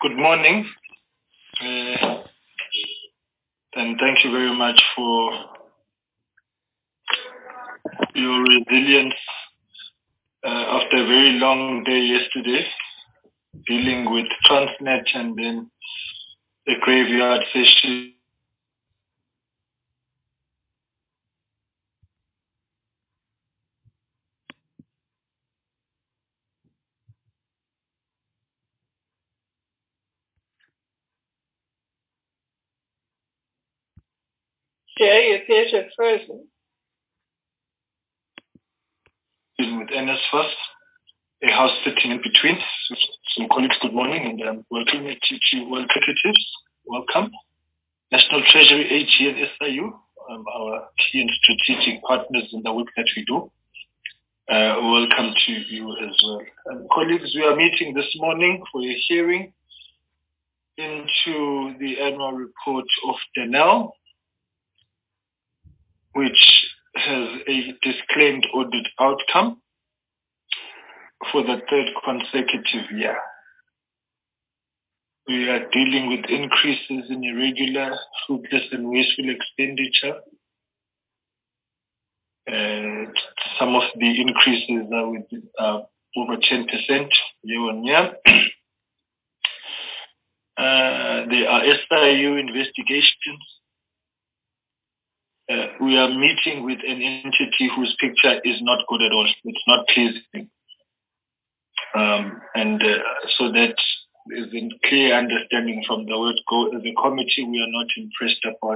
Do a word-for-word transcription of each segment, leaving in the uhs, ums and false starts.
Good morning, uh, and thank you very much for your resilience uh, after a very long day yesterday, dealing with Transnet and then the graveyard session. Chair, your page is frozen. With N S F A S, a house sitting in between. So, colleagues, good morning, and um, welcome to T T World Cricketers. Welcome. National Treasury, A G and S I U, um, our key and strategic partners in the work that we do. Uh, welcome to you as well. Um, colleagues, we are meeting this morning for a hearing into the annual report of Denel, which has a disclaimed audit outcome for the third consecutive year. We are dealing with increases in irregular, fruitless and wasteful expenditure. Uh, some of the increases are with, uh, over ten percent year on year. Uh, there are S I U investigations. Uh, we are meeting with an entity whose picture is not good at all. It's not pleasing. Um, and uh, so that is a clear understanding from the word go. As a committee, we are not impressed about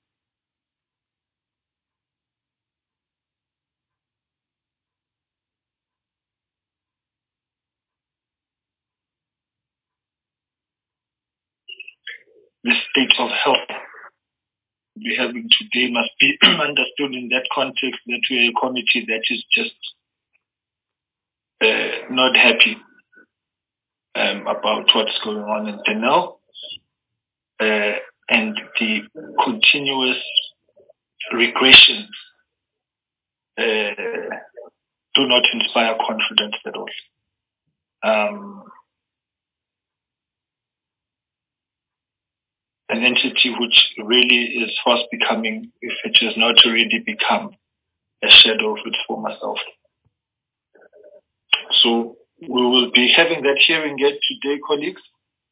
the state of health we having today must be understood in that context that we are a committee that is just uh, not happy um, about what's going on in Denel uh, and the continuous regression uh, do not inspire confidence at all. Um, an entity which really is fast becoming, if it has not already become, a shadow of its former self. So we will be having that hearing yet today, colleagues.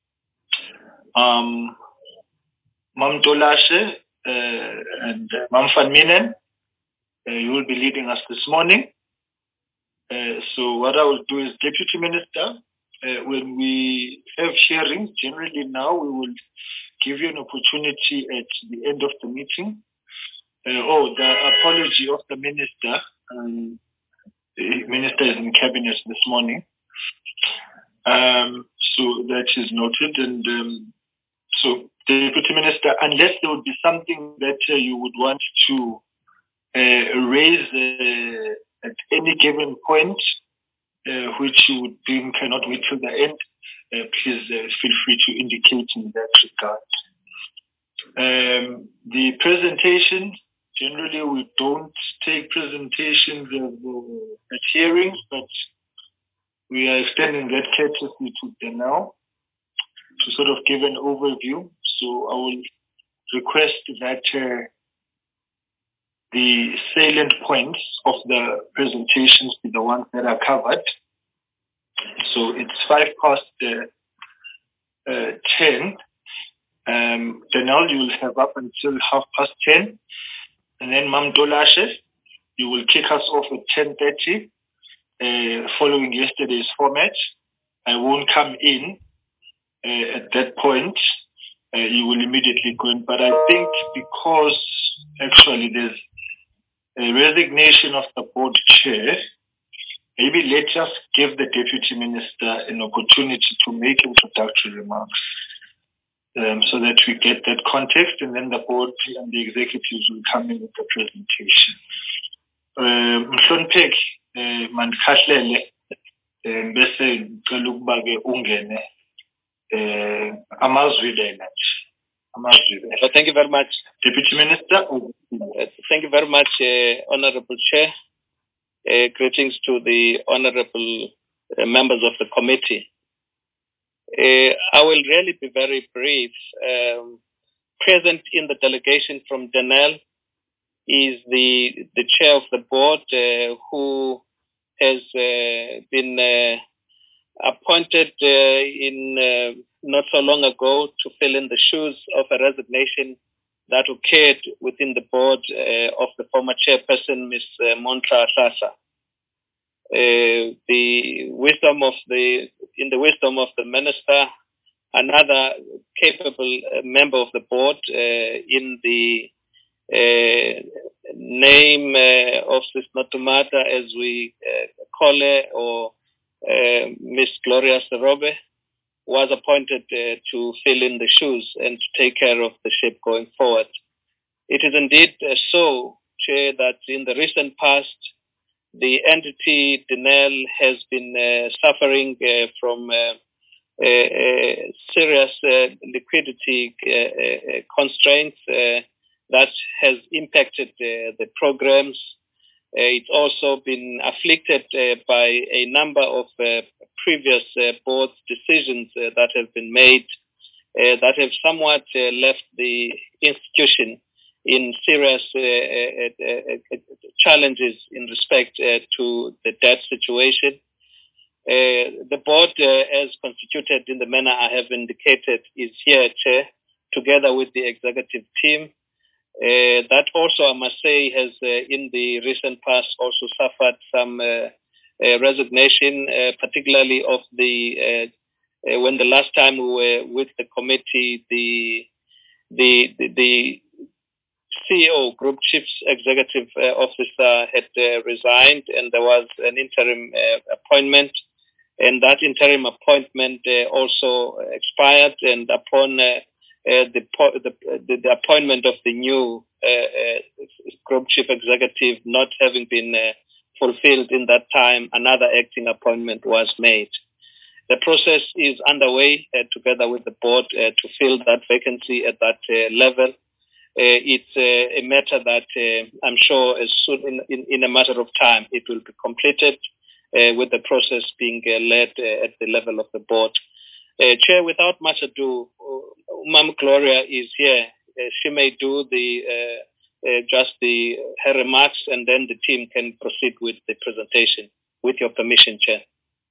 Um, Mam Tolashe uh, and uh, Mam Van Minen, uh, you will be leading us this morning. Uh, so what I will do is, Deputy Minister, uh, when we have hearings, generally now we will give you an opportunity at the end of the meeting. Uh, oh, the apology of the Minister. Um, the Minister is in Cabinet this morning. Um, so that is noted. And um, so, Deputy Minister, unless there would be something that uh, you would want to uh, raise uh, at any given point, uh, which you would deem cannot wait till the end, uh, please uh, feel free to indicate in that regard. Um, the presentation, generally we don't take presentations of, uh, at hearings, but we are extending that courtesy to them now to sort of give an overview. So I will request that uh, the salient points of the presentations be the ones that are covered. So it's five past uh, uh, ten. Um, Denel, you will have up until half past ten. And then Mam Dolashe, you will kick us off at ten thirty, uh, following yesterday's format. I won't come in uh, at that point. Uh, you will immediately go in. But I think because actually there's a resignation of the board chair, maybe let us give the Deputy Minister an opportunity to make introductory remarks um, so that we get that context, and then the board and the executives will come in with the presentation. Mhlonipheki eh mandikhahlele eh bese ngicela ukuba ke ungene eh amazwile nje amazwile. Thank you very much, Deputy Minister. Uh, thank you very much, uh, Honorable Chair. Uh, greetings to the honorable uh, members of the committee. Uh, I will really be very brief. Um, present in the delegation from Denel is the the chair of the board, uh, who has uh, been uh, appointed uh, in uh, not so long ago to fill in the shoes of a resignation that occurred within the board uh, of the former chairperson, Miz Montra Sasa. Uh, the wisdom of the in the wisdom of the minister, another capable uh, member of the board uh, in the uh, name uh, of Sis Notumata, as we uh, call her, or uh, Miss Gloria Serobe, was appointed uh, to fill in the shoes and to take care of the ship going forward. It is indeed uh, so, Chair, that in the recent past, the entity Denel has been uh, suffering uh, from uh, uh, uh, serious uh, liquidity uh, uh, constraints uh, that has impacted uh, the programs. Uh, it's also been afflicted uh, by a number of uh, previous uh, board decisions uh, that have been made uh, that have somewhat uh, left the institution in serious uh, uh, uh, challenges in respect uh, to the debt situation. Uh, the board, uh, as constituted in the manner I have indicated, is here, Chair, together with the executive team. Uh, that also, I must say, has uh, in the recent past also suffered some uh, uh, resignation, uh, particularly of the uh, uh, when the last time we were with the committee, the the the, the C E O, Group Chief Executive uh, Officer, had uh, resigned, and there was an interim uh, appointment, and that interim appointment uh, also expired, and upon uh, uh, the, the, the the appointment of the new uh, uh, Group Chief Executive not having been uh, fulfilled in that time, another acting appointment was made. The process is underway uh, together with the board uh, to fill that vacancy at that uh, level. Uh, it's uh, a matter that uh, I'm sure as soon in, in, in a matter of time it will be completed, uh, with the process being uh, led uh, at the level of the board. Uh, Chair, without much ado, uh, Ma'am Gloria is here. Uh, she may do the uh, uh, just the her remarks, and then the team can proceed with the presentation. With your permission, Chair.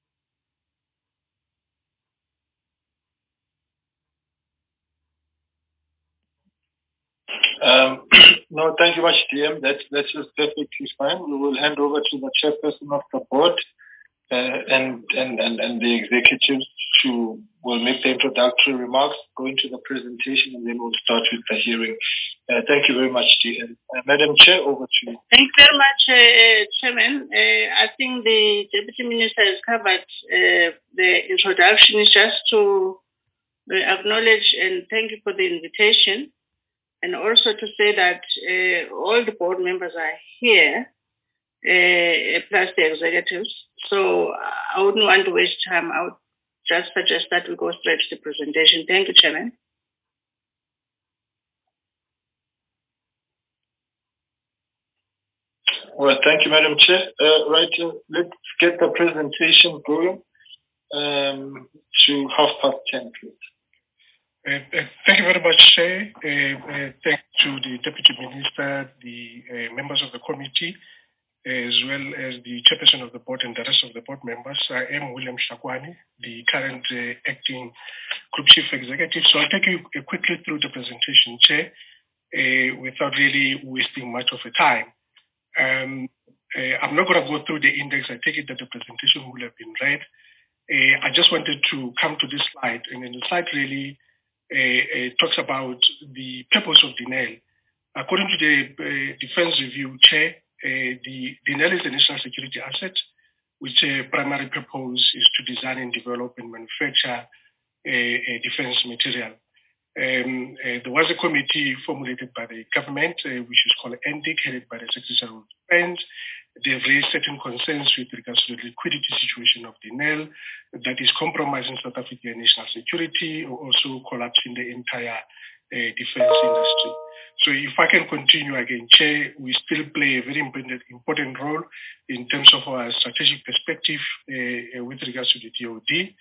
Um, no, thank you much, D M. That's, that's just perfectly fine. We will hand over to the chairperson of the board uh, and, and, and, and the executives to will make the introductory remarks, go into the presentation, and then we'll start with the hearing. Uh, thank you very much, D M. Uh, Madam Chair, over to you. Thank you very much, uh, Chairman. Uh, I think the Deputy Minister has covered uh, the introduction. Just to uh, acknowledge and thank you for the invitation, and also to say that uh, all the board members are here, uh, plus the executives. So I wouldn't want to waste time. I would just suggest that we go straight to the presentation. Thank you, Chairman. Well, thank you, Madam Chair. Uh, right, uh, let's get the presentation going um, to half past ten, please. Uh, uh, thank you very much, Chair. Uh, uh, thank you to the Deputy Minister, the uh, members of the committee, as well as the chairperson of the board and the rest of the board members. I am William Shakwani, the current uh, acting Group Chief Executive. So I'll take you uh, quickly through the presentation, Chair, uh, without really wasting much of the time. Um, uh, I'm not going to go through the index. I take it that the presentation will have been read. Uh, I just wanted to come to this slide, and then the slide really uh, uh, talks about the purpose of Denel. According to the uh, Defense Review Chair, uh, the Denel is a national security asset, which uh, primary purpose is to design and develop and manufacture uh, uh, defense material. Um, uh, there was a committee formulated by the government, uh, which is called N D I C, headed by the Secretary General of Defense. They've raised certain concerns with regards to the liquidity situation of Denel that is compromising South African national security, or also collapsing the entire uh, defense industry. So if I can continue again, Chair, we still play a very important, important role in terms of our strategic perspective uh, with regards to the D O D.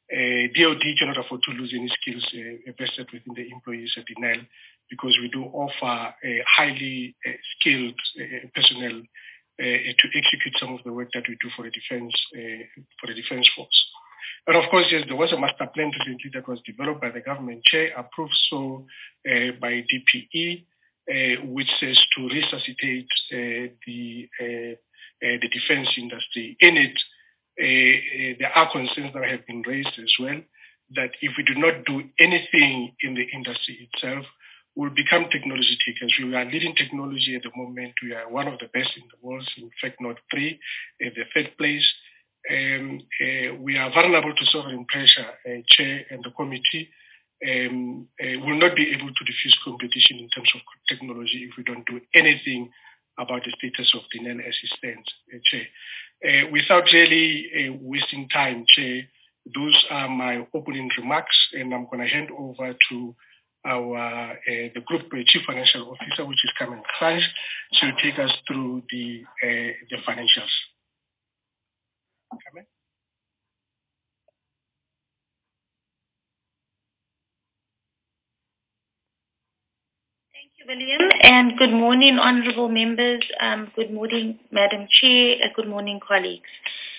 Uh, D O D cannot afford to lose any skills uh, vested within the employees at Denel, because we do offer uh, highly uh, skilled uh, personnel uh, to execute some of the work that we do for the defense uh, for the defense force. And of course, yes, there was a master plan recently that was developed by the government chair, approved so uh, by D P E, uh, which says to resuscitate uh, the uh, uh, the defense industry. In it, uh, uh, there are concerns that have been raised as well, that if we do not do anything in the industry itself, we'll become technology takers. We are leading technology at the moment. We are one of the best in the world, in fact, not three, at the third place. Um, uh, we are vulnerable to sovereign pressure, uh, Chair and the committee. Um, uh, will not be able to diffuse competition in terms of technology if we don't do anything about the status of Denel as it stands, uh, Chair. Uh, without really uh, wasting time, Chair, those are my opening remarks, and I'm going to hand over to our uh, the Group Chief Financial Officer, which is Carmen Kranj, to take us through the uh, the financials. Carmen? Thank you, William, and good morning, honourable members. Um, good morning, Madam Chair. Uh, good morning, colleagues.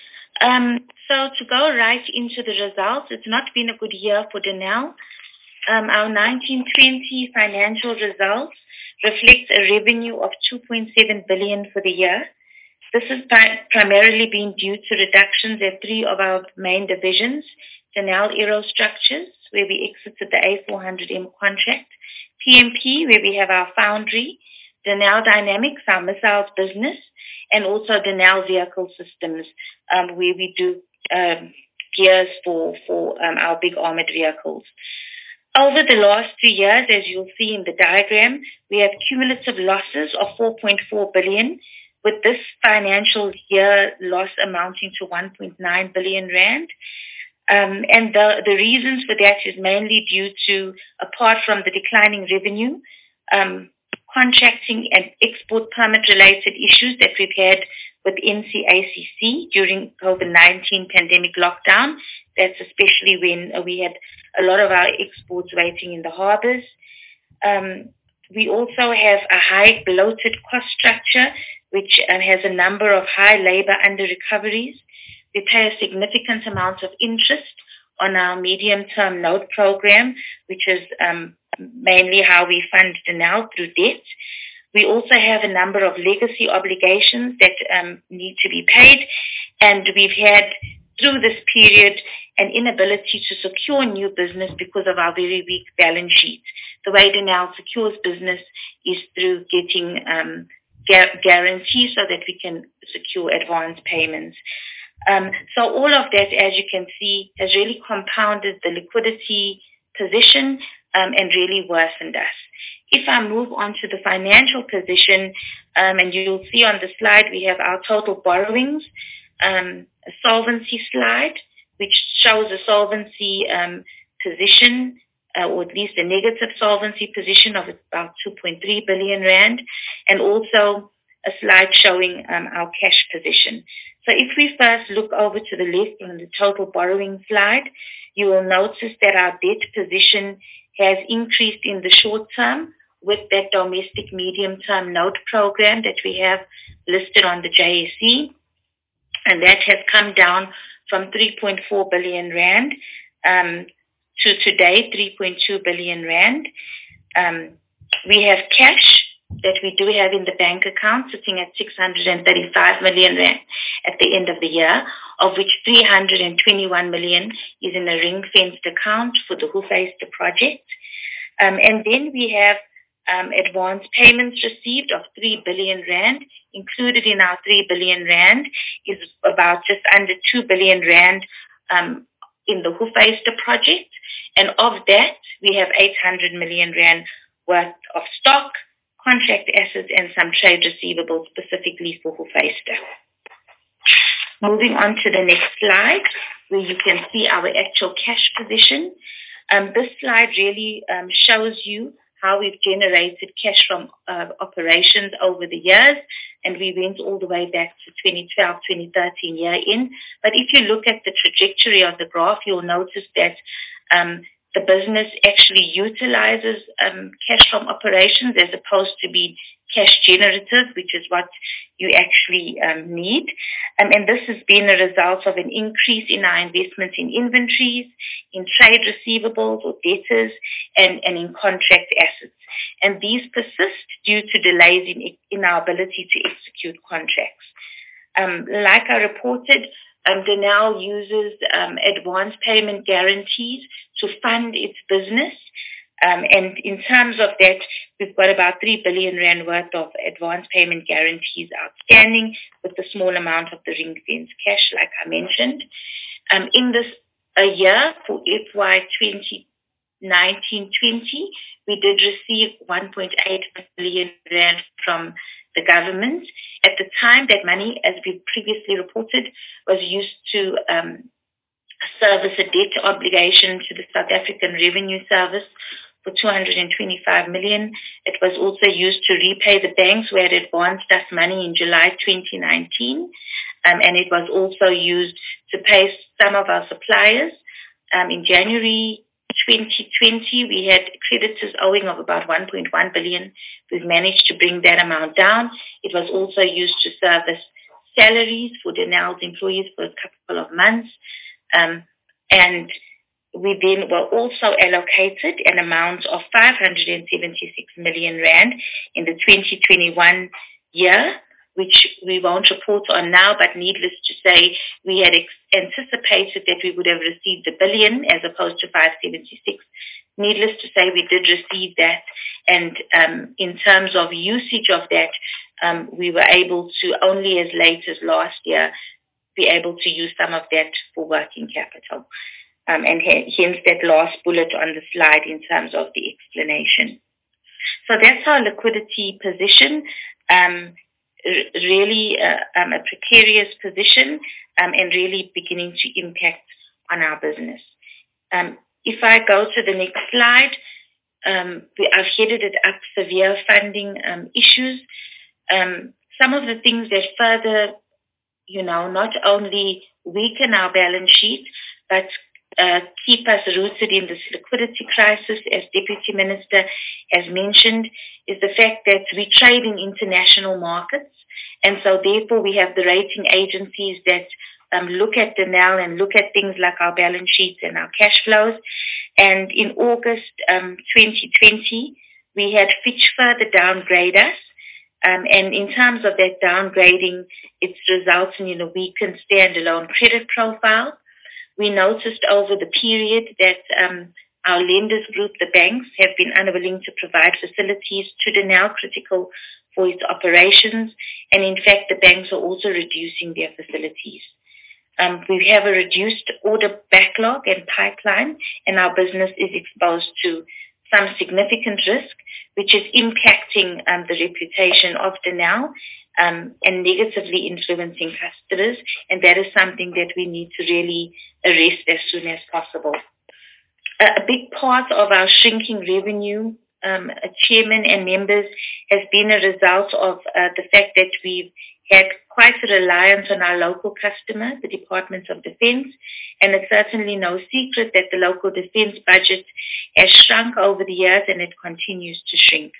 Um, so to go right into the results, it's not been a good year for Denel. Um, our nineteen twenty financial results reflect a revenue of two point seven billion dollars for the year. This has pri- primarily been due to reductions at three of our main divisions: Denel Aerostructures, where we exited the A four hundred M contract; P M P, where we have our foundry; Denel Dynamics, our missiles business; and also Denel Vehicle Systems, um, where we do um, gears for, for um, our big armored vehicles. Over the last three years, as you'll see in the diagram, we have cumulative losses of four point four billion dollars, with this financial year loss amounting to one point nine billion rand. Um, and the, the reasons for that is mainly due to, apart from the declining revenue, um, contracting and export permit-related issues that we've had with N C A C C during COVID nineteen pandemic lockdown. That's especially when uh, we had a lot of our exports waiting in the harbours. Um, we also have a high bloated cost structure, which um, has a number of high labour under recoveries. We pay a significant amount of interest on our medium-term note program, which is um, mainly how we fund Denel through debt. We also have a number of legacy obligations that um, need to be paid, and we've had, through this period, an inability to secure new business because of our very weak balance sheet. The way Denel secures business is through getting um, gu- guarantees so that we can secure advance payments. Um, so all of that, as you can see, has really compounded the liquidity position um, and really worsened us. If I move on to the financial position, um, and you'll see on the slide, we have our total borrowings, um, a solvency slide, which shows a solvency um, position, uh, or at least a negative solvency position of about two point three billion rand, and also a slide showing um, our cash position. So if we first look over to the left on the total borrowing slide, you will notice that our debt position has increased in the short term with that domestic medium-term note program that we have listed on the J S E. And that has come down from three point four billion rand um, to today, three point two billion rand. Um, we have cash that we do have in the bank account sitting at six hundred thirty-five million rand at the end of the year, of which three hundred twenty-one million is in a ring-fenced account for the Hufeiste project. Um, and then we have um, advance payments received of three billion rand. Included in our three billion rand is about just under two billion rand um, in the Hufeiste project. And of that, we have eight hundred million rand worth of stock, contract assets, and some trade receivables specifically for Hufeiste. Moving on to the next slide, where you can see our actual cash position. Um, this slide really um, shows you how we've generated cash from uh, operations over the years, and we went all the way back to twenty twelve, twenty thirteen year in. But if you look at the trajectory of the graph, you'll notice that um, the business actually utilizes um, cash from operations as opposed to being cash generative, which is what you actually um, need. Um, and this has been a result of an increase in our investments in inventories, in trade receivables or debtors, and, and in contract assets. And these persist due to delays in, in our ability to execute contracts. Um, like I reported, um, Denel uses um, advance payment guarantees to fund its business. Um, and in terms of that, we've got about three billion rand worth of advance payment guarantees outstanding, with a small amount of the ring-fence cash, like I mentioned. Um, in this a year for F Y twenty nineteen twenty, we did receive one point eight billion rand from the government. At the time, that money, as we previously reported, was used to um, service a debt obligation to the South African Revenue Service for two hundred twenty-five million. It was also used to repay the banks who had advanced us money in July twenty nineteen, um, and it was also used to pay some of our suppliers. Um, in January twenty twenty, we had creditors owing of about one point one billion. We've managed to bring that amount down. It was also used to service salaries for Denel's employees for a couple of months. Um, and we then were also allocated an amount of five hundred seventy-six million rand in the twenty twenty-one year, which we won't report on now, but needless to say, we had ex- anticipated that we would have received a billion as opposed to five hundred seventy-six. Needless to say, we did receive that, and um, in terms of usage of that, um, we were able to, only as late as last year, be able to use some of that for working capital. Um, and h- hence that last bullet on the slide in terms of the explanation. So that's our liquidity position, um, r- really uh, um, a precarious position, um, and really beginning to impact on our business. Um, if I go to the next slide, um, we, I've headed it up severe funding um, issues. Um, some of the things that further, you know, not only weaken our balance sheet, but uh, keep us rooted in this liquidity crisis, as Deputy Minister has mentioned, is the fact that we trade in international markets. And so therefore we have the rating agencies that um, look at Denel and look at things like our balance sheets and our cash flows. And in August um, twenty twenty, we had Fitch further downgrade us. Um, and in terms of that downgrading, it's resulting in a weakened standalone credit profile. We noticed over the period that um, our lenders group, the banks, have been unwilling to provide facilities to Denel critical for its operations. And in fact, the banks are also reducing their facilities. Um, we have a reduced order backlog and pipeline, and our business is exposed to some significant risk, which is impacting um, the reputation of Denel um, and negatively influencing customers, and that is something that we need to really arrest as soon as possible. A, a big part of our shrinking revenue, um, chairman and members, has been a result of uh, the fact that we've had quite a reliance on our local customer, the Department of Defence, and it's certainly no secret that the local defence budget has shrunk over the years and it continues to shrink.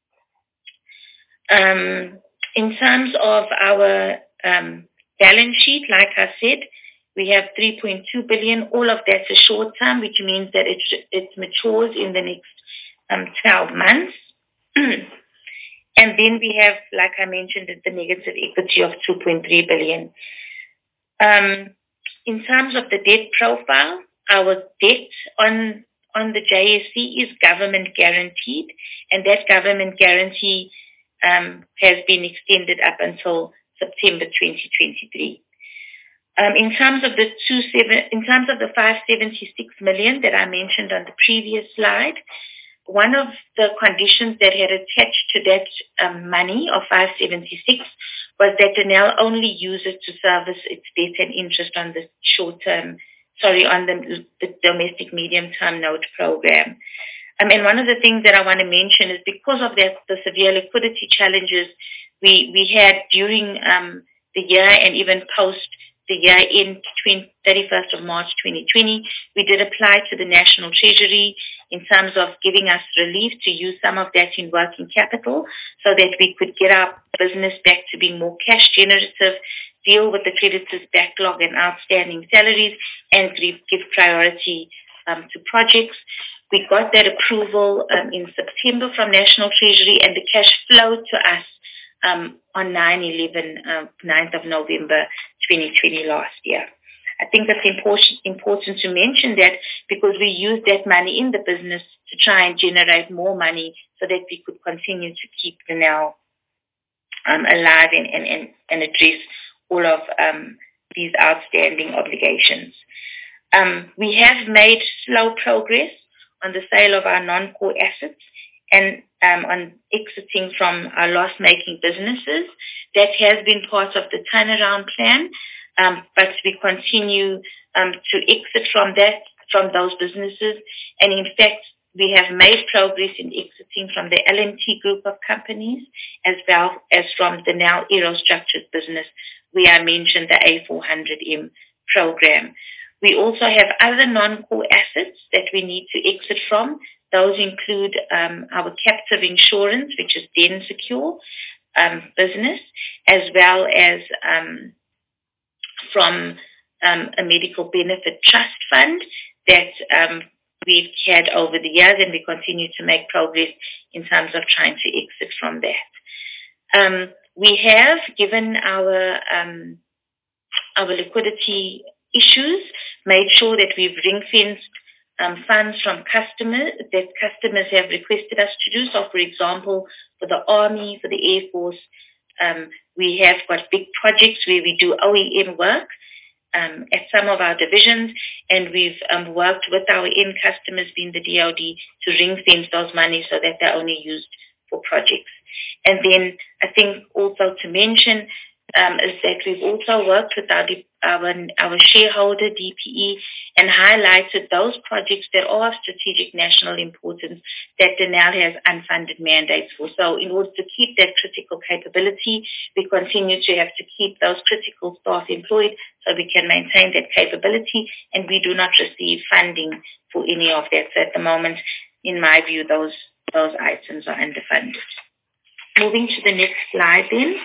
Um, in terms of our um, balance sheet, like I said, we have three point two billion. All of that's a short term, which means that it, it matures in the next um, twelve months. And then we have, like I mentioned, the negative equity of two point three billion. Um, in terms of the debt profile, our debt on on the J S C is government guaranteed, and that government guarantee um, has been extended up until September twenty twenty-three. Um, in terms of the two seven, in terms of the five hundred seventy-six million that I mentioned on the previous slide, one of the conditions that had attached to that um, money of five hundred seventy-six was that Denel only use it to service its debt and interest on the short term, sorry, on the, the domestic medium term note program. Um, and one of the things that I want to mention is because of that, the severe liquidity challenges we, we had during um, the year and even post the year end thirty-first of March twenty twenty, we did apply to the National Treasury in terms of giving us relief to use some of that in working capital so that we could get our business back to being more cash generative, deal with the creditors' backlog and outstanding salaries, and give priority um, to projects. We got that approval um, in September from National Treasury, and the cash flowed to us um, on nine eleven, uh, ninth of November twenty twenty last year. I think that's important, important to mention that because we used that money in the business to try and generate more money so that we could continue to keep the now um, alive and, and, and, and address all of um, these outstanding obligations. Um, we have made slow progress on the sale of our non-core assets and um, on exiting from our loss-making businesses. That has been part of the turnaround plan, um, but we continue um, to exit from that, from those businesses. And in fact, we have made progress in exiting from the L and T group of companies as well as from the now Aerostructures business, where I mentioned the A four hundred M program. We also have other non-core assets that we need to exit from. Those include um, our captive insurance, which is DenSecure um, business, as well as um, from um, a medical benefit trust fund that um, we've had over the years, and we continue to make progress in terms of trying to exit from that. Um, we have, given our um, our liquidity issues, made sure that we've ring-fenced um, funds from customers that customers have requested us to do. So, for example, for the Army, for the Air Force, um, we have got big projects where we do O E M work um, at some of our divisions, and we've um, worked with our end customers, being the D O D, to ring-fence those monies so that they're only used for projects. And then I think also to mention Um, is that we've also worked with our, our our shareholder D P E and highlighted those projects that are of strategic national importance that Denel has unfunded mandates for. So in order to keep that critical capability, we continue to have to keep those critical staff employed so we can maintain that capability, and we do not receive funding for any of that. So at the moment, in my view, those those items are underfunded. Moving to the next slide then.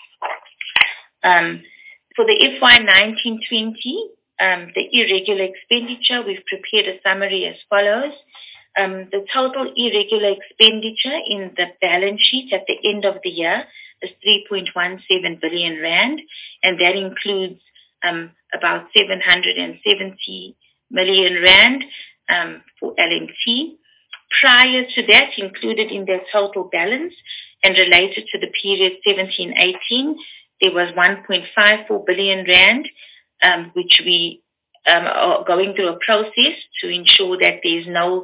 Um, for the F Y nineteen twenty, um, the irregular expenditure, we've prepared a summary as follows. Um, the total irregular expenditure in the balance sheet at the end of the year is three point one seven billion rand, and that includes um, about seven hundred seventy million rand um, for L and T. Prior to that, included in their total balance and related to the period seventeen eighteen, there was one point five four billion rand, um, which we um, are going through a process to ensure that there is no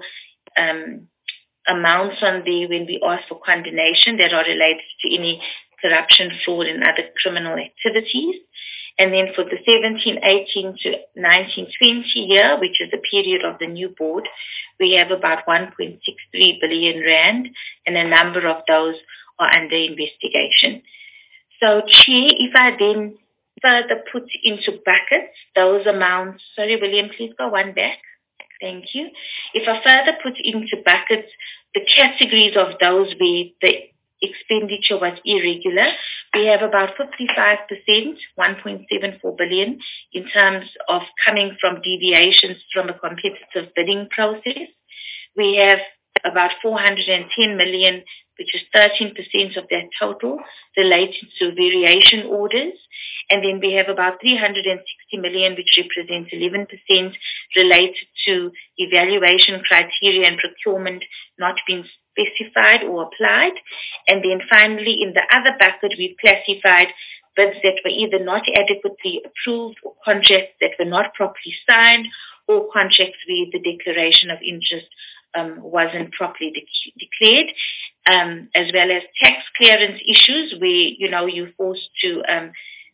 um, amounts on there when we ask for condemnation that are related to any corruption, fraud, and other criminal activities. And then for the seventeen eighteen to nineteen twenty year, which is the period of the new board, we have about one point six three billion rand, and a number of those are under investigation. So, Chair, if I then further put into buckets those amounts, sorry, William, please go one back. Thank you. If I further put into buckets the categories of those where the expenditure was irregular, we have about fifty-five percent, one point seven four billion, in terms of coming from deviations from a competitive bidding process. We have about four hundred ten million, which is thirteen percent of that total, related to variation orders. And then we have about three hundred sixty million, which represents eleven percent, related to evaluation criteria and procurement not being specified or applied. And then finally, in the other bucket, we've classified bids that were either not adequately approved, or contracts that were not properly signed, or contracts where the declaration of interest um, wasn't properly de- declared, um, as well as tax clearance issues where, you know, you're forced to um,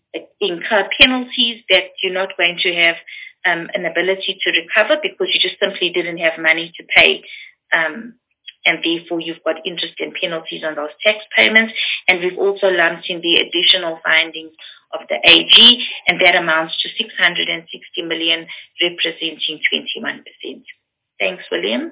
incur penalties that you're not going to have um, an ability to recover because you just simply didn't have money to pay um, and therefore you've got interest and penalties on those tax payments. And we've also lumped in the additional findings of the A G, and that amounts to six hundred sixty million, representing twenty-one percent. Thanks, William.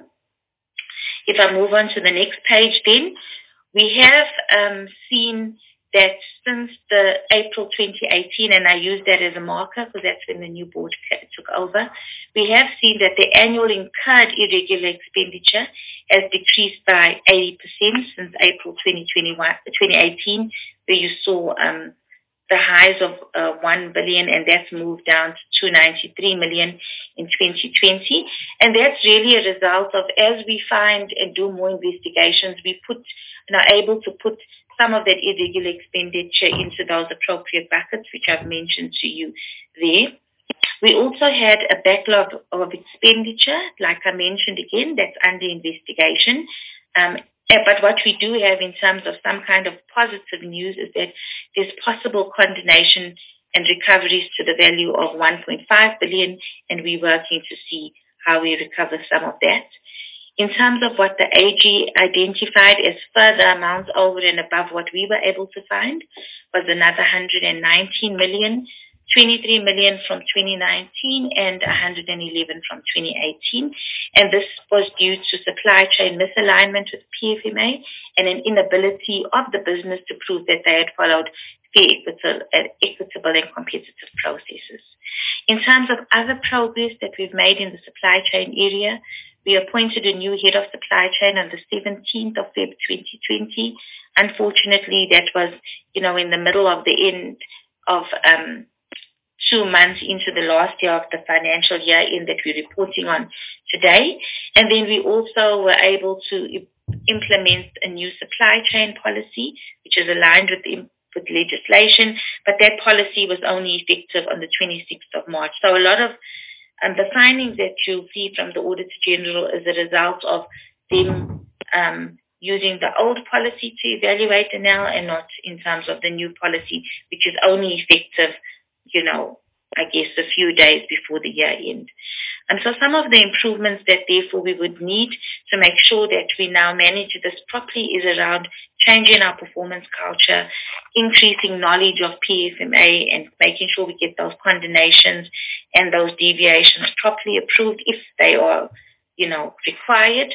If I move on to the next page then, we have um, seen that since the April twenty eighteen, and I use that as a marker because that's when the new board took over, we have seen that the annual incurred irregular expenditure has decreased by eighty percent since April twenty eighteen, where you saw um, the highs of uh, one billion, and that's moved down to two hundred ninety-three million in twenty twenty. And that's really a result of, as we find and do more investigations, we put and are able to put some of that irregular expenditure into those appropriate buckets, which I've mentioned to you there. We also had a backlog of expenditure, like I mentioned again, that's under investigation. Um, but what we do have in terms of some kind of positive news is that there's possible condonation and recoveries to the value of one point five billion, and we're working to see how we recover some of that. In terms of what the A G identified as further amounts over and above what we were able to find was another one hundred nineteen million, twenty-three million from twenty nineteen and one hundred eleven from twenty eighteen. And this was due to supply chain misalignment with P F M A and an inability of the business to prove that they had followed fair, equitable and competitive processes. In terms of other progress that we've made in the supply chain area, we appointed a new head of supply chain on the seventeenth of February twenty twenty. Unfortunately, that was, you know, in the middle of the end of um, two months into the last year of the financial year in that we're reporting on today. And then we also were able to implement a new supply chain policy, which is aligned with the with legislation, but that policy was only effective on the twenty-sixth of March. So a lot of um, the findings that you'll see from the Auditor General is a result of them um, using the old policy to evaluate the now and not in terms of the new policy, which is only effective, you know, I guess a few days before the year end. And so some of the improvements that therefore we would need to make sure that we now manage this properly is around changing our performance culture, increasing knowledge of P F M A and making sure we get those condemnations and those deviations properly approved if they are, you know, required.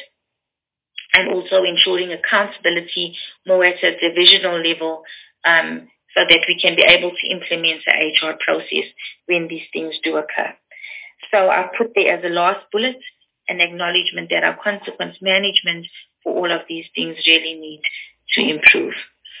And also ensuring accountability more at a divisional level, um, so that we can be able to implement the H R process when these things do occur. So I put there as a last bullet an acknowledgement that our consequence management for all of these things really need to improve.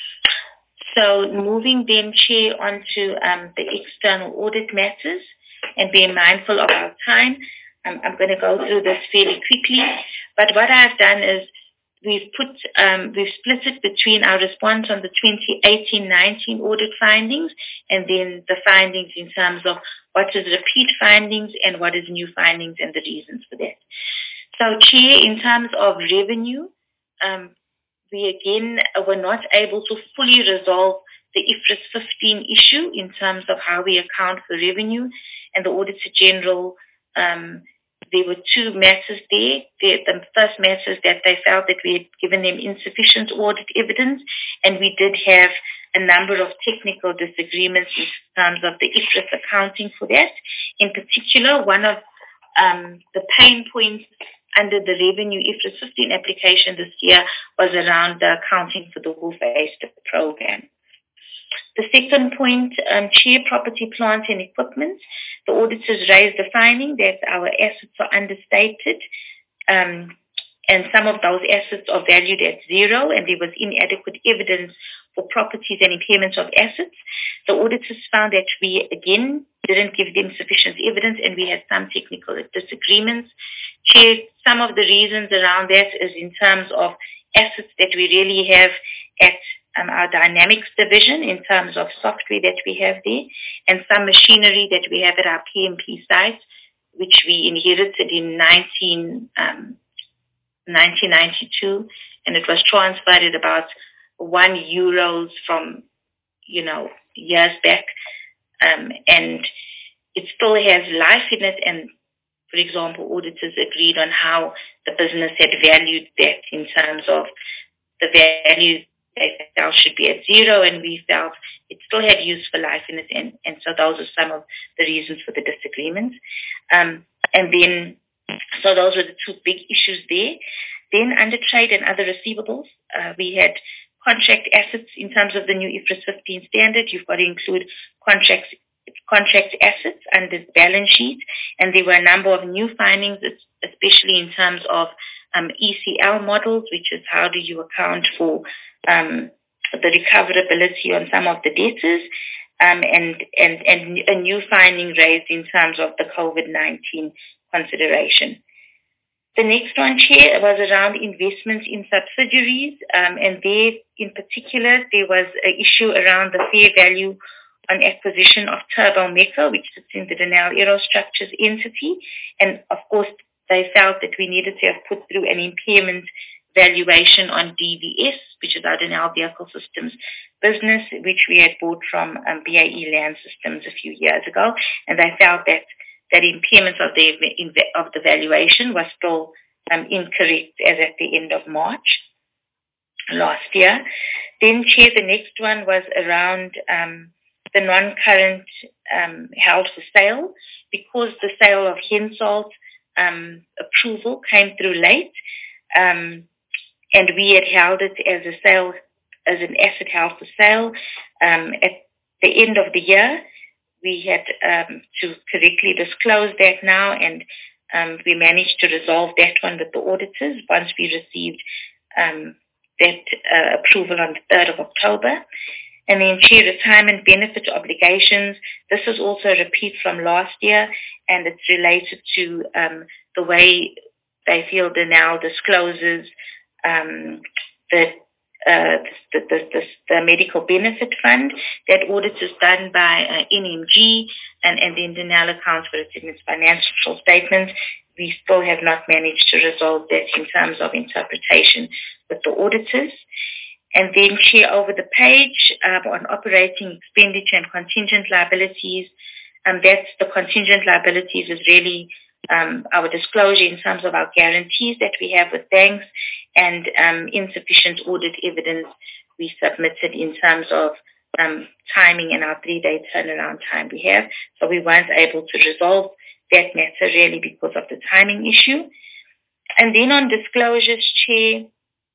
So moving then, Chair, onto um, the external audit matters and being mindful of our time. Um, I'm going to go through this fairly quickly, but what I've done is We've put, um, we've split it between our response on the twenty eighteen nineteen audit findings and then the findings in terms of what is repeat findings and what is new findings and the reasons for that. So, Chair, in terms of revenue, um, we again were not able to fully resolve the I F R S fifteen issue in terms of how we account for revenue, and the Auditor General um, there were two matters there. The, the first matter is that they felt that we had given them insufficient audit evidence, and we did have a number of technical disagreements in terms of the I F R S accounting for that. In particular, one of um, the pain points under the revenue I F R S fifteen application this year was around the accounting for the Wolf-based program. The second point, um, Chair, property, plant and equipment. The auditors raised the finding that our assets are understated, um, and some of those assets are valued at zero, and there was inadequate evidence for properties and impairments of assets. The auditors found that we, again, didn't give them sufficient evidence, and we had some technical disagreements. Chair, some of the reasons around that is in terms of assets that we really have at Um, our Dynamics division in terms of software that we have there, and some machinery that we have at our P M P site, which we inherited in nineteen, um, nineteen ninety-two, and it was transferred at about one euros from, you know, years back, um, and it still has life in it, and for example, auditors agreed on how the business had valued that in terms of the value they felt should be at zero, and we felt it still had useful life in it, and, and so those are some of the reasons for the disagreements. Um, and then, so those were the two big issues there. Then under trade and other receivables, uh, we had contract assets in terms of the new I F R S fifteen standard. You've got to include contracts, contract assets under the balance sheet, and there were a number of new findings, especially in terms of um, E C L models, which is how do you account for um, the recoverability on some of the debtors, um, and, and, and a new finding raised in terms of the COVID nineteen consideration. The next one, Chair, was around investments in subsidiaries, um, and there in particular there was an issue around the fair value on acquisition of Turbomeco, which sits in the Denel Aerostructures entity, and of course they felt that we needed to have put through an impairment valuation on D V S, which is our Denel Vehicle Systems business, which we had bought from um, B A E Land Systems a few years ago, and they felt that that impairment of the of the valuation was still um, incorrect as at the end of March last year. Then, Chair, the next one was around um, the non-current um, held for sale, because the sale of Hensalt um, approval came through late, um, and we had held it as a sale, as an asset held for sale um, at the end of the year. We had um, to correctly disclose that now, and um, we managed to resolve that one with the auditors once we received um, that uh, approval on the third of October. And then, Chair, retirement benefit obligations. This is also a repeat from last year, and it's related to um, the way they feel Denel discloses um, the Uh, the, the, the, the medical benefit fund. That audit is done by uh, N M G, and, and then Denel accounts for it in its financial statements. We still have not managed to resolve that in terms of interpretation with the auditors. And then, Chair, over the page uh, on operating expenditure and contingent liabilities, um, that's the contingent liabilities is really um, our disclosure in terms of our guarantees that we have with banks, and um, insufficient audit evidence we submitted in terms of um, timing and our three-day turnaround time we have. So we weren't able to resolve that matter really because of the timing issue. And then on disclosures, Chair,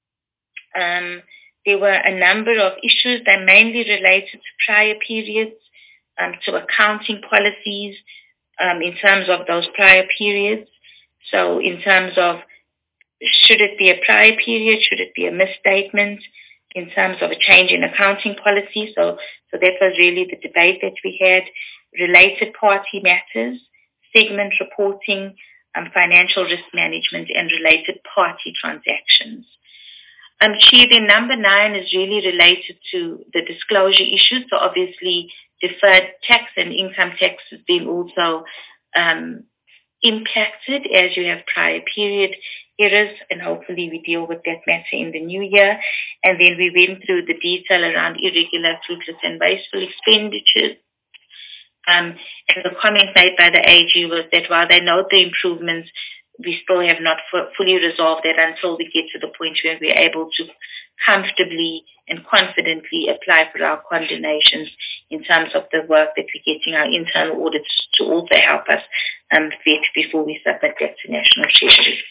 um, there were a number of issues that mainly related to prior periods, um, to accounting policies um, in terms of those prior periods. So in terms of should it be a prior period? Should it be a misstatement in terms of a change in accounting policy? So, so that was really the debate that we had. Related party matters, segment reporting, um, financial risk management, and related party transactions. Um, Chair, then number nine is really related to the disclosure issues. So obviously deferred tax and income tax has been also um, impacted as you have prior period errors, and hopefully we deal with that matter in the new year. And then we went through the detail around irregular, fruitless and wasteful expenditures. Um, and the comment made by the A G was that while they note the improvements, we still have not f- fully resolved that until we get to the point where we're able to comfortably and confidently apply for our condemnations in terms of the work that we're getting our internal audits to also help us um, vet before we submit that to National Treasury.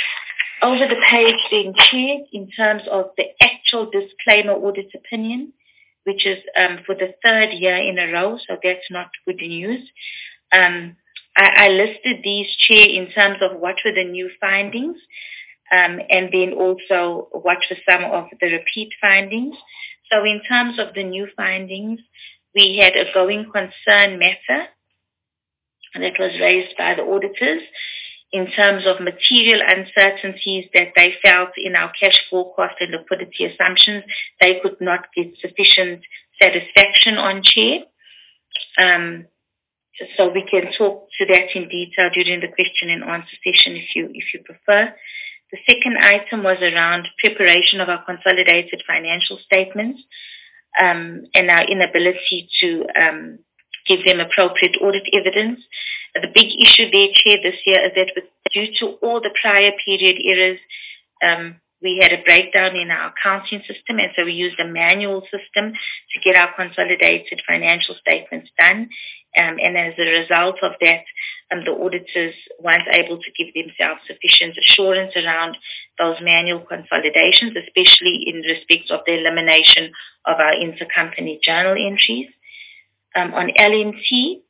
Over the page then, Chair, in terms of the actual disclaimer audit opinion, which is um, for the third year in a row, so that's not good news. Um, I, I listed these, Chair, in terms of what were the new findings, um, and then also what were some of the repeat findings. So in terms of the new findings, we had a going concern matter that was raised by the auditors in terms of material uncertainties that they felt in our cash forecast and liquidity assumptions. They could not get sufficient satisfaction on, Chair. Um, so we can talk to that in detail during the question and answer session if you if you prefer. The second item was around preparation of our consolidated financial statements um, and our inability to um, give them appropriate audit evidence. Uh, the big issue there, Chair, this year is that with, due to all the prior period errors, um, we had a breakdown in our accounting system, and so we used a manual system to get our consolidated financial statements done. Um, and as a result of that, um, the auditors weren't able to give themselves sufficient assurance around those manual consolidations, especially in respect of the elimination of our intercompany journal entries. Um, on L M T,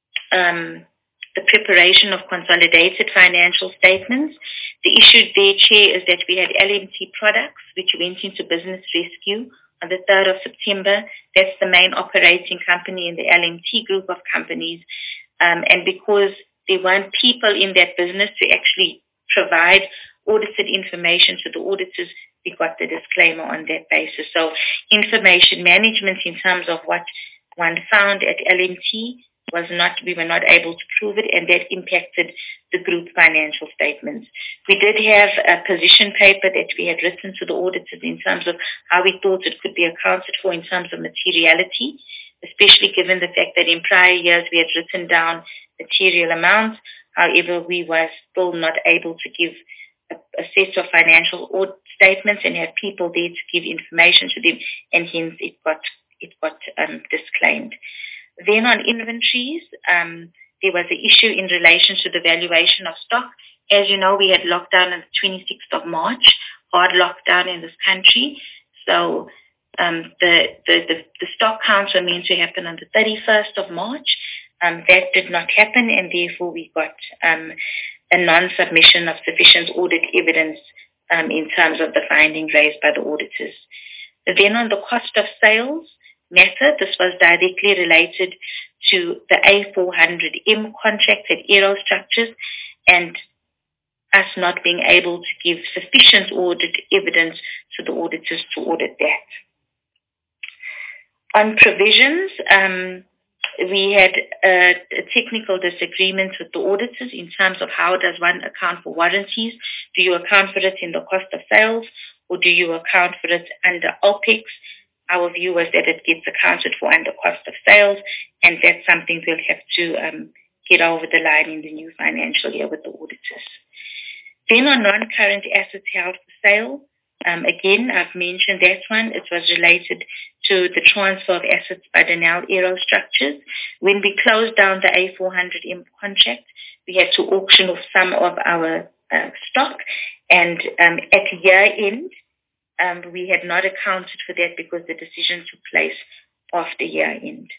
um, the preparation of consolidated financial statements. The issue there, Chair, is that we had L M T Products, which went into business rescue on the third of September. That's the main operating company in the L M T group of companies. Um, and because there weren't people in that business to actually provide audited information to the auditors, we got the disclaimer on that basis. So information management in terms of what one found at L M T was not, we were not able to prove it, and that impacted the group financial statements. We did have a position paper that we had written to the auditors in terms of how we thought it could be accounted for in terms of materiality, especially given the fact that in prior years we had written down material amounts. However, we were still not able to give a, a set of financial audit statements and have people there to give information to them, and hence it got, it got um, disclaimed. Then on inventories, um, there was an issue in relation to the valuation of stock. As you know, we had lockdown on the twenty-sixth of March, hard lockdown in this country. So um, the, the, the, the stock counts were meant to happen on the thirty-first of March. Um, that did not happen, and therefore we got um, a non-submission of sufficient audit evidence um, in terms of the finding raised by the auditors. Then on the cost of sales matter, this was directly related to the A four hundred M contract at Aerostructures and us not being able to give sufficient audit evidence to the auditors to audit that. On provisions, um, we had a, a technical disagreement with the auditors in terms of how does one account for warranties. Do you account for it in the cost of sales, or do you account for it under OPEX? Our view was that it gets accounted for under cost of sales, and that's something we'll have to um, get over the line in the new financial year with the auditors. Then on non-current assets held for sale, um, again, I've mentioned that one. It was related to the transfer of assets by Denel Aerostructures. When we closed down the A four hundred M contract, we had to auction off some of our uh, stock, and um, at year end, Um, we had not accounted for that because the decision took place after year end.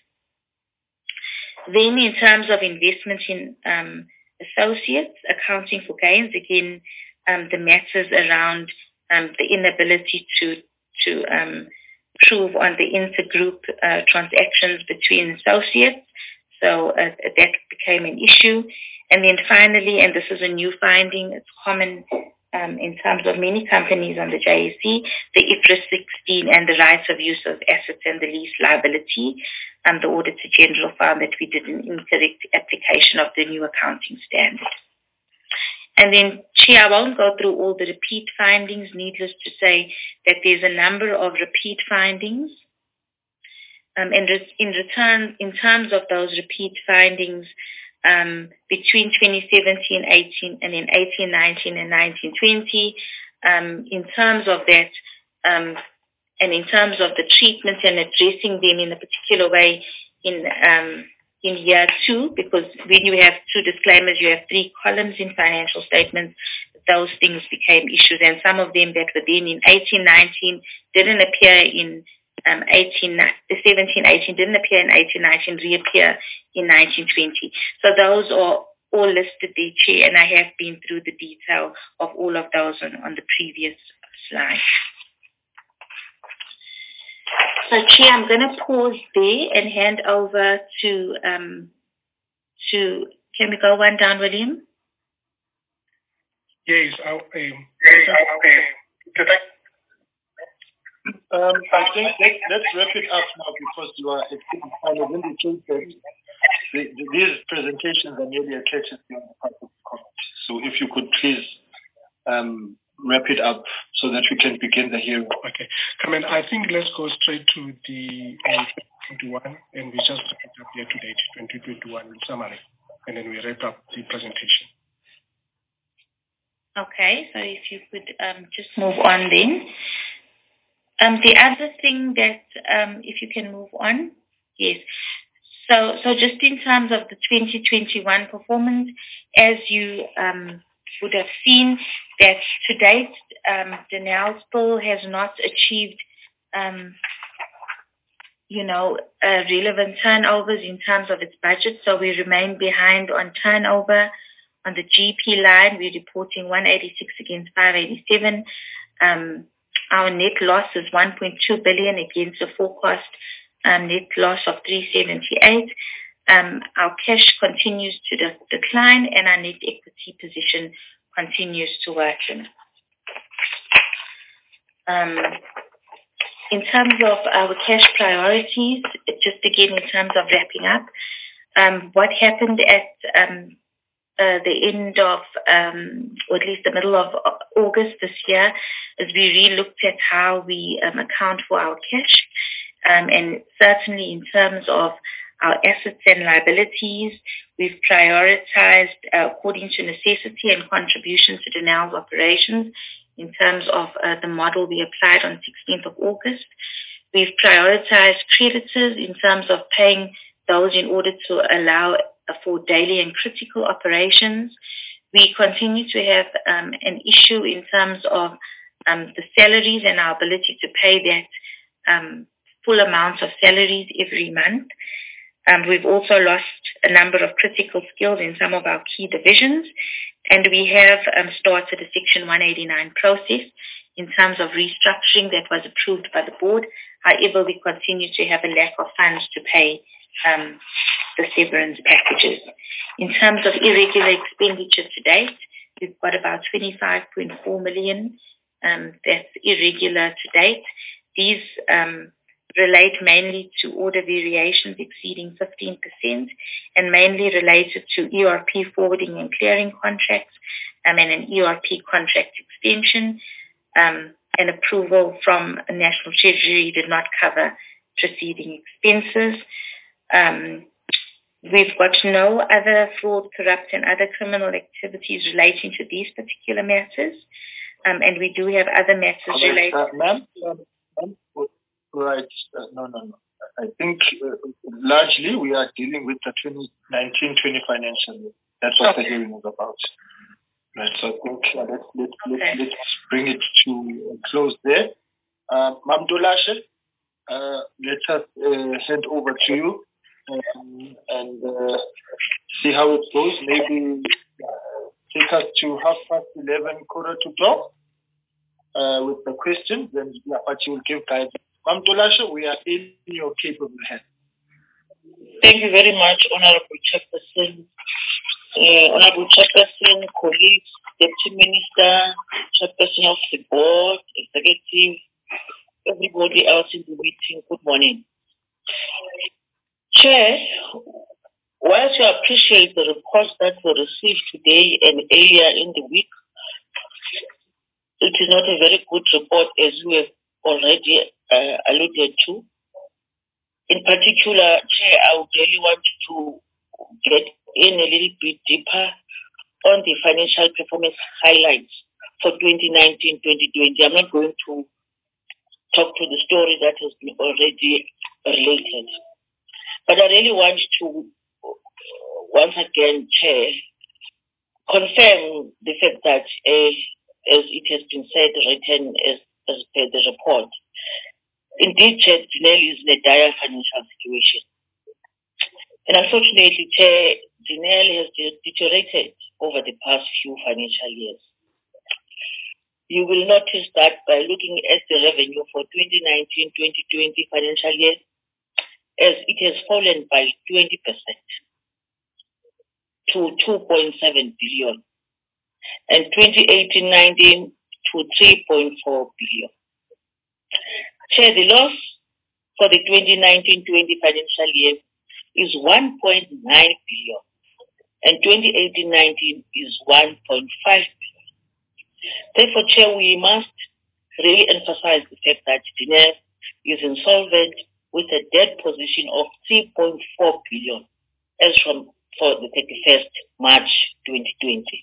Then in terms of investment in um, associates, accounting for gains, again, um, the matters around um, the inability to, to um, prove on the intergroup uh, transactions between associates. So uh, that became an issue. And then finally, and this is a new finding, it's common Um, in terms of many companies on the J S E, the I F R S sixteen and the rights of use of assets and the lease liability. Um, the Auditor General found that we did an incorrect application of the new accounting standard. And then, Chair, I won't go through all the repeat findings. Needless to say that there's a number of repeat findings. Um, and in return, in terms of those repeat findings, Um, between twenty seventeen eighteen and in eighteen nineteen and nineteen twenty, um, in terms of that, um, and in terms of the treatment and addressing them in a particular way in um, in year two, because when you have two disclaimers, you have three columns in financial statements, those things became issues, and some of them that were then in eighteen nineteen didn't appear in Um, eighteen, seventeen, eighteen didn't appear in eighteen, nineteen, reappear in nineteen, twenty. So those are all listed there, Chair, and I have been through the detail of all of those on, on the previous slide. So, Chair, I'm going to pause there and hand over to, um, to, can we go one down, William? Yes, I'll, um, yes, I'll, um, Um, I think let's, let's wrap it up now because you are at the final indicated. The, the, these presentations are merely a courtesy on the part of the committee. So if you could please um, wrap it up so that we can begin the hearing. Okay. Carmen, I think let's go straight to the uh, twenty twenty-one, and we just wrap it up here to date, twenty twenty-one in summary, and then we wrap up the presentation. Okay, so if you could um, just move on then. Um, the other thing that, um, if you can move on, yes. So, so just in terms of the twenty twenty-one performance, as you um, would have seen, that to date, um, Denel still has not achieved, um, you know, uh, relevant turnovers in terms of its budget. So we remain behind on turnover. On the G P line, we're reporting one eighty-six against five eighty-seven. Um, our net loss is one point two billion against a forecast um, net loss of three seventy-eight. Um, our cash continues to de- decline, and our net equity position continues to worsen. Um, in terms of our cash priorities, just again in terms of wrapping up, um, what happened at um, Uh, the end of, um, or at least the middle of August this year, as we re-looked at how we um, account for our cash. Um, and certainly in terms of our assets and liabilities, we've prioritized uh, according to necessity and contribution to Denel's operations in terms of uh, the model we applied on sixteenth of August. We've prioritized creditors in terms of paying those in order to allow for daily and critical operations. We continue to have um, an issue in terms of um, the salaries and our ability to pay that um, full amount of salaries every month. Um, we've also lost a number of critical skills in some of our key divisions, and we have um, started a Section one eighty-nine process in terms of restructuring that was approved by the board. However, we continue to have a lack of funds to pay um, the severance packages. In terms of irregular expenditure to date, we've got about twenty-five point four million um, that's irregular to date. These um, relate mainly to order variations exceeding fifteen percent and mainly related to E R P forwarding and clearing contracts um, and an E R P contract extension. Um, an approval from a National Treasury did not cover preceding expenses. Um, we've got no other fraud, corrupt, and other criminal activities relating to these particular matters, um, and we do have other matters okay, related. Uh, ma'am, ma'am, right? Uh, no, no, no. I think uh, largely we are dealing with the twenty nineteen twenty financial year. That's what okay. the hearing is about. Right. So I think uh, let's let's, okay. let's let's bring it to a close there. Uh, Ma'am Dolashe, uh, let us uh, hand over to you. Um, and uh, see how it goes. Maybe uh, take us to half past eleven, quarter to twelve, uh, with the questions, and yeah, but you will give guidance. Ma'am Dolashe, we are in your capable hands. Thank you very much, Honorable Chairperson, uh, Honorable Chairperson, colleagues, Deputy Minister, Chairperson of the Board, Executive, everybody else in the meeting. Good morning. Chair, whilst you appreciate the reports that were received today and earlier in the week, it is not a very good report as you have already uh, alluded to. In particular, Chair, I would really want to get in a little bit deeper on the financial performance highlights for twenty nineteen twenty twenty. I'm not going to talk to the story that has been already related. But I really want to, once again, Chair, confirm the fact that, uh, as it has been said, written as, as per the report, indeed, Chair, Denel is in a dire financial situation. And unfortunately, Chair, Denel has deteriorated over the past few financial years. You will notice that by looking at the revenue for twenty nineteen twenty twenty financial year, as it has fallen by twenty percent to two point seven billion, and twenty eighteen nineteen to three point four billion. Chair, the loss for the twenty nineteen twenty financial year is one point nine billion, and twenty eighteen nineteen is one point five billion. Therefore, Chair, we must really emphasize the fact that Denel is insolvent with a debt position of three point four billion as from for the thirty-first March twenty twenty.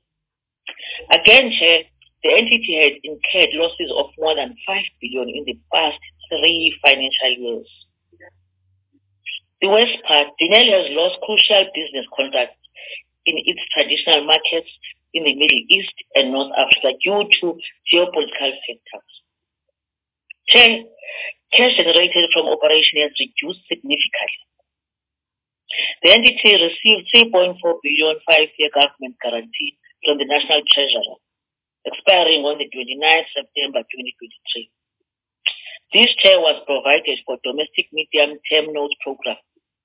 Again, Chair, the entity has incurred losses of more than five billion in the past three financial years. The worst part, Denel has lost crucial business contracts in its traditional markets in the Middle East and North Africa due to geopolitical factors. Chair, cash generated from operation has reduced significantly. The entity received three point four billion five-year government guarantee from the National Treasury, expiring on the twenty-ninth of September twenty twenty-three. This share was provided for domestic medium-term note program.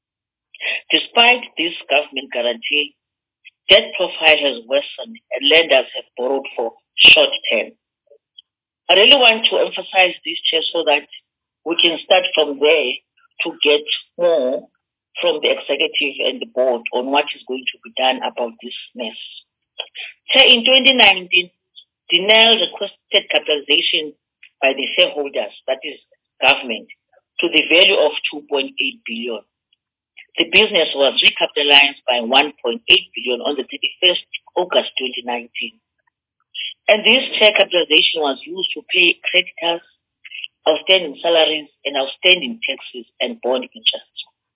Despite this government guarantee, debt profile has worsened and lenders have borrowed for short term. I really want to emphasize this, Chair, so that we can start from there to get more from the executive and the board on what is going to be done about this mess. Chair, in twenty nineteen, Denel requested capitalization by the shareholders, that is government, to the value of two point eight billion. The business was recapitalized by one point eight billion on the thirty-first of August twenty nineteen. And this share capitalization was used to pay creditors, outstanding salaries, and outstanding taxes and bond interest.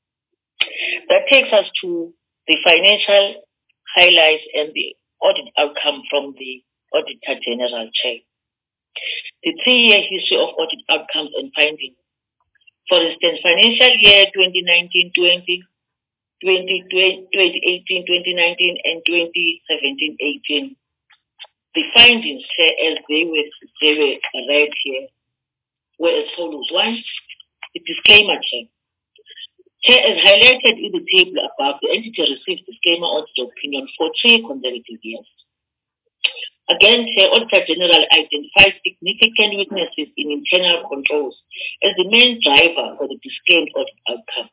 That takes us to the financial highlights and the audit outcome from the Auditor General, Chair. The three-year history of audit outcomes and findings. For instance, financial year twenty nineteen twenty, twenty eighteen twenty nineteen, and twenty seventeen eighteen. The findings, Chair, as they were, they were read here, were as follows. One, the disclaimer, Chair. Chair, as highlighted in the table above, the entity received disclaimer audit opinion for three consecutive years. Again, Chair, Auditor General identified significant weaknesses in internal controls as the main driver for the disclaimed audit outcome.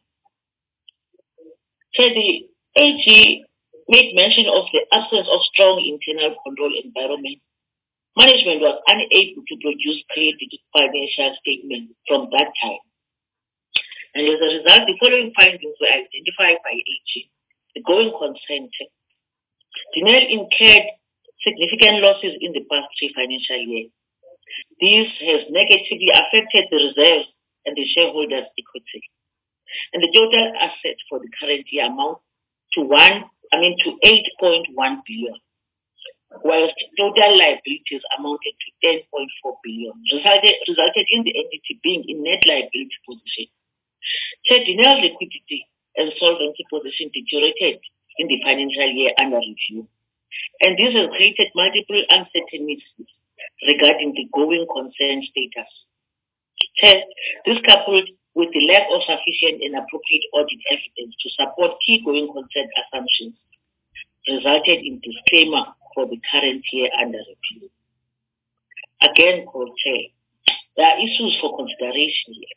Chair, the A G made mention of the absence of strong internal control environment. Management was unable to produce credited financial statements from that time. And as a result, the following findings were identified by A G. The going concern, Denel incurred significant losses in the past three financial years. This has negatively affected the reserves and the shareholders' equity. And the total assets for the current year amount to one, I mean to eight point one billion, whilst total liabilities amounted to ten point four billion, resulted, resulted in the entity being in net liability position. Denel's liquidity and solvency position deteriorated in the financial year under review. And this has created multiple uncertainties regarding the going concern status. This coupled with the lack of sufficient and appropriate audit evidence to support key going concern assumptions resulted in disclaimer for the current year under review. Again, Chair, there are issues for consideration here.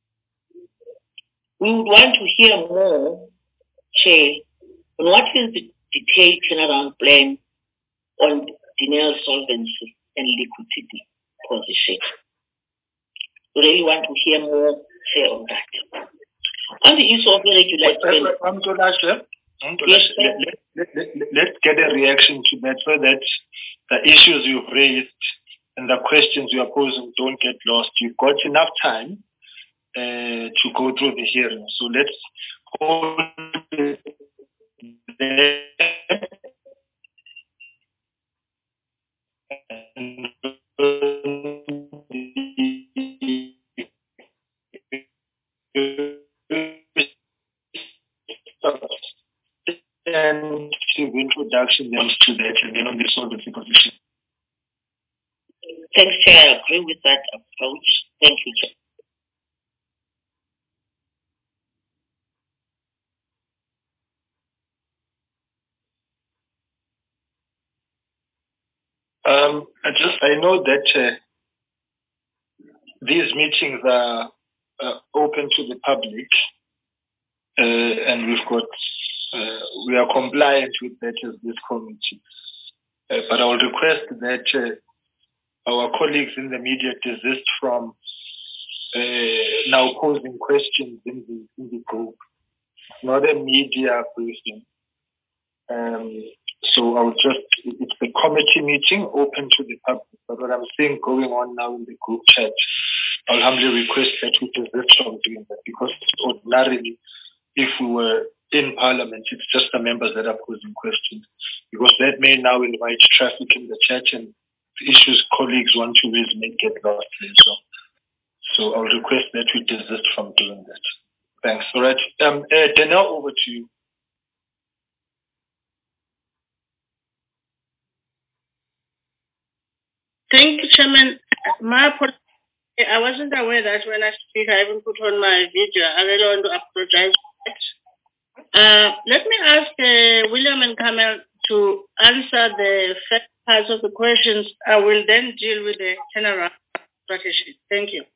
We would want to hear more, Chair, on what is the detailed turnaround plan on Denel solvency and liquidity position. We really want to hear more, Chair, on that. On the issue of the regulatory... Yes, let, let, let, let's get a reaction to that so that the issues you've raised and the questions you are posing don't get lost. You've got enough time uh, to go through the hearing. So let's hold there. And give introduction to that and then on the solvency position. Thanks, Chair. I agree with that approach. Thank you, Chair. Um, I just I know that uh, these meetings are uh, open to the public, uh, and we've got uh, we are compliant with that as this committee. Uh, but I will request that uh, our colleagues in the media desist from uh, now posing questions in the, in the group. It's not a media briefing. Um, so I'll just, it's the committee meeting open to the public. But what I'm seeing going on now in the group chat, I'll humbly request that we desist from doing that, because ordinarily, if we were in Parliament, it's just the members that are posing questions, because that may now invite traffic in the chat and issues colleagues want to raise may get lost. So, so I'll request that we desist from doing that. Thanks. All right. Um, uh, Dana, over to you. Thank you, Chairman. My apologies. I wasn't aware that when I speak, I even put on my video. I really want to apologize for that. Uh, let me ask uh, William and Kamel to answer the first part of the questions. I will then deal with the turnaround strategy. Thank you.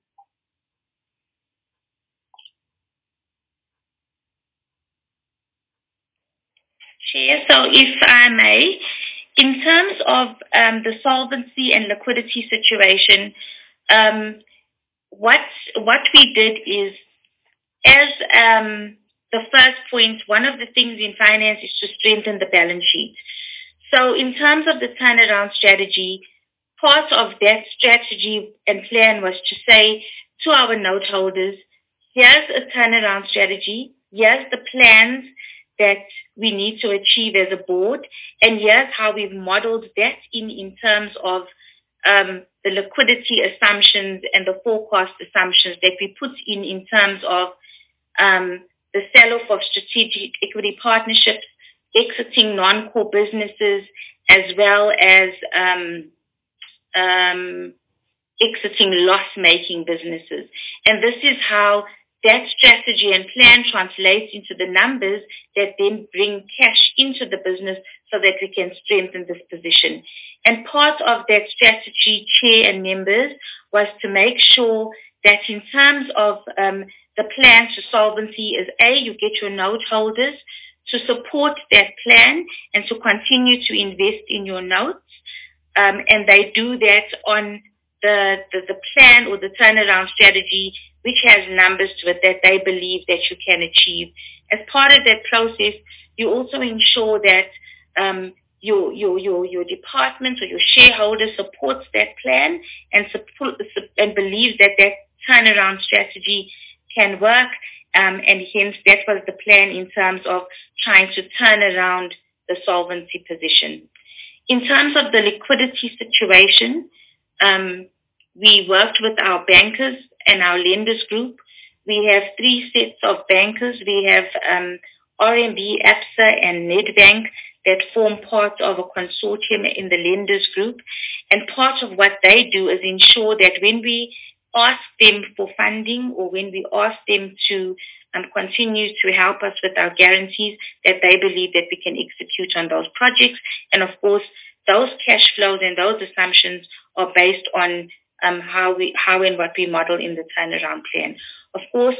Chair, so if I may, in terms of um, the solvency and liquidity situation, um, what what we did is, as um, the first point, one of the things in finance is to strengthen the balance sheet. So in terms of the turnaround strategy, part of that strategy and plan was to say to our note holders, here's a turnaround strategy, here's the plans that we need to achieve as a board, and here's how we've modeled that in, in terms of um, the liquidity assumptions and the forecast assumptions that we put in in terms of um, the sell-off of strategic equity partnerships, exiting non-core businesses, as well as um, um, exiting loss-making businesses. And this is how that strategy and plan translates into the numbers that then bring cash into the business so that we can strengthen this position. And part of that strategy, Chair and members, was to make sure that in terms of um, the plan to solvency is A, you get your note holders to support that plan and to continue to invest in your notes. Um, and they do that on the, the, the plan or the turnaround strategy, which has numbers to it that they believe that you can achieve. As part of that process, you also ensure that um, your, your, your, your department or your shareholder supports that plan and, support, and believes that that turnaround strategy can work. Um, and hence, that was the plan in terms of trying to turn around the solvency position. In terms of the liquidity situation, um, we worked with our bankers and our lenders group. We have three sets of bankers. We have um, R M B, ABSA, and Nedbank that form part of a consortium in the lenders group. And part of what they do is ensure that when we ask them for funding or when we ask them to um, continue to help us with our guarantees, that they believe that we can execute on those projects. And of course, those cash flows and those assumptions are based on um, how we, how and what we model in the turnaround plan. Of course,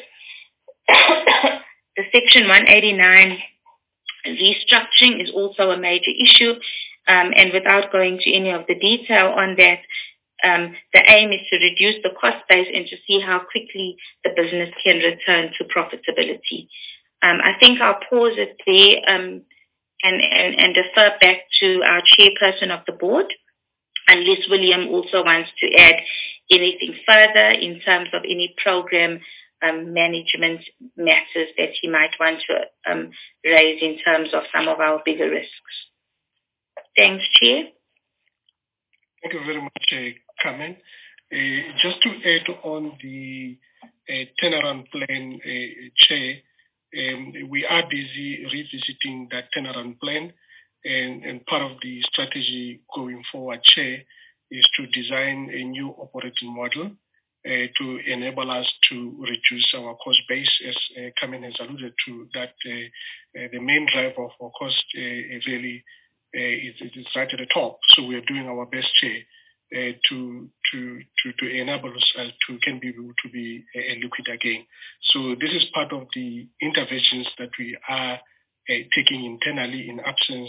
the Section one eighty-nine restructuring is also a major issue. Um, and without going to any of the detail on that, Um, the aim is to reduce the cost base and to see how quickly the business can return to profitability. Um, I think I'll pause it there um, and, and, and defer back to our chairperson of the board, unless William also wants to add anything further in terms of any program um, management matters that he might want to um, raise in terms of some of our bigger risks. Thanks, Chair. Thank you very much, uh, Carmen. Uh, just to add on the uh, turnaround plan, uh, Chair, um, we are busy revisiting that turnaround plan, and, and part of the strategy going forward, Chair, is to design a new operating model uh, to enable us to reduce our cost base, as uh, Carmen has alluded to, that uh, uh, the main driver of our cost uh, really Uh, it, it is right at the top. So we are doing our best, Chair, uh, to, to to to enable us uh, to can be able to be uh, liquid again. So this is part of the interventions that we are uh, taking internally in absence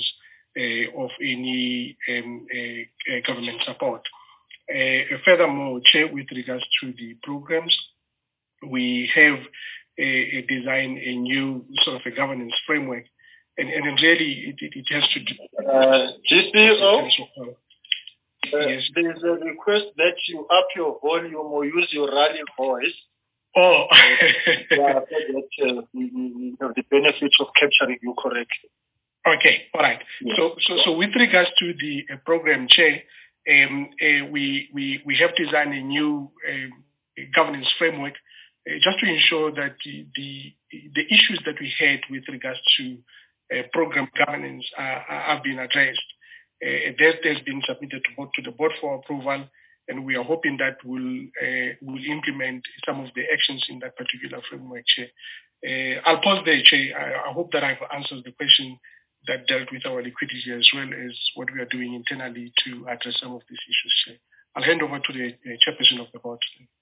uh, of any um, uh, government support. Uh, furthermore, Chair, with regards to the programs, we have a, a design a new sort of a governance framework, and, and really it, it has to do. Uh, G C O, uh, yes. There is a request that you up your volume or use your radio voice. Oh, uh, yeah, so that uh, we, we have the benefit of capturing you correctly. Okay, all right. Yes. So, so, so with regards to the uh, program, Chair, um, uh, we we we have designed a new uh, governance framework uh, just to ensure that the, the the issues that we had with regards to uh, program governance are, are, have been addressed. Uh, that has been submitted to, board, to the board for approval, and we are hoping that we'll uh, will implement some of the actions in that particular framework, Chair. Uh, I'll pause there, Chair. I, I hope that I've answered the question that dealt with our liquidity as well as what we are doing internally to address some of these issues, Chair. I'll hand over to the uh, chairperson of the board.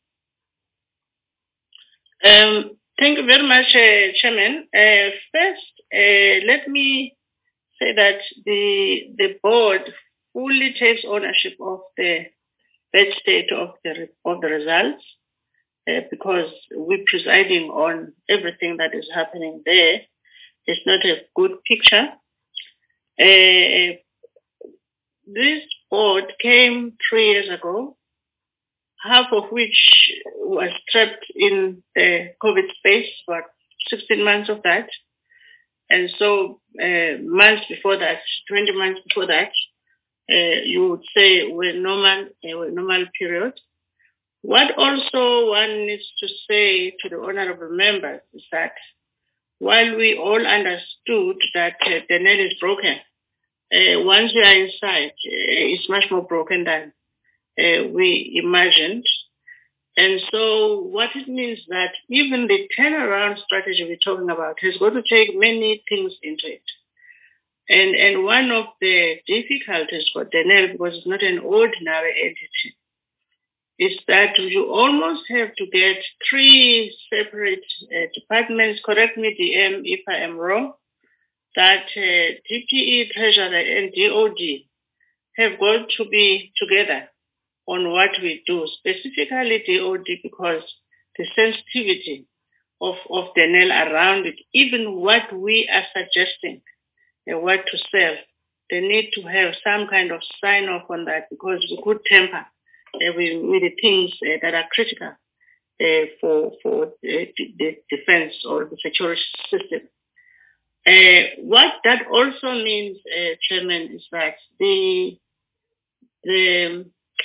Um, thank you very much, uh, Chairman. Uh, first, uh, let me say that the the board fully takes ownership of the bad state of the of the results uh, because we're presiding on everything that is happening there. It's not a good picture. Uh, this board came three years ago, half of which was trapped in the COVID space, about sixteen months of that. And so uh, months before that, twenty months before that, uh, you would say were normal, uh, were normal period. What also one needs to say to the honorable members is that while we all understood that uh, the net is broken, uh, once you are inside, uh, it's much more broken than uh, we imagined. And so what it means that even the turnaround strategy we're talking about has got to take many things into it. And and one of the difficulties for Denel, because it's not an ordinary entity, is that you almost have to get three separate uh, departments, correct me, D M, if I am wrong, that uh, D P E, Treasury, and D O D have got to be together on what we do, specifically D O D, because the sensitivity of, of Denel around it, even what we are suggesting, uh, what to sell, they need to have some kind of sign-off on that because we could tamper uh, with, with the things uh, that are critical uh, for, for uh, the defense or the security system. Uh, what that also means, uh, Chairman, is that the, the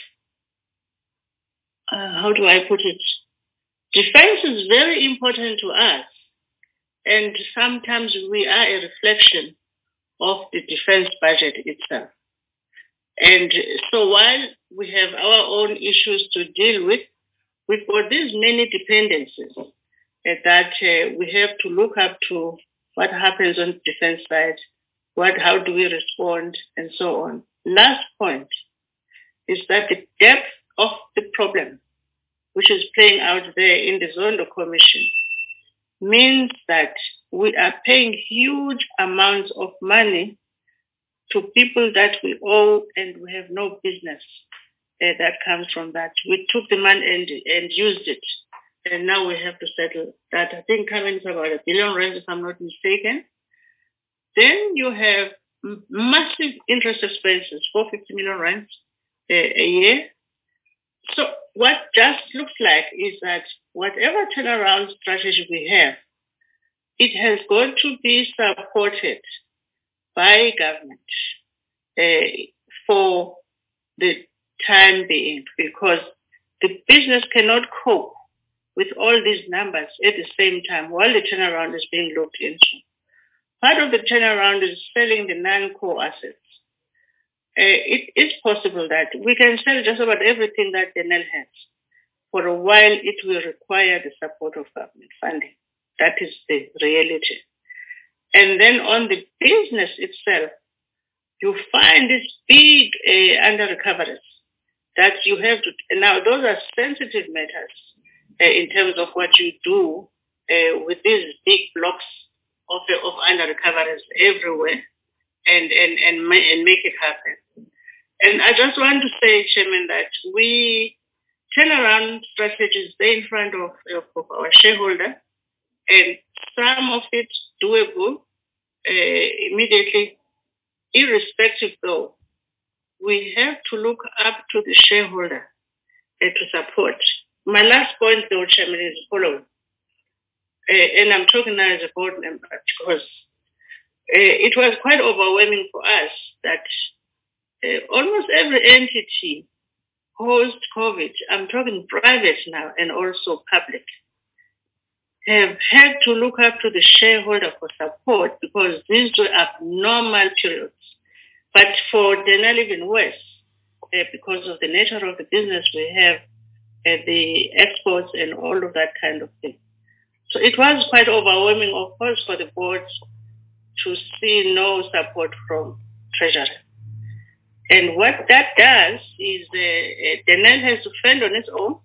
uh, how do I put it? Defense is very important to us, and sometimes we are a reflection of the defense budget itself. And so while we have our own issues to deal with, we've got these many dependencies uh, that uh, we have to look up to what happens on the defense side, what, how do we respond, and so on. Last point is that the depth of the problem, which is playing out there in the Zondo Commission, means that we are paying huge amounts of money to people that we owe and we have no business uh, that comes from that. We took the money and, and used it, and now we have to settle that. I think coming to about a billion rands, if I'm not mistaken. Then you have m- massive interest expenses, four hundred fifty million rands uh, a year. So what just looks like is that whatever turnaround strategy we have, it has got to be supported by government uh, for the time being, because the business cannot cope with all these numbers at the same time while the turnaround is being looked into. Part of the turnaround is selling the non-core assets. Uh, it is possible that we can sell just about everything that Denel has. For a while, it will require the support of government funding. That is the reality. And then on the business itself, you find these big uh, under-recoveries that you have to... Now, those are sensitive matters uh, in terms of what you do uh, with these big blocks of, of under-recoveries everywhere. and, and, and, ma- and make it happen. And I just want to say, Chairman, that we turnaround strategies there in front of, of, of our shareholder, and some of it doable uh, immediately, irrespective though. We have to look up to the shareholder uh, to support. My last point, though, Chairman, is the following. Uh, and I'm talking now as a board member because uh, it was quite overwhelming for us that uh, almost every entity post-COVID, I'm talking private now and also public, have had to look up to the shareholder for support because these were abnormal periods. But for Denel even worse, uh, because of the nature of the business we have, uh, the exports and all of that kind of thing. So it was quite overwhelming, of course, for the board to see no support from Treasury. And what that does is uh, uh, Denel has to fend on its own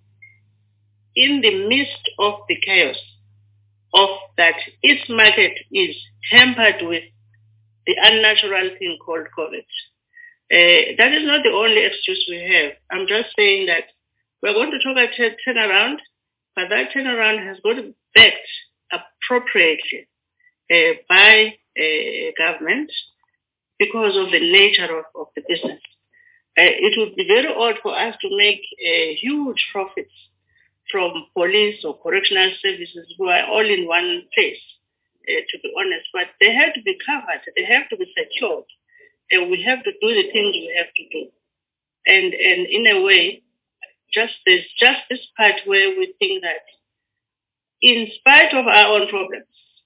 in the midst of the chaos of that its market is tempered with the unnatural thing called COVID. Uh, that is not the only excuse we have. I'm just saying that we're going to talk about a turnaround, but that turnaround has got to be backed appropriately uh, by uh, government because of the nature of, of the business. Uh, it would be very odd for us to make uh, huge profits from police or correctional services who are all in one place, uh, to be honest. But they have to be covered. They have to be secured. And we have to do the things we have to do. And and in a way, just there's just this part where we think that in spite of our own problems,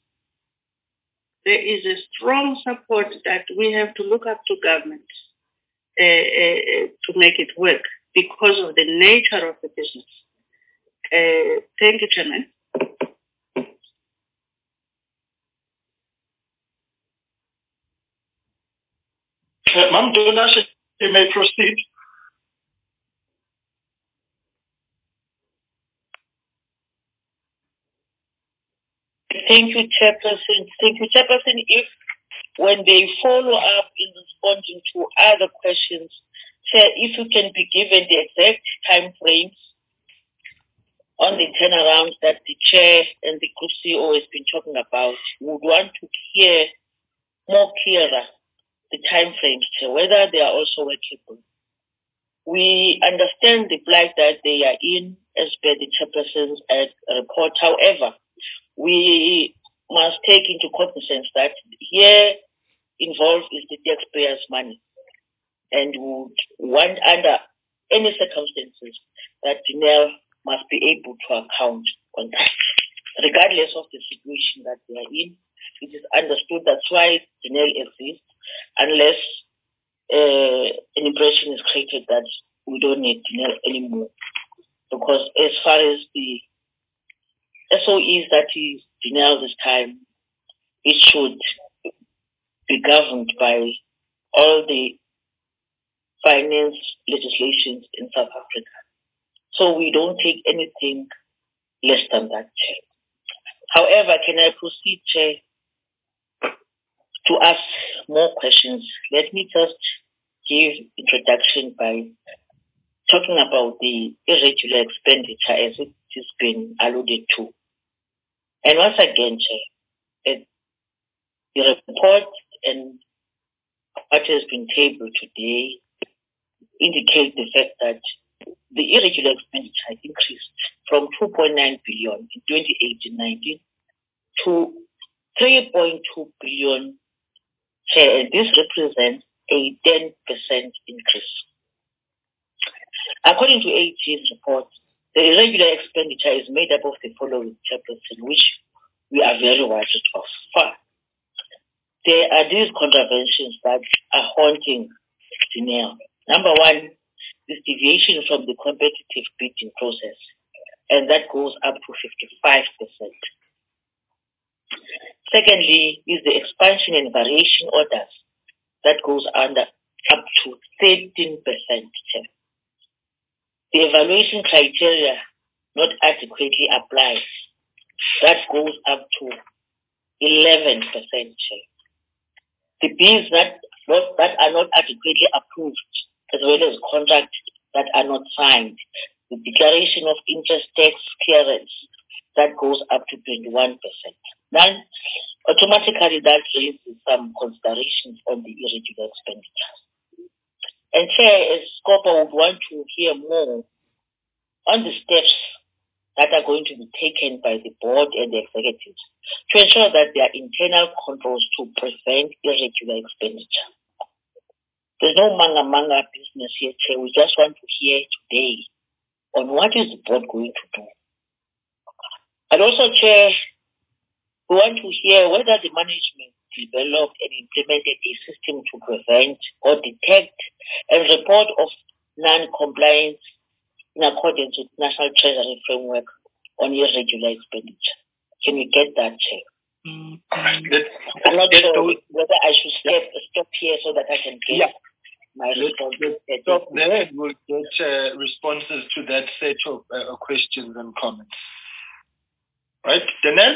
there is a strong support that we have to look up to government uh, uh, to make it work because of the nature of the business. Uh, thank you, Chairman. Uh, Ma'am Dolas, you may proceed. Thank you, Chairperson. Thank you, Chairperson. If when they follow up in responding to other questions, Chair, if you can be given the exact time frames on the turnaround that the Chair and the Group C E O has been talking about, we would want to hear more clearer the time frames, Chair, whether they are also workable. We understand the plight that they are in as per the Chairperson's report. However, we must take into cognizance that here involved is the taxpayers' money, and would want under any circumstances that Denel must be able to account on that. Regardless of the situation that they are in, it is understood that's why Denel exists, unless uh, an impression is created that we don't need Denel anymore. Because as far as the S O Es that is Denel this time, it should be governed by all the finance legislations in South Africa. So we don't take anything less than that, Chair. However, can I proceed, Chair, to ask more questions? Let me just give introduction by talking about the irregular expenditure as it has been alluded to. And once again, Chair, the report and what has been tabled today indicate the fact that the irregular expenditure increased from two point nine billion in twenty eighteen nineteen to three point two billion. And this represents a ten percent increase. According to A G's report, the irregular expenditure is made up of the following chapters, in which we are very worried of. First, there are these contraventions that are haunting Denel. Number one is deviation from the competitive bidding process, and that goes up to fifty-five percent. Secondly is the expansion and variation orders, that goes under up to thirteen percent. The evaluation criteria not adequately applied, that goes up to eleven percent. the bills that, not, that are not adequately approved, as well as contracts that are not signed, the declaration of interest tax clearance that goes up to twenty-one percent. Then automatically that raises some considerations on the irregular expenditure. And Chair, as Scopa would want to hear more on the steps that are going to be taken by the board and the executives to ensure that there are internal controls to prevent irregular expenditure. There's no manga-manga business here, Chair. We just want to hear today on what is the board going to do. And also, Chair, we want to hear whether the management developed and implemented a system to prevent or detect and report of non-compliance in accordance with National Treasury Framework on irregular expenditure. Can we get that, Chair? Mm, I'm not sure whether I should step, stop here so that I can get yeah. my response. Let's stop there. We'll get uh, responses to that set of uh, questions and comments. Right, Daniel?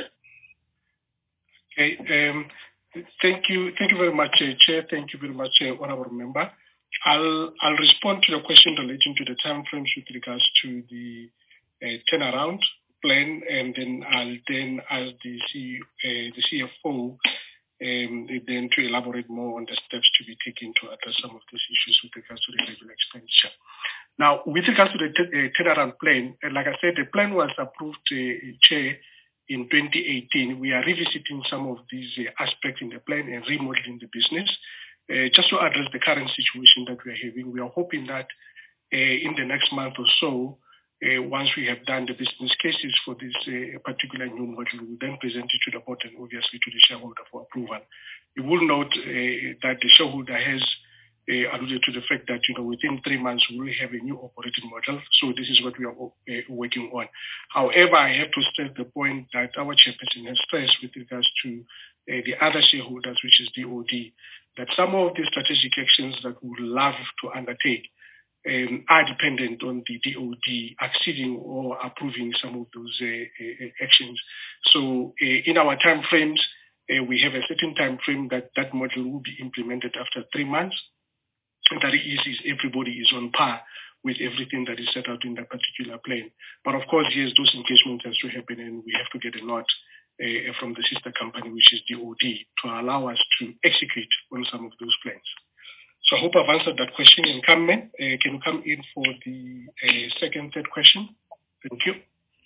Okay. Um, thank you. Thank you very much, uh, Chair. Thank you very much, uh, Honourable Member. I'll I'll respond to your question relating to the time frames with regards to the uh, turnaround plan, and then I'll then ask the C, uh, the C F O um, then to elaborate more on the steps to be taken to address some of these issues with regards to the irregular expenditure. Now, with regards to the t- uh, turnaround plan, uh, like I said, the plan was approved, uh, Chair, in twenty eighteen. We are revisiting some of these uh, aspects in the plan and remodeling the business. Uh, just to address the current situation that we are having, we are hoping that uh, in the next month or so, uh, once we have done the business cases for this uh, particular new model, we will then present it to the board and obviously to the shareholder for approval. You will note uh, that the shareholder has uh, alluded to the fact that, you know, within three months we will have a new operating model. So this is what we are uh, working on. However, I have to stress the point that our chairperson has stressed with regards to uh, the other shareholders, which is D O D, that some of the strategic actions that we would love to undertake um, are dependent on the D O D acceding or approving some of those uh, uh, actions. So uh, in our time frames, uh, we have a certain time frame that that model will be implemented after three months. And that is, is everybody is on par with everything that is set out in that particular plan. But of course, yes, those engagements has to happen, and we have to get a nod uh, from the sister company, which is D O D, to allow us to execute on some of those plans. So I hope I've answered that question. And Carmen, uh, can you come in for the uh, second, third question? Thank you.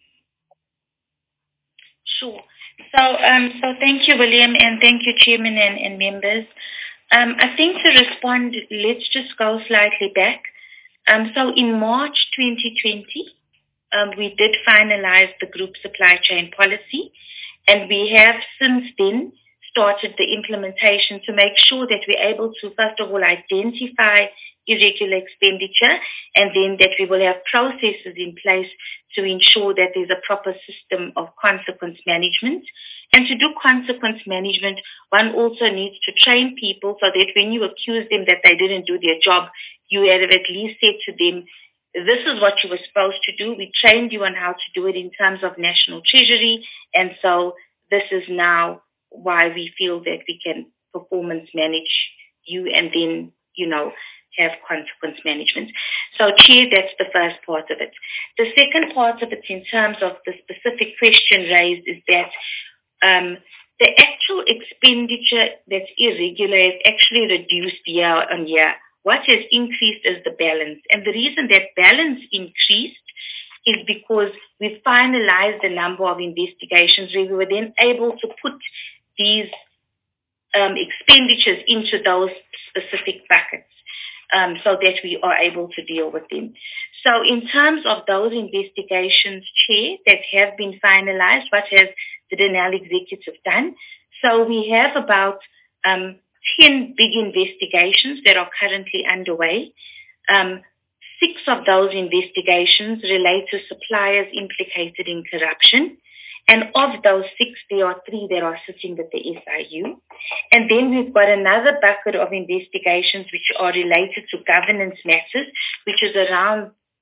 Sure. So, um, so thank you, William, and thank you, Chairman and, and members. Um, I think to respond, let's just go slightly back. Um, so in March twenty twenty, um, we did finalize the group supply chain policy, and we have since then started the implementation to make sure that we're able to, first of all, identify irregular expenditure, and then that we will have processes in place to ensure that there's a proper system of consequence management. And to do consequence management, one also needs to train people so that when you accuse them that they didn't do their job, you have at least said to them, this is what you were supposed to do. We trained you on how to do it in terms of National Treasury, and so this is now why we feel that we can performance manage you and then, you know, have consequence management. So, Chair, that's the first part of it. The second part of it, in terms of the specific question raised, is that um, the actual expenditure that's irregular is actually reduced year on year. What has increased is the balance. And the reason that balance increased is because we finalized a number of investigations where we were then able to put these um, expenditures into those specific buckets. Um, so that we are able to deal with them. So in terms of those investigations, Chair, that have been finalized, what has the Denel Executive done? So we have about um, ten big investigations that are currently underway. Um, six of those investigations relate to suppliers implicated in corruption. And of those six, there are three that are sitting with the S I U. And then we've got another bucket of investigations which are related to governance matters, which is around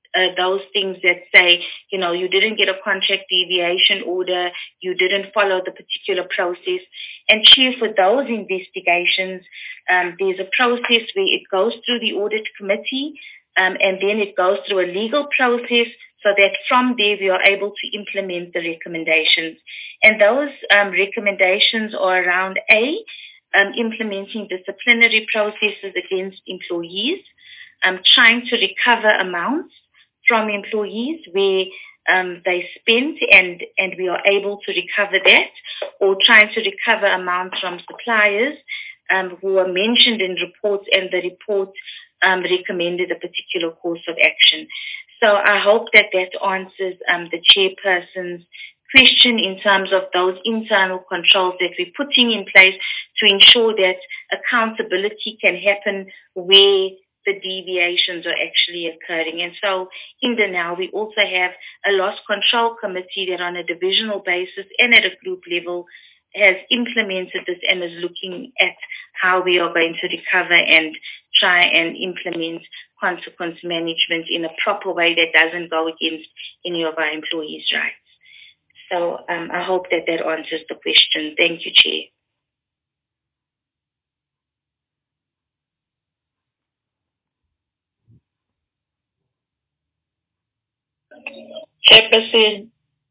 uh, those things that say, you know, you didn't get a contract deviation order, you didn't follow the particular process. And Chair, for those investigations, um, there's a process where it goes through the audit committee, um, and then it goes through a legal process, so that from there we are able to implement the recommendations. And those um, recommendations are around A, um, implementing disciplinary processes against employees, um, trying to recover amounts from employees where um, they spent and, and we are able to recover that, or trying to recover amounts from suppliers um, who are mentioned in reports and the report um, recommended a particular course of action. So I hope that that answers um, the chairperson's question in terms of those internal controls that we're putting in place to ensure that accountability can happen where the deviations are actually occurring. And so in the now, we also have a loss control committee that on a divisional basis and at a group level has implemented this and is looking at how we are going to recover and try and implement consequence management in a proper way that doesn't go against any of our employees' rights. So um, I hope that that answers the question. Thank you, Chair. Chairperson.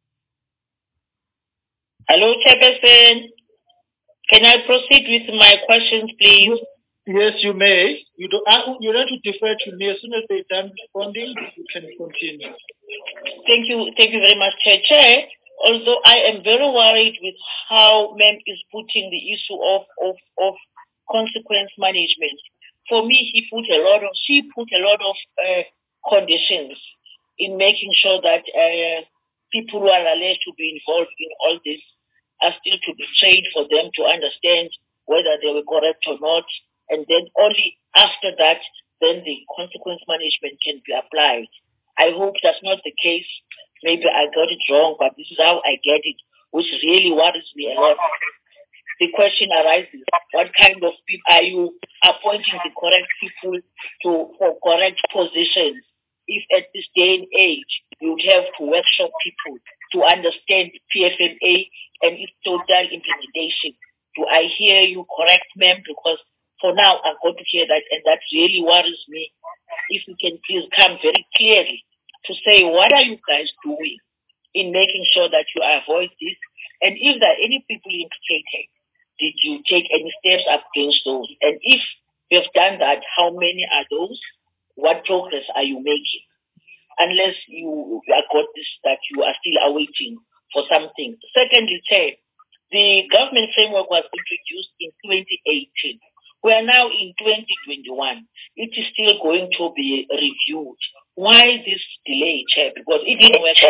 Hello, Chairperson. Can I proceed with my questions, please? Yes, you may. You don't, uh, you don't have to defer to me. As soon as they're done responding, you can continue. Thank you. Thank you very much, Chair. Chair, although I am very worried with how M E M is putting the issue of, of, of consequence management. For me, he put a lot of, she put a lot of uh, conditions in making sure that uh, people who are alleged to be involved in all this are still to be trained for them to understand whether they were correct or not. And then only after that, then the consequence management can be applied. I hope that's not the case. Maybe I got it wrong, but this is how I get it, which really worries me a lot. The question arises, what kind of people are you appointing the correct people to for correct positions? If at this day and age, you would have to workshop people to understand P F M A and its total implementation. Do I hear you correct, ma'am? Because for now, I've got to hear that, and that really worries me. If you can please come very clearly to say, what are you guys doing in making sure that you avoid this? And if there are any people implicated, did you take any steps against those? And if you've done that, how many are those? What progress are you making? Unless you have got this, that you are still awaiting for something. Secondly, Chair, the government framework was introduced in twenty eighteen. We are now in twenty twenty-one. It is still going to be reviewed. Why this delay, Chair? Because it didn't work.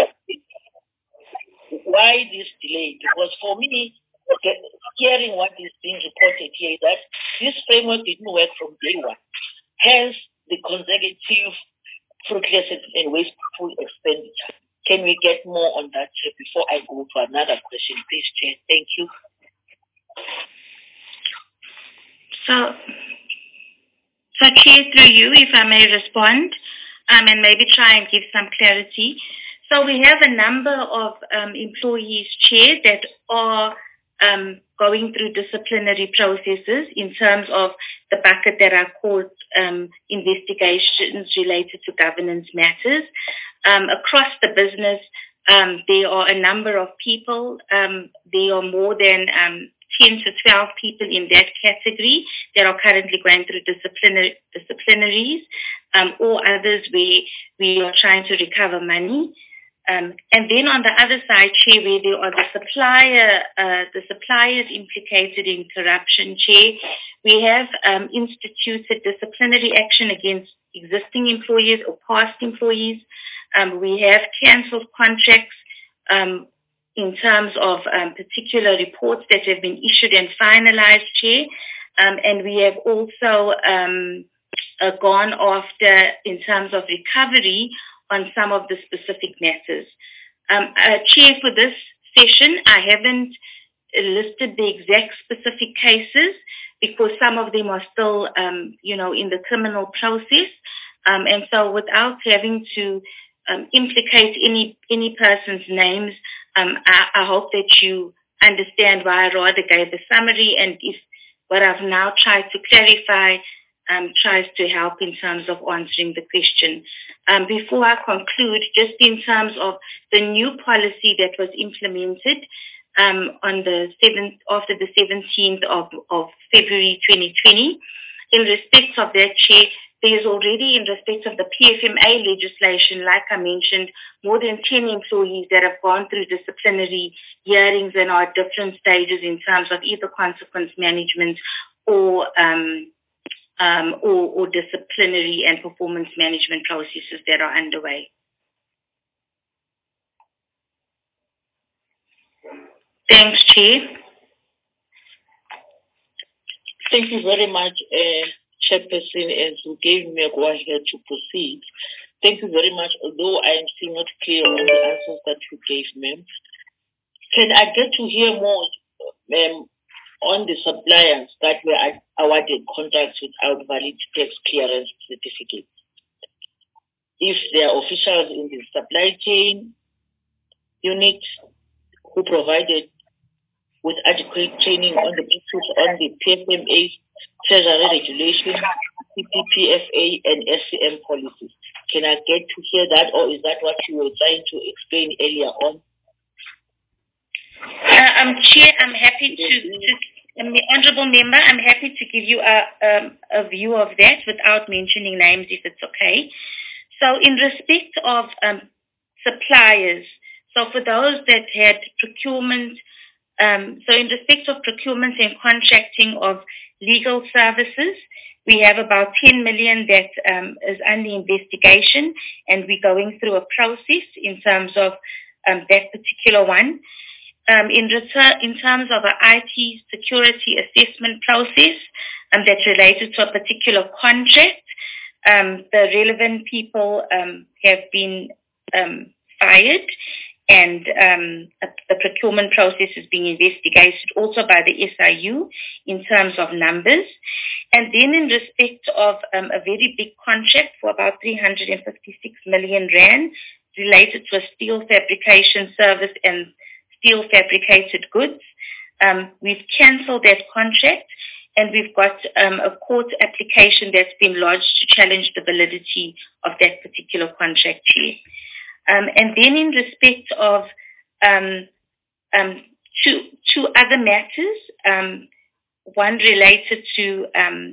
Why this delay? Because for me, hearing what is being reported here is that this framework didn't work from day one. Hence, the consecutive fruitless and wasteful expenditure. Can we get more on that, Chair, before I go to another question, please, Chair? Thank you. So, so Chair, through you, if I may respond, um, and maybe try and give some clarity. So we have a number of um, employees, Chair, that are um, going through disciplinary processes in terms of the bucket that are called um, investigations related to governance matters. Um, across the business, um, there are a number of people. Um, there are more than um, ten to twelve people in that category that are currently going through disciplinary, disciplinaries, um, or others where we are trying to recover money. Um, and then on the other side, Chair, where there are the supplier, uh, the suppliers implicated in corruption, Chair, we have um, instituted disciplinary action against existing employees or past employees. Um, we have cancelled contracts um, in terms of um, particular reports that have been issued and finalized, Chair. Um, and we have also um, uh, gone after, in terms of recovery, on some of the specific matters. Um, uh, Chair, for this session, I haven't listed the exact specific cases because some of them are still, um, you know, in the criminal process. Um, and so without having to um, implicate any any person's names, um, I, I hope that you understand why I rather gave the summary, and if what I've now tried to clarify um, tries to help in terms of answering the question. Um, before I conclude, just in terms of the new policy that was implemented um, on the seventh, after the seventeenth of, of February twenty twenty, in respect of that, Chair, there is already, in respect of the P F M A legislation, like I mentioned, more than ten employees that have gone through disciplinary hearings and are at different stages in terms of either consequence management or um, um, or, or disciplinary and performance management processes that are underway. Thanks, Chair. Thank you very much, uh, Chairperson, as you gave me a go ahead to proceed. Thank you very much, although I am still not clear on the answers that you gave me. Can I get to hear more um, on the suppliers that were awarded contracts without valid tax clearance certificates? If they are officials in the supply chain unit who provided with adequate training on the basis on the P F M A Treasury Regulation, C P P F A and S C M policies. Can I get to hear that, or is that what you were trying to explain earlier on? Uh, um, Chair, I'm happy to, to um, the Honourable Member, I'm happy to give you a, um, a view of that without mentioning names if it's okay. So in respect of um, suppliers, so for those that had procurement, um, so in respect of procurement and contracting of legal services, we have about ten million that um, is under investigation, and we're going through a process in terms of um, that particular one. Um, in, return, in terms of an I T security assessment process um, that's related to a particular contract, um, the relevant people um, have been um, fired, and um, a, the procurement process is being investigated also by the S I U in terms of numbers. And then in respect of um, a very big contract for about three hundred fifty-six million rand related to a steel fabrication service and steel fabricated goods, um, we've cancelled that contract, and we've got um, a court application that's been lodged to challenge the validity of that particular contract. Um, and then in respect of um, um, two, two other matters, um, one related to um,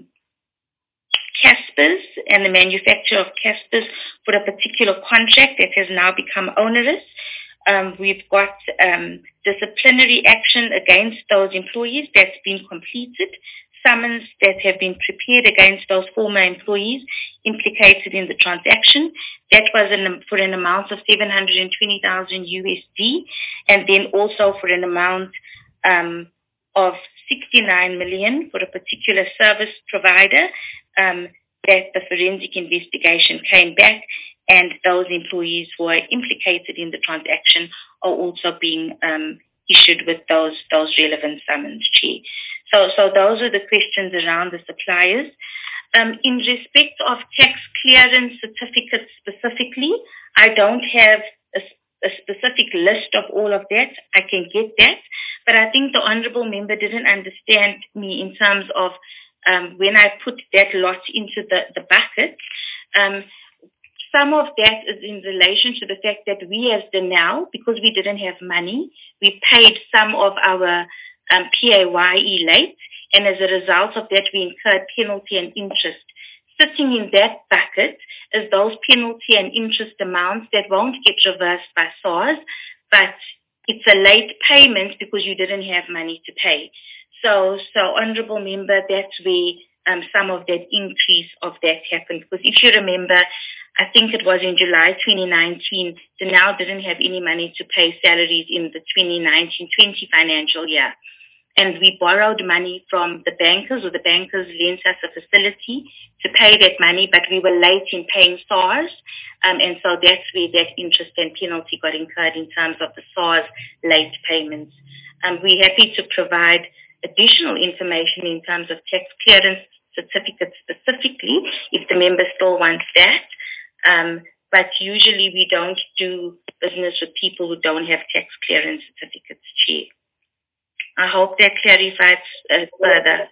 Caspers and the manufacture of Caspers for a particular contract that has now become onerous. Um, we've got um, disciplinary action against those employees that's been completed, summons that have been prepared against those former employees implicated in the transaction. That was an, for an amount of seven hundred twenty thousand U S D, and then also for an amount um, of sixty-nine million for a particular service provider um, that the forensic investigation came back, and those employees who are implicated in the transaction are also being um, issued with those those relevant summons, Chair. So, so those are the questions around the suppliers. Um, in respect of tax clearance certificates specifically, I don't have a, a specific list of all of that. I can get that, but I think the Honourable Member didn't understand me in terms of um, when I put that lot into the, the bucket. Um, Some of that is in relation to the fact that we as the now, because we didn't have money, we paid some of our um, P A Y E late, and as a result of that, we incurred penalty and interest. Sitting in that bucket is those penalty and interest amounts that won't get reversed by SARS, but it's a late payment because you didn't have money to pay. So, so Honourable Member, that's where um, some of that increase of that happened. Because if you remember, I think it was in July twenty nineteen, the now didn't have any money to pay salaries in the twenty nineteen twenty financial year. And we borrowed money from the bankers, or the bankers lent us a facility to pay that money, but we were late in paying SARS. Um, and so that's where that interest and penalty got incurred in terms of the SARS late payments. Um, we're happy to provide additional information in terms of tax clearance certificate specifically, if the member still wants that. Um, but usually we don't do business with people who don't have tax clearance certificates, Chair. I hope that clarifies uh, further.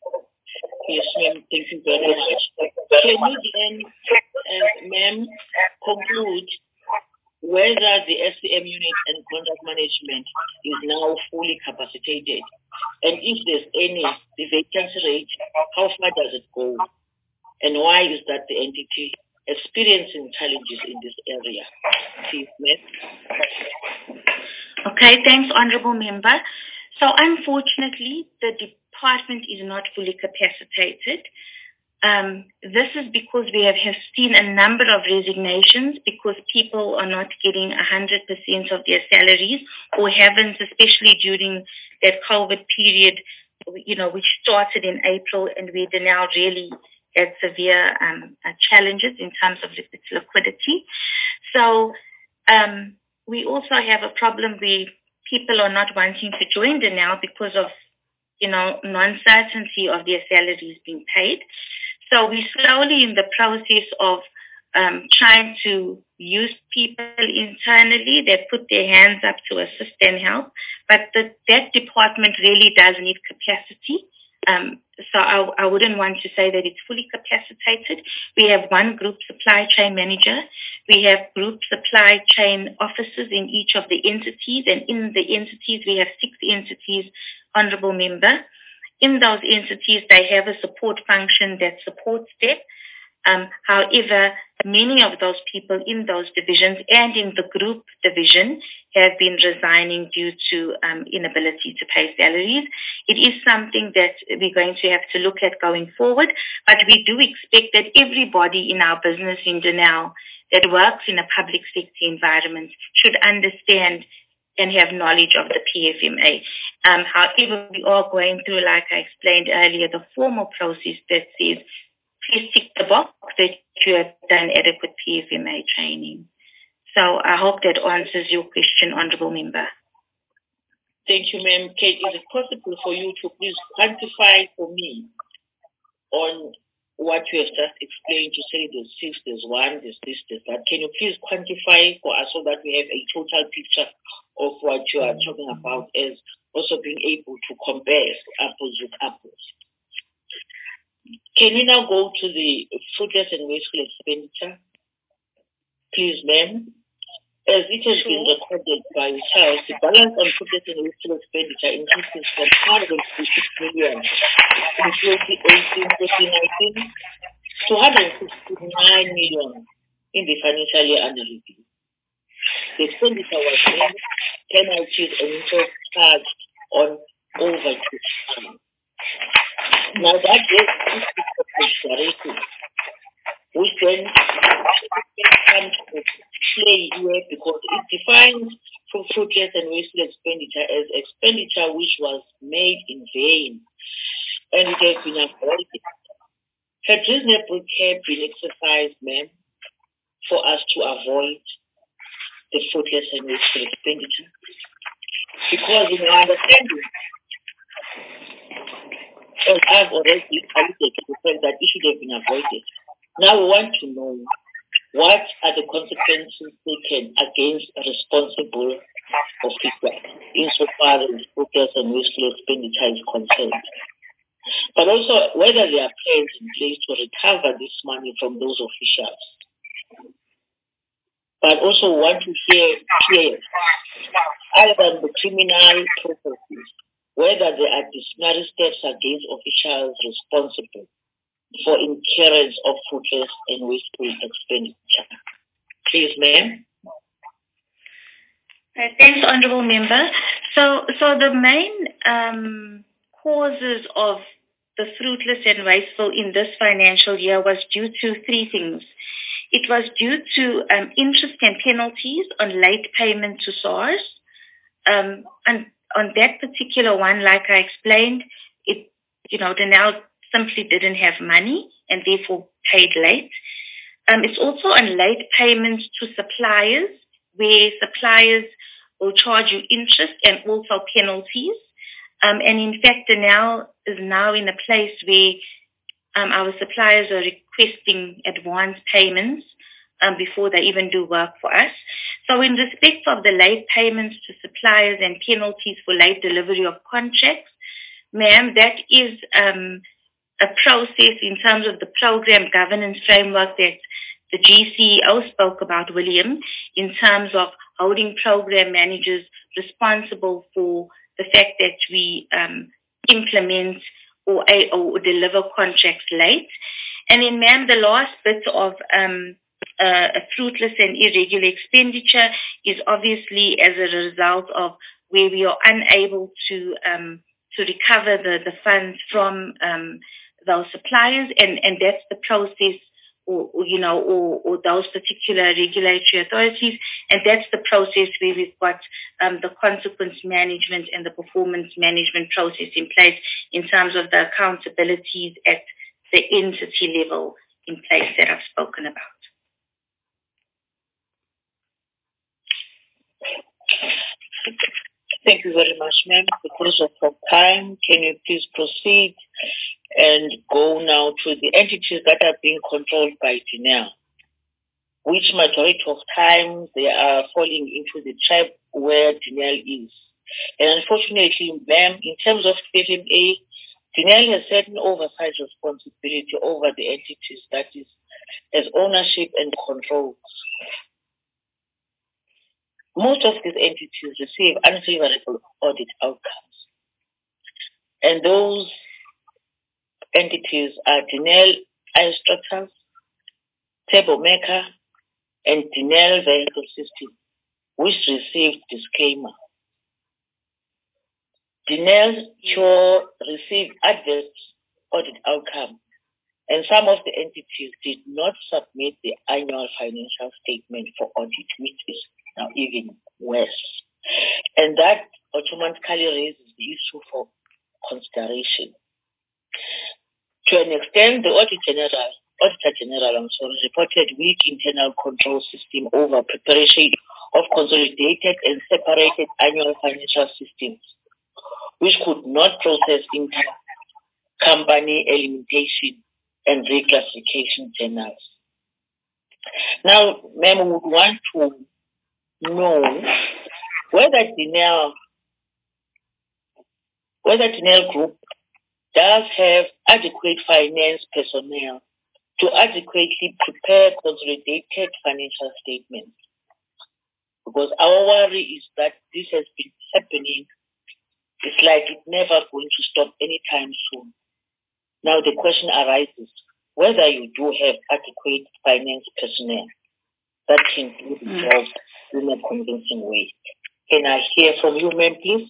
Yes, ma'am. Thank you very much. Can you then, uh, ma'am, conclude whether the S C M unit and contract management is now fully capacitated? And if there's any, the vacancy rate, how far does it go? And why is that the entity experiencing challenges in this area? Please, ma'am. Okay, thanks, Honourable Member. So unfortunately, the department is not fully capacitated. Um, this is because we have, have seen a number of resignations because people are not getting one hundred percent of their salaries or haven't, especially during that COVID period, you know, which started in April and where they now really had severe um, uh, challenges in terms of its liquidity. So um, we also have a problem where people are not wanting to join the now because of, you know, non-certainty of their salaries being paid. So we're slowly in the process of um, trying to use people internally that put their hands up to assist and help. But the, that department really does need capacity. Um, so I, I wouldn't want to say that it's fully capacitated. We have one group supply chain manager. We have group supply chain officers in each of the entities. And in the entities, we have six entities, Honourable Member. In those entities, they have a support function that supports them. Um, however, many of those people in those divisions and in the group division have been resigning due to um, inability to pay salaries. It is something that we're going to have to look at going forward, but we do expect that everybody in our business in Denel that works in a public sector environment should understand and have knowledge of the P F M A. Um, however, we are going through, like I explained earlier, the formal process that says, please tick the box that you have done adequate P F M A training. So I hope that answers your question, Honourable Member. Thank you, ma'am. Kate, is it possible for you to please quantify for me on what you have just explained? To say there's six, there's one, there's this, there's that. Can you please quantify for us so that we have a total picture of what you are talking about, as also being able to compare apples with apples? Can we now go to the fruitless and wasteful expenditure? Please, ma'am. As it has been recorded by yourself, the balance on fruitless and wasteful expenditure increases from one hundred fifty-six million in twenty eighteen to twenty nineteen to one hundred sixty-nine million in the financial year under review. The expenditure was made penalties and interest charged on overdue funds. Now that is consideration, which then comes to play here because it defines fruitless and wasteful expenditure as expenditure which was made in vain and it has been avoided. Had reasonable care been exercised, ma'am, for us to avoid the fruitless and wasteful expenditure? Because in our understanding, as I've already alluded to the fact that it should have been avoided. Now we want to know what are the consequences taken against a responsible official insofar as fruitless and wasteful expenditure is concerned. But also whether there are plans in place to recover this money from those officials. But also want to hear, hear other than the criminal processes, whether there are disciplinary steps against officials responsible for incurrence of fruitless and wasteful expenditure. Please, ma'am. Uh, thanks, Honourable Member. So, so the main um, causes of the fruitless and wasteful in this financial year was due to three things. It was due to um, interest and penalties on late payment to SARS. Um, and on that particular one, like I explained, it, you know, the now simply didn't have money and therefore paid late. Um, it's also on late payments to suppliers, where suppliers will charge you interest and also penalties. Um, and in fact, the now is now in a place where um, our suppliers are requesting advance payments um, before they even do work for us. So in respect of the late payments to suppliers and penalties for late delivery of contracts, ma'am, that is um, a process in terms of the program governance framework that the G C E O spoke about, William, in terms of holding program managers responsible for the fact that we um, implement or, or deliver contracts late. And then, ma'am, the last bit of um, uh, a fruitless and irregular expenditure is obviously as a result of where we are unable to um, to recover the, the funds from um, those suppliers, and, and that's the process, or, or you know, or, or those particular regulatory authorities, and that's the process where we've got um, the consequence management and the performance management process in place in terms of the accountabilities at the entity level in place that I've spoken about. Thank you very much, ma'am. Because of the time, can you please proceed and go now to the entities that are being controlled by Denel, which majority of times they are falling into the trap where Denel is. And unfortunately, ma'am, in terms of F M A, Denel has certain oversight responsibility over the entities, that is, as ownership and control. Most of these entities receive unfavorable audit outcomes. And those entities are Denel iStructures, Tablemaker, and Denel Vehicle System, which received disclaimer. Denel Cure received adverse audit outcome, and some of the entities did not submit the annual financial statement for audit, which is now even worse. And that automatically raises the issue for consideration. To an extent, the Auditor General, Auditor General, I'm sorry, reported weak internal control system over preparation of consolidated and separated annual financial systems, which could not process inter-company elimination and reclassification journals. Now, ma'am, would want to know whether Denel, whether Denel Group does have adequate finance personnel to adequately prepare consolidated financial statements. Because our worry is that this has been happening. It's like it's never going to stop anytime soon. Now the question arises whether you do have adequate finance personnel that can do the job in a convincing way. Can I hear from you, ma'am, please?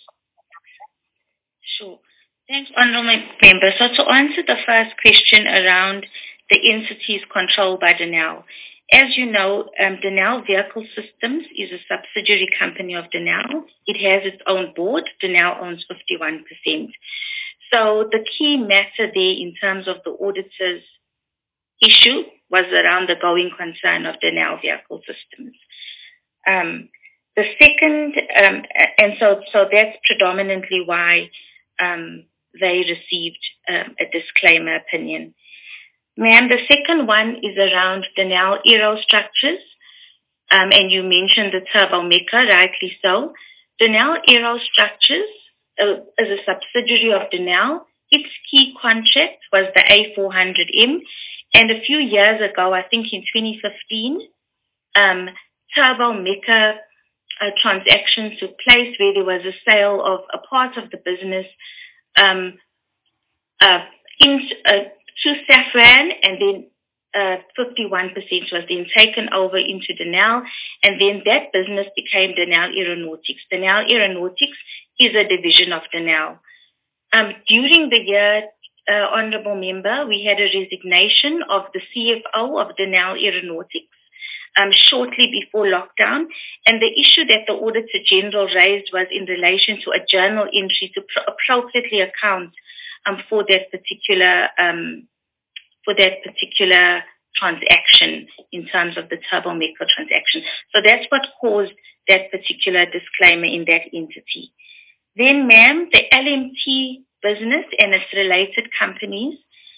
Sure. Thanks, Honourable Member. So to answer the first question around the entities controlled by Denel, as you know, um, Denel Vehicle Systems is a subsidiary company of Denel. It has its own board. Denel owns fifty-one percent. So the key matter there in terms of the auditor's issue was around the going concern of Denel Vehicle Systems. Um, the second, um, and so, so that's predominantly why um, they received um, a disclaimer opinion. Ma'am, the second one is around Denel Aerostructures, um, and you mentioned the Tablemaker, rightly so. Denel Aerostructures uh, is a subsidiary of Denel. Its key contract was the A four hundred M, and a few years ago, I think in twenty fifteen, um, Tablemaker uh, transactions took place where there was a sale of a part of the business um, uh, in, uh, to Safran, and then uh, fifty-one percent was then taken over into Denel, and then that business became Denel Aeronautics. Denel Aeronautics is a division of Denel. Um, during the year, uh, Honourable Member, we had a resignation of the C F O of Denel Aeronautics um, shortly before lockdown, and the issue that the Auditor General raised was in relation to a journal entry to pro- appropriately account um, for that particular um, for that particular transaction in terms of the Tablemaker transaction. So that's what caused that particular disclaimer in that entity. Then, ma'am, the L M T business and its related companies,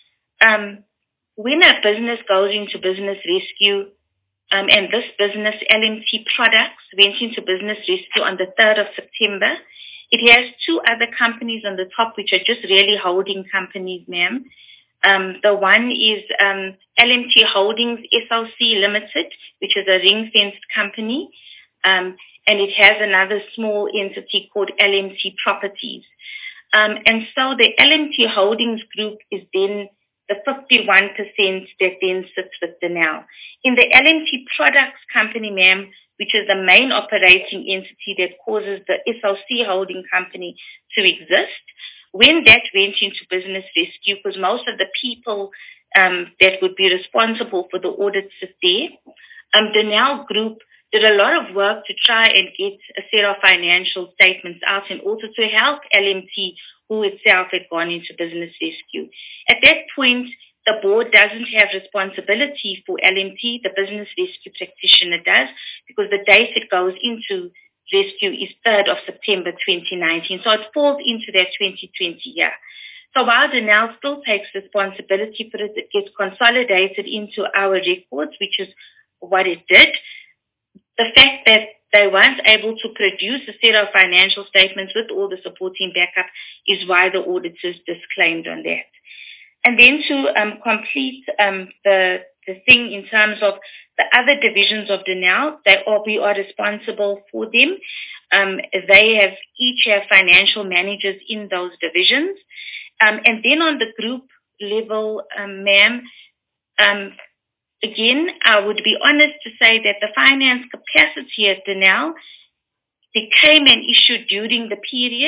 um, when a business goes into business rescue, um, and this business, L M T Products, went into business rescue on the third of September, it has two other companies on the top, which are just really holding companies, ma'am. Um, the one is um, L M T Holdings S L C Limited, which is a ring-fenced company, um, and it has another small entity called L M T Properties. Um, and so the L M T Holdings Group is then the fifty-one percent that then sits with Denel. In the L M T Products Company, ma'am, which is the main operating entity that causes the S L C holding company to exist, when that went into business rescue, because most of the people um, that would be responsible for the audits sit there, um, Denel Group did a lot of work to try and get a set of financial statements out and also to help L M T, who itself had gone into business rescue. At that point, the board doesn't have responsibility for L M T, the business rescue practitioner does, because the date it goes into rescue is third of September twenty nineteen. So it falls into that twenty twenty year. So while Denel still takes responsibility for it, it gets consolidated into our records, which is what it did. The fact that they weren't able to produce a set of financial statements with all the supporting backup is why the auditors disclaimed on that. And then to um, complete um, the the thing in terms of the other divisions of Denel, they are, we are responsible for them. Um, they have each have financial managers in those divisions. Um, and then on the group level, um, ma'am, um, again, I would be honest to say that the finance capacity at Denel became an issue during the period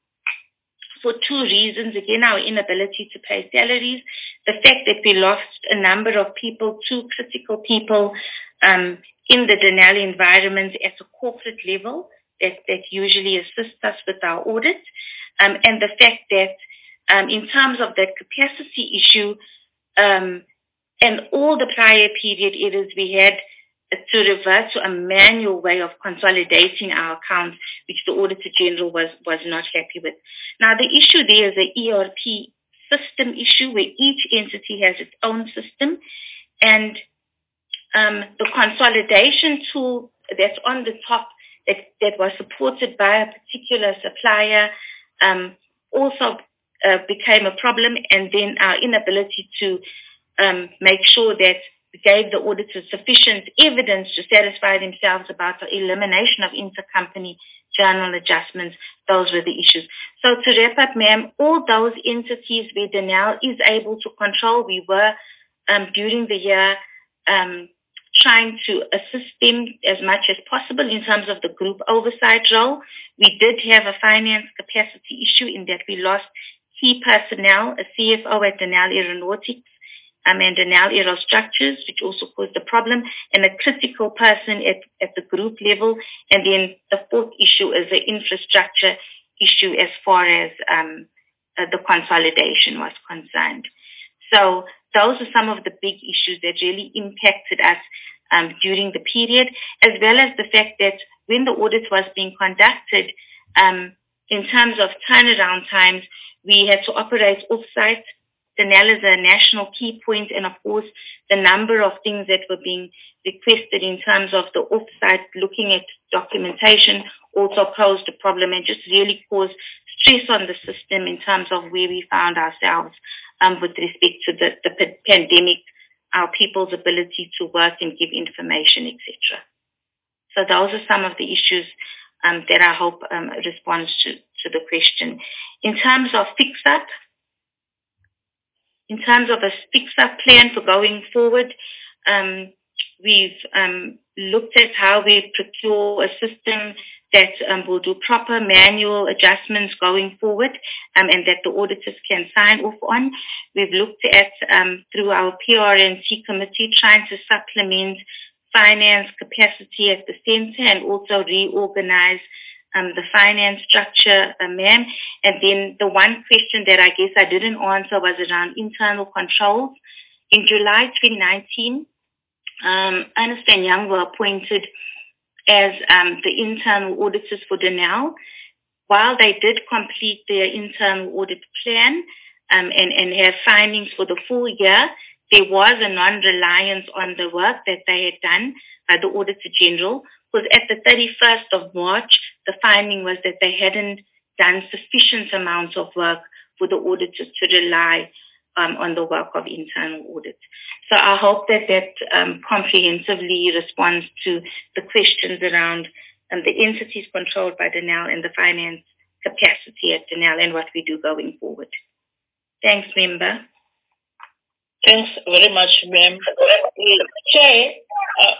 for two reasons. Again, our inability to pay salaries, the fact that we lost a number of people, two critical people um, in the Denel environment at a corporate level that, that usually assist us with our audit, um, and the fact that um, in terms of that capacity issue, um, and all the prior period errors we had to revert to a manual way of consolidating our accounts, which the Auditor General was, was not happy with. Now, the issue there is an E R P system issue where each entity has its own system, and um, the consolidation tool that's on the top that, that was supported by a particular supplier um, also uh, became a problem, and then our inability to um, make sure that we gave the auditors sufficient evidence to satisfy themselves about the elimination of intercompany journal adjustments. Those were the issues. So to wrap up, ma'am, all those entities where Denel is able to control, we were um, during the year um, trying to assist them as much as possible in terms of the group oversight role. We did have a finance capacity issue in that we lost key personnel, a C F O at Denel Aeronautics, Um, and Denel Aerostructures, which also caused a problem, and a critical person at, at the group level. And then the fourth issue is the infrastructure issue as far as um, uh, the consolidation was concerned. So those are some of the big issues that really impacted us um, during the period, as well as the fact that when the audit was being conducted, um, in terms of turnaround times, we had to operate off-site. Denel is a national key point, and of course, the number of things that were being requested in terms of the off-site looking at documentation also posed a problem and just really caused stress on the system in terms of where we found ourselves um, with respect to the, the p- pandemic, our people's ability to work and give information, et cetera. So those are some of the issues um, that I hope um, responds to, to the question. In terms of fix-up, In terms of a fix-up plan for going forward, um, we've um, looked at how we procure a system that um, will do proper manual adjustments going forward um, and that the auditors can sign off on. We've looked at, um, through our P R N C committee, trying to supplement finance capacity at the center and also reorganize Um, the finance structure, uh, ma'am. And then the one question that I guess I didn't answer was around internal controls. In July twenty nineteen, um, Ernst and Young were appointed as um, the internal auditors for Denel. While they did complete their internal audit plan, um, and, and have findings for the full year. There was a non-reliance on the work that they had done by the Auditor General, because at the thirty-first of March, the finding was that they hadn't done sufficient amounts of work for the auditors to rely um, on the work of internal audit. So I hope that that um, comprehensively responds to the questions around um, the entities controlled by Denel and the finance capacity at Denel and what we do going forward. Thanks, Member. Thanks very much, ma'am. Uh, Chair, uh,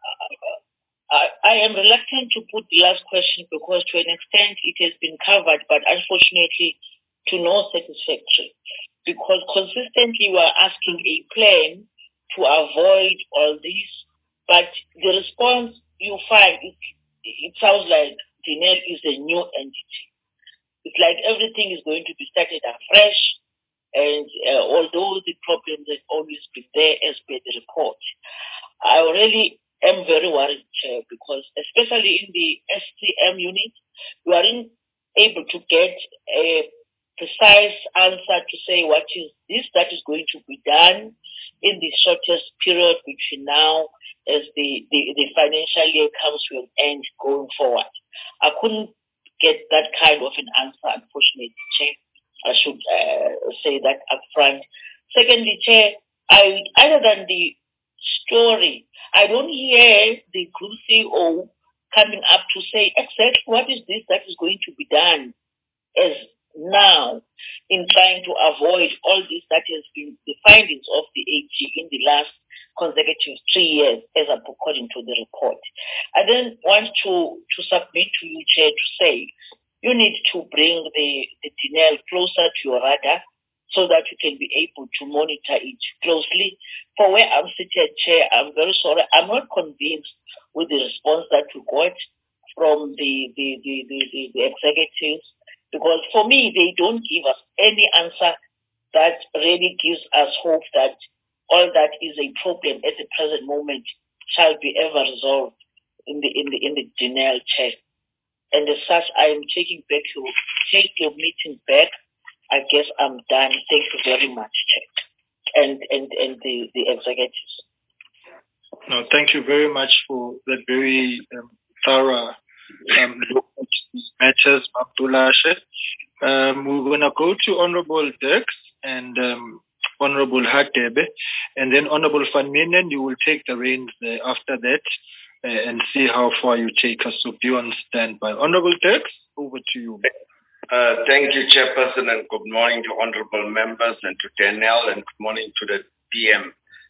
I, I am reluctant to put the last question because to an extent it has been covered, but unfortunately to no satisfactory. Because consistently we are asking a plan to avoid all this, but the response you find, it, it sounds like Denel is a new entity. It's like everything is going to be started afresh. And uh, although the problems have always been there as per the report, I really am very worried, Chair, because especially in the S C M unit, we are in able to get a precise answer to say what is this that is going to be done in the shortest period between now as the, the, the financial year comes to an end going forward. I couldn't get that kind of an answer, unfortunately, Chair. I should uh, say that up front. Secondly, Chair, I, other than the story, I don't hear the Group C E O coming up to say exactly what is this that is going to be done as now in trying to avoid all this that has been the findings of the A G in the last consecutive three years, as according to the report. I then want to, to submit to you, Chair, to say you need to bring the, the Denel closer to your radar so that you can be able to monitor it closely. For where I'm sitting, Chair, I'm very sorry. I'm not convinced with the response that we got from the, the, the, the, the, the executives, because for me, they don't give us any answer that really gives us hope that all that is a problem at the present moment shall be ever resolved in the in the in the Denel, Chair. And as such, I am taking back your take your meeting back. I guess I'm done. Thank you very much, Chair, and and and the the executives. No, thank you very much for that very um, thorough um, look at these matters, Mabdulashe. Um, we're going to go to Honorable Dex and um, Honorable Hadebe, and then Honorable Van Minen, you will take the reins uh, after that uh, and see how far you take us. So be on standby. Honorable Dex, over to you. Uh, thank you, Chairperson, and good morning to honorable members and to Denel, and good morning to the D M.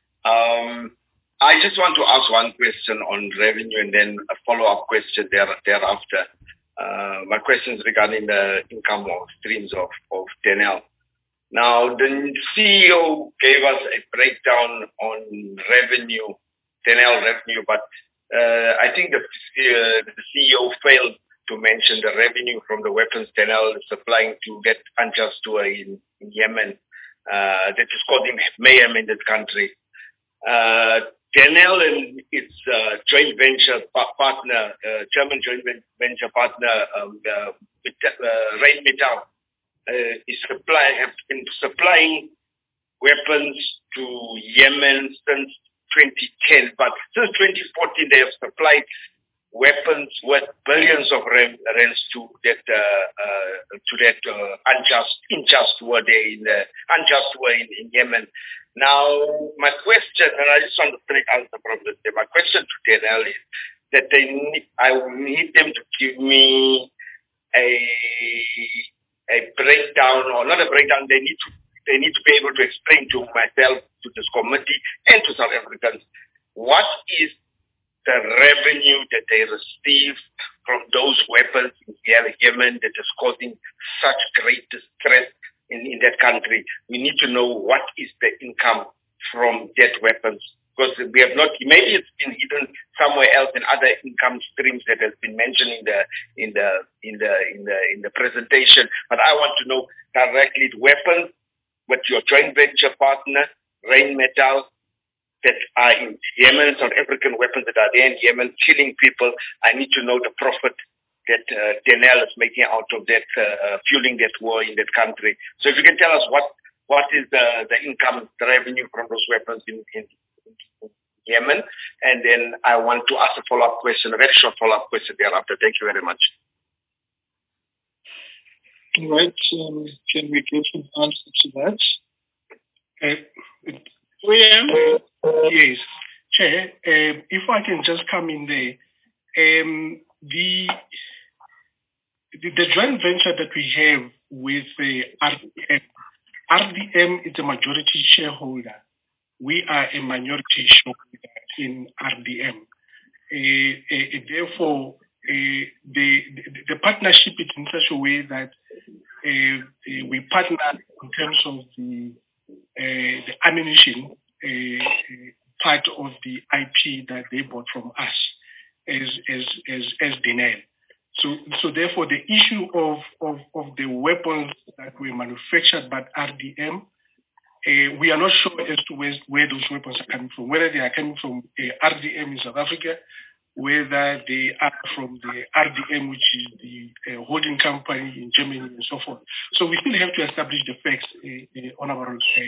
Um, I just want to ask one question on revenue and then a follow-up question there, thereafter. Uh, my question is regarding the income or streams of, of Denel. Now, the C E O gave us a breakdown on revenue, Denel revenue, but uh, I think the, uh, the C E O failed to mention the revenue from the weapons Denel is supplying to get unjust war in, in Yemen. Uh, that is causing mayhem in that country. Uh, Denel and its uh, joint venture pa- partner, uh, German joint venture partner, um, uh, uh, Rheinmetall, uh, is supplying, have been supplying weapons to Yemen since twenty ten. But since twenty fourteen, they have supplied weapons worth billions of rands to that uh, uh, to that uh, unjust, unjust war there in the unjust war in, in Yemen. Now, my question, and I just want to straight answer from this. My question to Denel is that they need, I will need them to give me a a breakdown, or not a breakdown. They need to they need to be able to explain to myself, to this committee, and to South Africans what is the revenue that they receive from those weapons in Yemen that is causing such great distress in, in that country. We need to know what is the income from that weapons, because we have not, maybe it's been hidden somewhere else in other income streams that has been mentioned in the in the in the in the in the presentation. But I want to know directly the weapons with your joint venture partner, Rheinmetall, that are in Yemen, South African weapons that are there in Yemen, killing people. I need to know the profit that uh, Denel is making out of that, uh, fueling that war in that country. So if you can tell us what what is the, the income, the revenue from those weapons in, in, in Yemen? And then I want to ask a follow-up question, a very short follow-up question thereafter. Thank you very much. All right. Um, can we get an answer to that? Uh, William? Uh, yes. Chair, uh, if I can just come in there. Um, the, the the joint venture that we have with uh, R D M, R D M is a majority shareholder. We are a minority shareholder in R D M. Uh, uh, therefore, uh, the, the the partnership is in such a way that uh, uh, we partner in terms of the uh, the ammunition uh, part of the I P that they bought from us as as as as Denel. So so therefore the issue of, of, of the weapons that were manufactured by R D M, uh, we are not sure as to where, where those weapons are coming from, whether they are coming from uh, R D M in South Africa, whether they are from the R D M, which is the uh, holding company in Germany and so forth. So we still have to establish the facts, uh, uh, Honorable uh,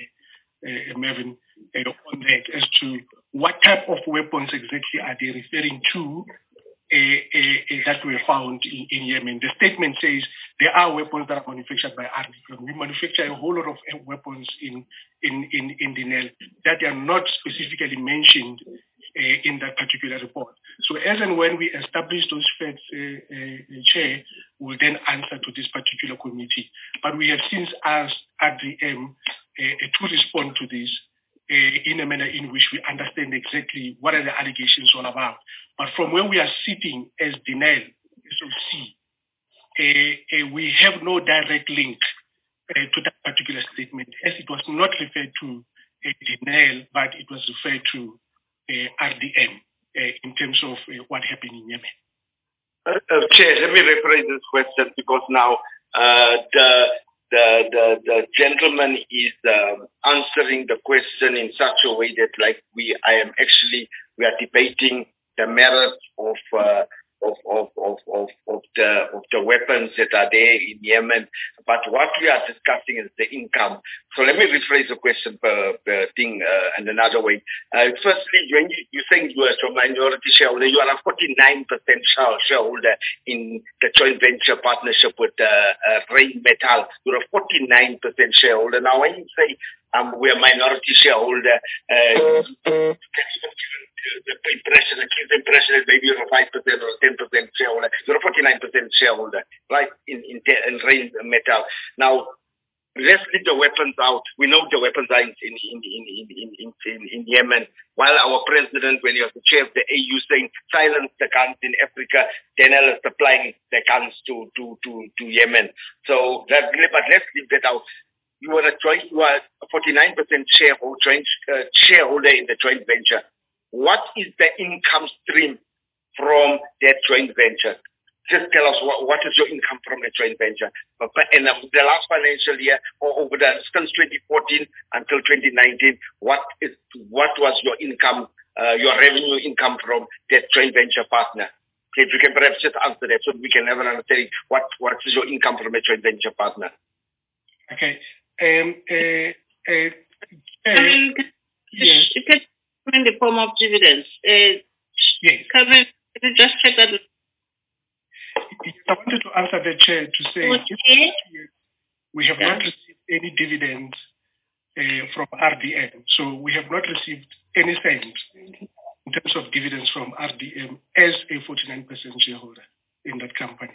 uh, uh, Mervyn, uh, on that as to what type of weapons exactly are they referring to uh, uh, uh, that were found in, in Yemen. The statement says there are weapons that are manufactured by R D M. We manufacture a whole lot of weapons in in in, in Denel that are not specifically mentioned uh, in that particular report. So as and when we establish those facts, uh, uh, Chair will then answer to this particular committee. But we have since asked R D M uh, to respond to this uh, in a manner in which we understand exactly what are the allegations all about. But from where we are sitting as Denel, S O C, uh, uh, we have no direct link uh, to that particular statement, as it was not referred to uh, Denel, but it was referred to uh, R D M uh, in terms of uh, what happened in Yemen. Uh, uh, Chair, let me rephrase this question because now uh, the, the the the gentleman is uh, answering the question in such a way that, like, we, I am actually we are debating the merits of uh, of, of of of of the of the weapons that are there in Yemen, but what we are discussing is the income. So let me rephrase the question per, per thing uh, in another way. Uh, firstly, when you, you're saying you are a minority shareholder, you are a forty-nine percent shareholder in the joint venture partnership with uh, uh, Rheinmetall. You're a forty-nine percent shareholder. Now, when you say um, we're a minority shareholder, uh, can even the impression, it gives the impression that maybe you're a five percent or a ten percent shareholder. You're a forty-nine percent shareholder, right, in, in, in Rheinmetall. Now, let's leave the weapons out. We know the weapons are in, in, in, in, in, in, in, in Yemen. While our president, when he was the chair of the A U, saying silence the guns in Africa, Denel is supplying the guns to, to, to, to Yemen. So, that, but let's leave that out. You are a joint, you are a forty-nine percent shareholder, joint, uh, shareholder in the joint venture. What is the income stream from that joint venture? Just tell us what, what is your income from the joint venture. And uh, the last financial year, or over the since twenty fourteen until twenty nineteen, what is what was your income, uh, your revenue income from that joint venture partner? Okay, if you can perhaps just answer that so we can have an understanding what what is your income from a joint venture partner. Okay. Um. Uh, uh, uh, I mean, yes. It can come in the form of dividends. Uh, yes. Can we just check that? I wanted to answer the chair to say okay. we have yeah. not received any dividends uh, from R D M. So we have not received any cent in terms of dividends from R D M as a forty-nine percent shareholder in that company.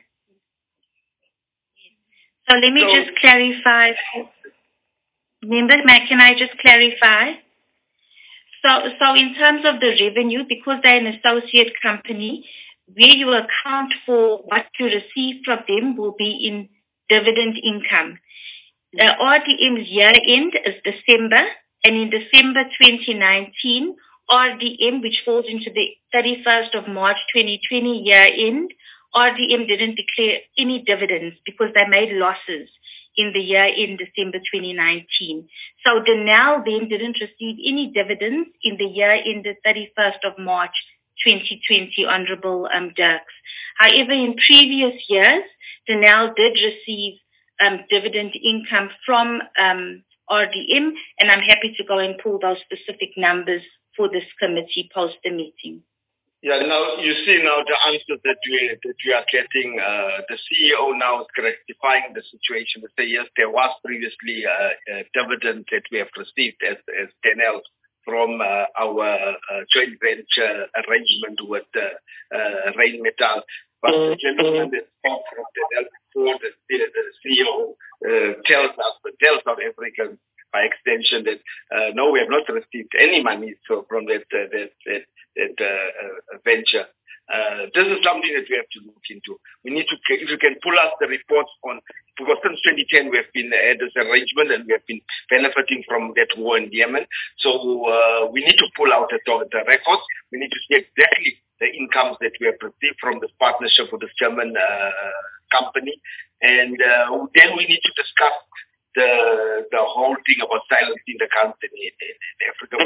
So let me so, just clarify. Members, can I just clarify? So, so in terms of the revenue, because they're an associate company, where you account for what you receive from them will be in dividend income. The R D M's year end is December, and in December twenty nineteen, R D M, which falls into the thirty-first of March twenty twenty year end, R D M didn't declare any dividends because they made losses in the year in December twenty nineteen. So Denel then didn't receive any dividends in the year ended thirty-first of March twenty twenty, Honorable um, Dirks. However, in previous years, Denel did receive um, dividend income from um, R D M, and I'm happy to go and pull those specific numbers for this committee post the meeting. Yeah, now you see now the answers that we that we are getting. Uh, the C E O now is rectifying the situation to say yes, there was previously uh, a dividend that we have received as as Denel from uh, our uh, joint venture arrangement with uh, uh, Rheinmetall. But the gentleman that spoke from Denel before the, the, the C E O uh, tells us, tells South Africans by extension that uh, no, we have not received any money so from that uh, that that, that uh, uh, venture. Uh, this is something that we have to look into. We need to, if you can pull us the reports on, because since twenty ten we have been had this arrangement and we have been benefiting from that war in Yemen. So uh, we need to pull out the, the records. We need to see exactly the incomes that we have received from this partnership with this German uh, company, and uh, then we need to discuss the the whole thing about silencing the company in, in, in Africa.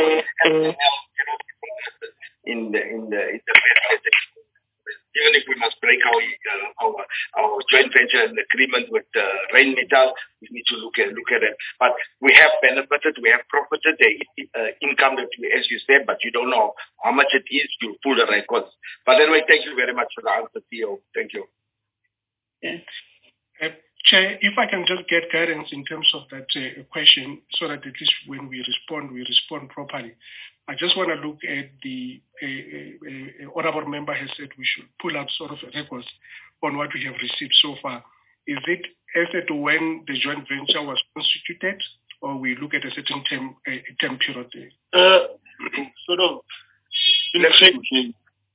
In the in the in the even if we must break our uh, our our joint venture agreement with uh, Rheinmetall, we need to look at look at it. But we have benefited, we have profited the uh, income that we, as you said, but you don't know how much it is. You pull the records. But anyway, thank you very much for the answer, C E O. Thank you. Yeah. Uh, Chair, if I can just get guidance in terms of that uh, question, so that at least when we respond, we respond properly. I just want to look at the uh, uh, uh, honorable member has said we should pull out sort of records on what we have received so far. Is it as at when the joint venture was constituted, or we look at a certain term, uh, term period there? Uh, sort of. Let me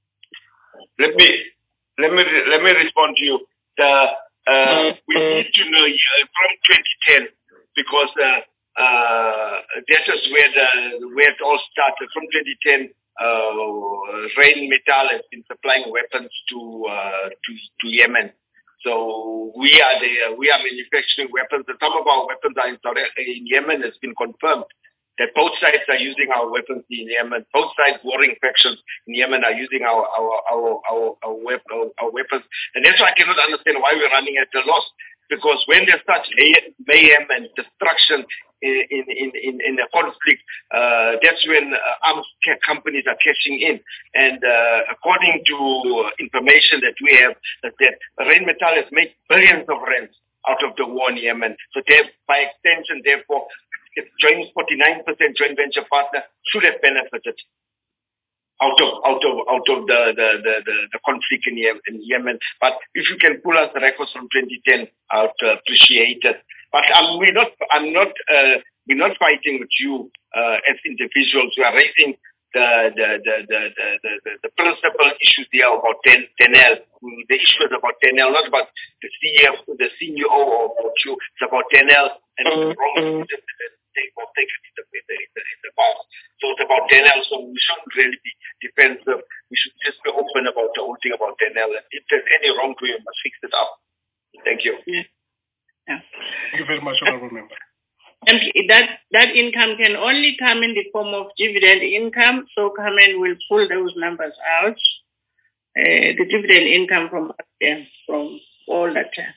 let me let me let me respond to you. The, uh, we need to know uh, from twenty ten because. Uh, Uh, that is where the where it all started. From twenty ten, uh, Rheinmetall has been supplying weapons to uh, to to Yemen. So we are the we are manufacturing weapons. And some of our weapons are in, in Yemen. It's been confirmed that both sides are using our weapons in Yemen. Both sides, warring factions in Yemen, are using our our our our, our, wep our, our weapons. And that's why I cannot understand why we're running at a loss. Because when there's such mayhem and destruction in in in, in a conflict, uh, that's when uh, arms companies are cashing in. And uh, according to information that we have, that, that Rheinmetall has made billions of rands out of the war in Yemen. So they, by extension, therefore, its joint forty-nine percent joint venture partner should have benefited out of out of out of the the the, the, the conflict in, Ye in Yemen. But if you can pull us the records from twenty ten, I would uh, appreciate it. But um, we're not I'm not uh, we're not fighting with you uh, as individuals. We are raising the the the the the, the, the principal issues here about Denel. The issue is about Denel, not about the C E O, the C E O or about you. It's about Denel and the wrong take or take it in the, in the, in the past. So it's about Denel, so we shouldn't really be defensive. We should just be open about the whole thing about Denel. And if there's any wrongdoing, we must fix it up. Thank you. Yeah. Yeah. Thank you very much, honorable member. And that, that income can only come in the form of dividend income, so Carmen will pull those numbers out. Uh, the dividend income from, uh, from all that time.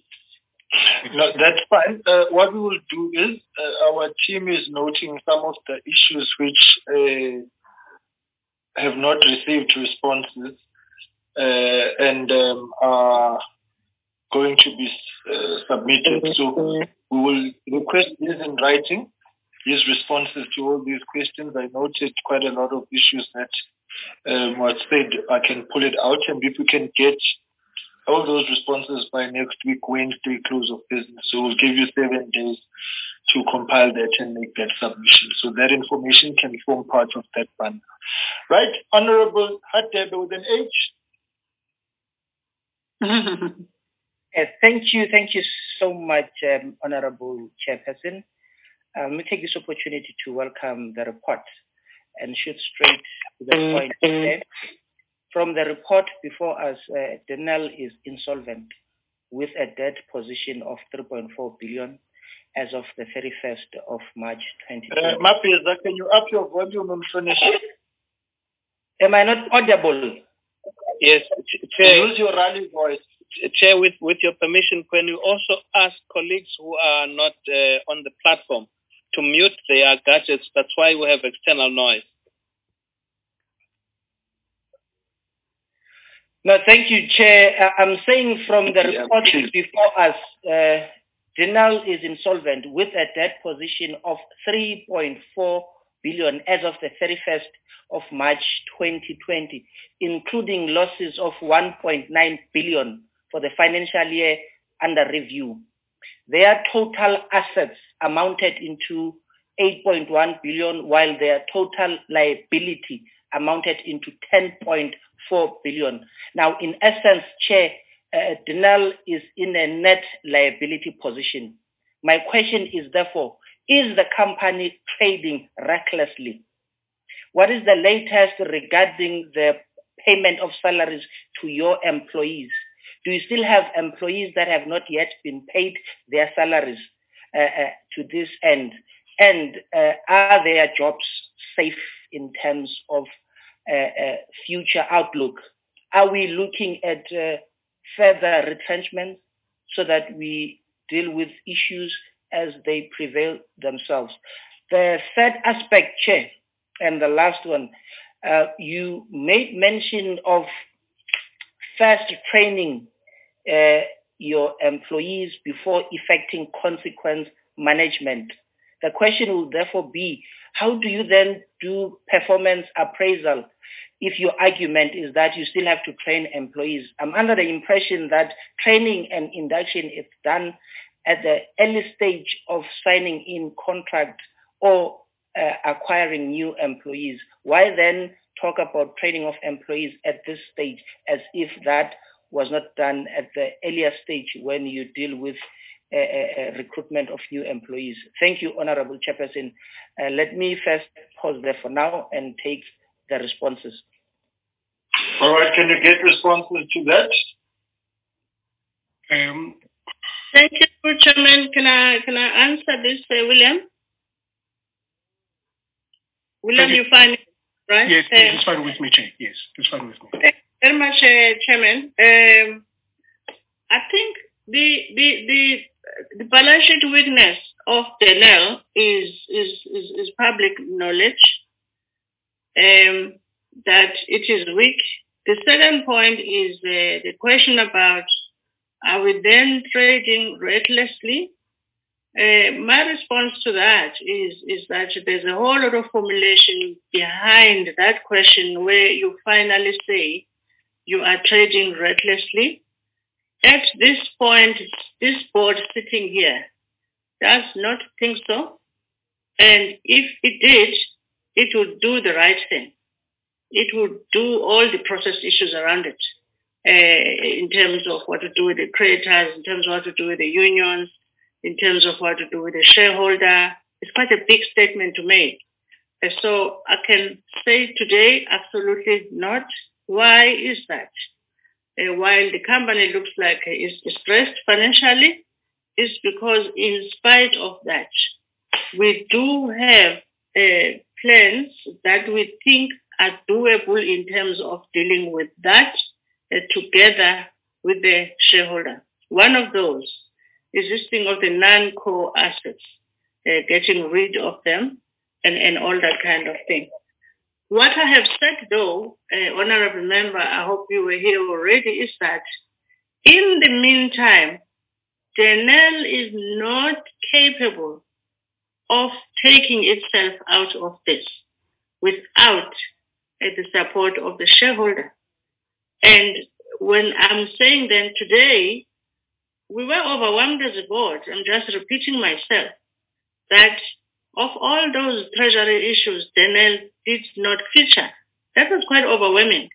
No, that's fine. Uh, what we will do is uh, our team is noting some of the issues which uh, have not received responses uh, and um, are going to be uh, submitted. So we will request these in writing, these responses to all these questions. I noted quite a lot of issues that um, were said. I can pull it out, and if we can get all those responses by next week, Wednesday, close of business. So we'll give you seven days to compile that and make that submission. So that information can form part of that banner. Right, Honorable Hadebe with an H. uh, thank you. Thank you so much, um, Honorable Chairperson. Uh, let me take this opportunity to welcome the report and shoot straight to the point. Okay? From the report before us, uh, Denel is insolvent with a debt position of three point four billion as of the thirty-first of March twenty twenty. Uh, Mapeza, can you up your volume and finish? Am I not audible? Yes, Chair. Use your rally voice. Chair, with, with your permission, can you also ask colleagues who are not uh, on the platform to mute their gadgets. That's why we have external noise. No, thank you, Chair. I'm saying from the report before us, uh, Denel is insolvent with a debt position of three point four billion as of the thirty-first of March twenty twenty, including losses of one point nine billion for the financial year under review. Their total assets amounted into eight point one billion, while their total liability amounted into ten point four billion. Now, in essence, Chair, uh, Denel is in a net liability position. My question is therefore, is the company trading recklessly? What is the latest regarding the payment of salaries to your employees? Do you still have employees that have not yet been paid their salaries uh, uh, to this end? And uh, are their jobs safe in terms of uh, uh, future outlook? Are we looking at uh, further retrenchment so that we deal with issues as they prevail themselves? The third aspect, Chair, and the last one, uh, you made mention of first training uh, your employees before effecting consequence management. The question will therefore be, how do you then do performance appraisal if your argument is that you still have to train employees? I'm under the impression that training and induction is done at the early stage of signing in contract or uh, acquiring new employees. Why then talk about training of employees at this stage as if that was not done at the earlier stage when you deal with uh, uh, recruitment of new employees? Thank you, Honorable Chairperson. Uh, let me first pause there for now and take the responses. All right, can you get responses to that? Um, Thank you, Chairman. Can I can I answer this, uh, William? William, you find it, right? Yes, uh, it's fine with me, Chair. Yes, it's fine with me. Thank you very much, uh, Chairman. Um, I think the the the the balance sheet weakness of Denel is is is, is public knowledge. Um, that it is weak. The second point is uh, the question about, are we then trading recklessly? Uh, my response to that is, is that there's a whole lot of formulation behind that question where you finally say you are trading recklessly. At this point, this board sitting here does not think so. And if it did, it would do the right thing. It would do all the process issues around it uh, in terms of what to do with the creditors, in terms of what to do with the unions, in terms of what to do with the shareholder. It's quite a big statement to make. Uh, so I can say today, absolutely not. Why is that? Uh, while the company looks like it's distressed financially, it's because in spite of that, we do have uh, plans that we think are doable in terms of dealing with that uh, together with the shareholder. One of those is this thing of the non-core assets, uh, getting rid of them and, and all that kind of thing. What I have said though, uh, Honorable Member, I hope you were here already, is that in the meantime, Denel is not capable of taking itself out of this without uh, the support of the shareholder. And when I'm saying then today, we were overwhelmed as a board, I'm just repeating myself, that of all those treasury issues, Denel did not feature. That was quite overwhelming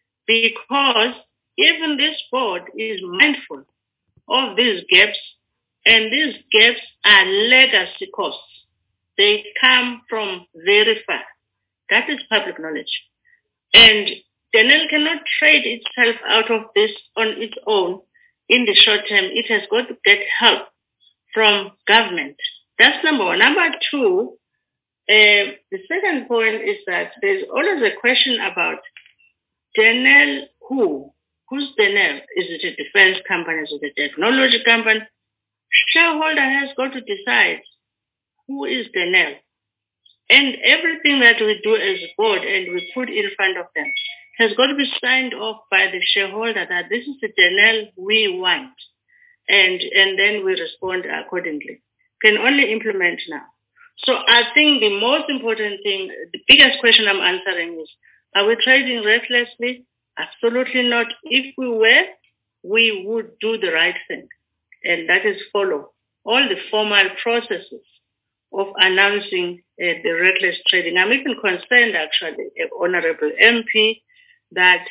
because even this board is mindful of these gaps, and these gaps are legacy costs. They come from very far. That is public knowledge. And Denel cannot trade itself out of this on its own in the short term. It has got to get help from government. That's number one. Number two, uh, the second point is that there's always a question about Denel who? Who's Denel? Is it a defense company? Is it a technology company? Shareholder has got to decide who is Denel. And everything that we do as a board and we put in front of them has got to be signed off by the shareholder that this is the Denel we want. And, and then we respond accordingly. Can only implement now. So I think the most important thing, the biggest question I'm answering is, are we trading recklessly? Absolutely not. If we were, we would do the right thing. And that is follow all the formal processes of announcing uh, the reckless trading. I'm even concerned, actually, uh, Honorable M P, that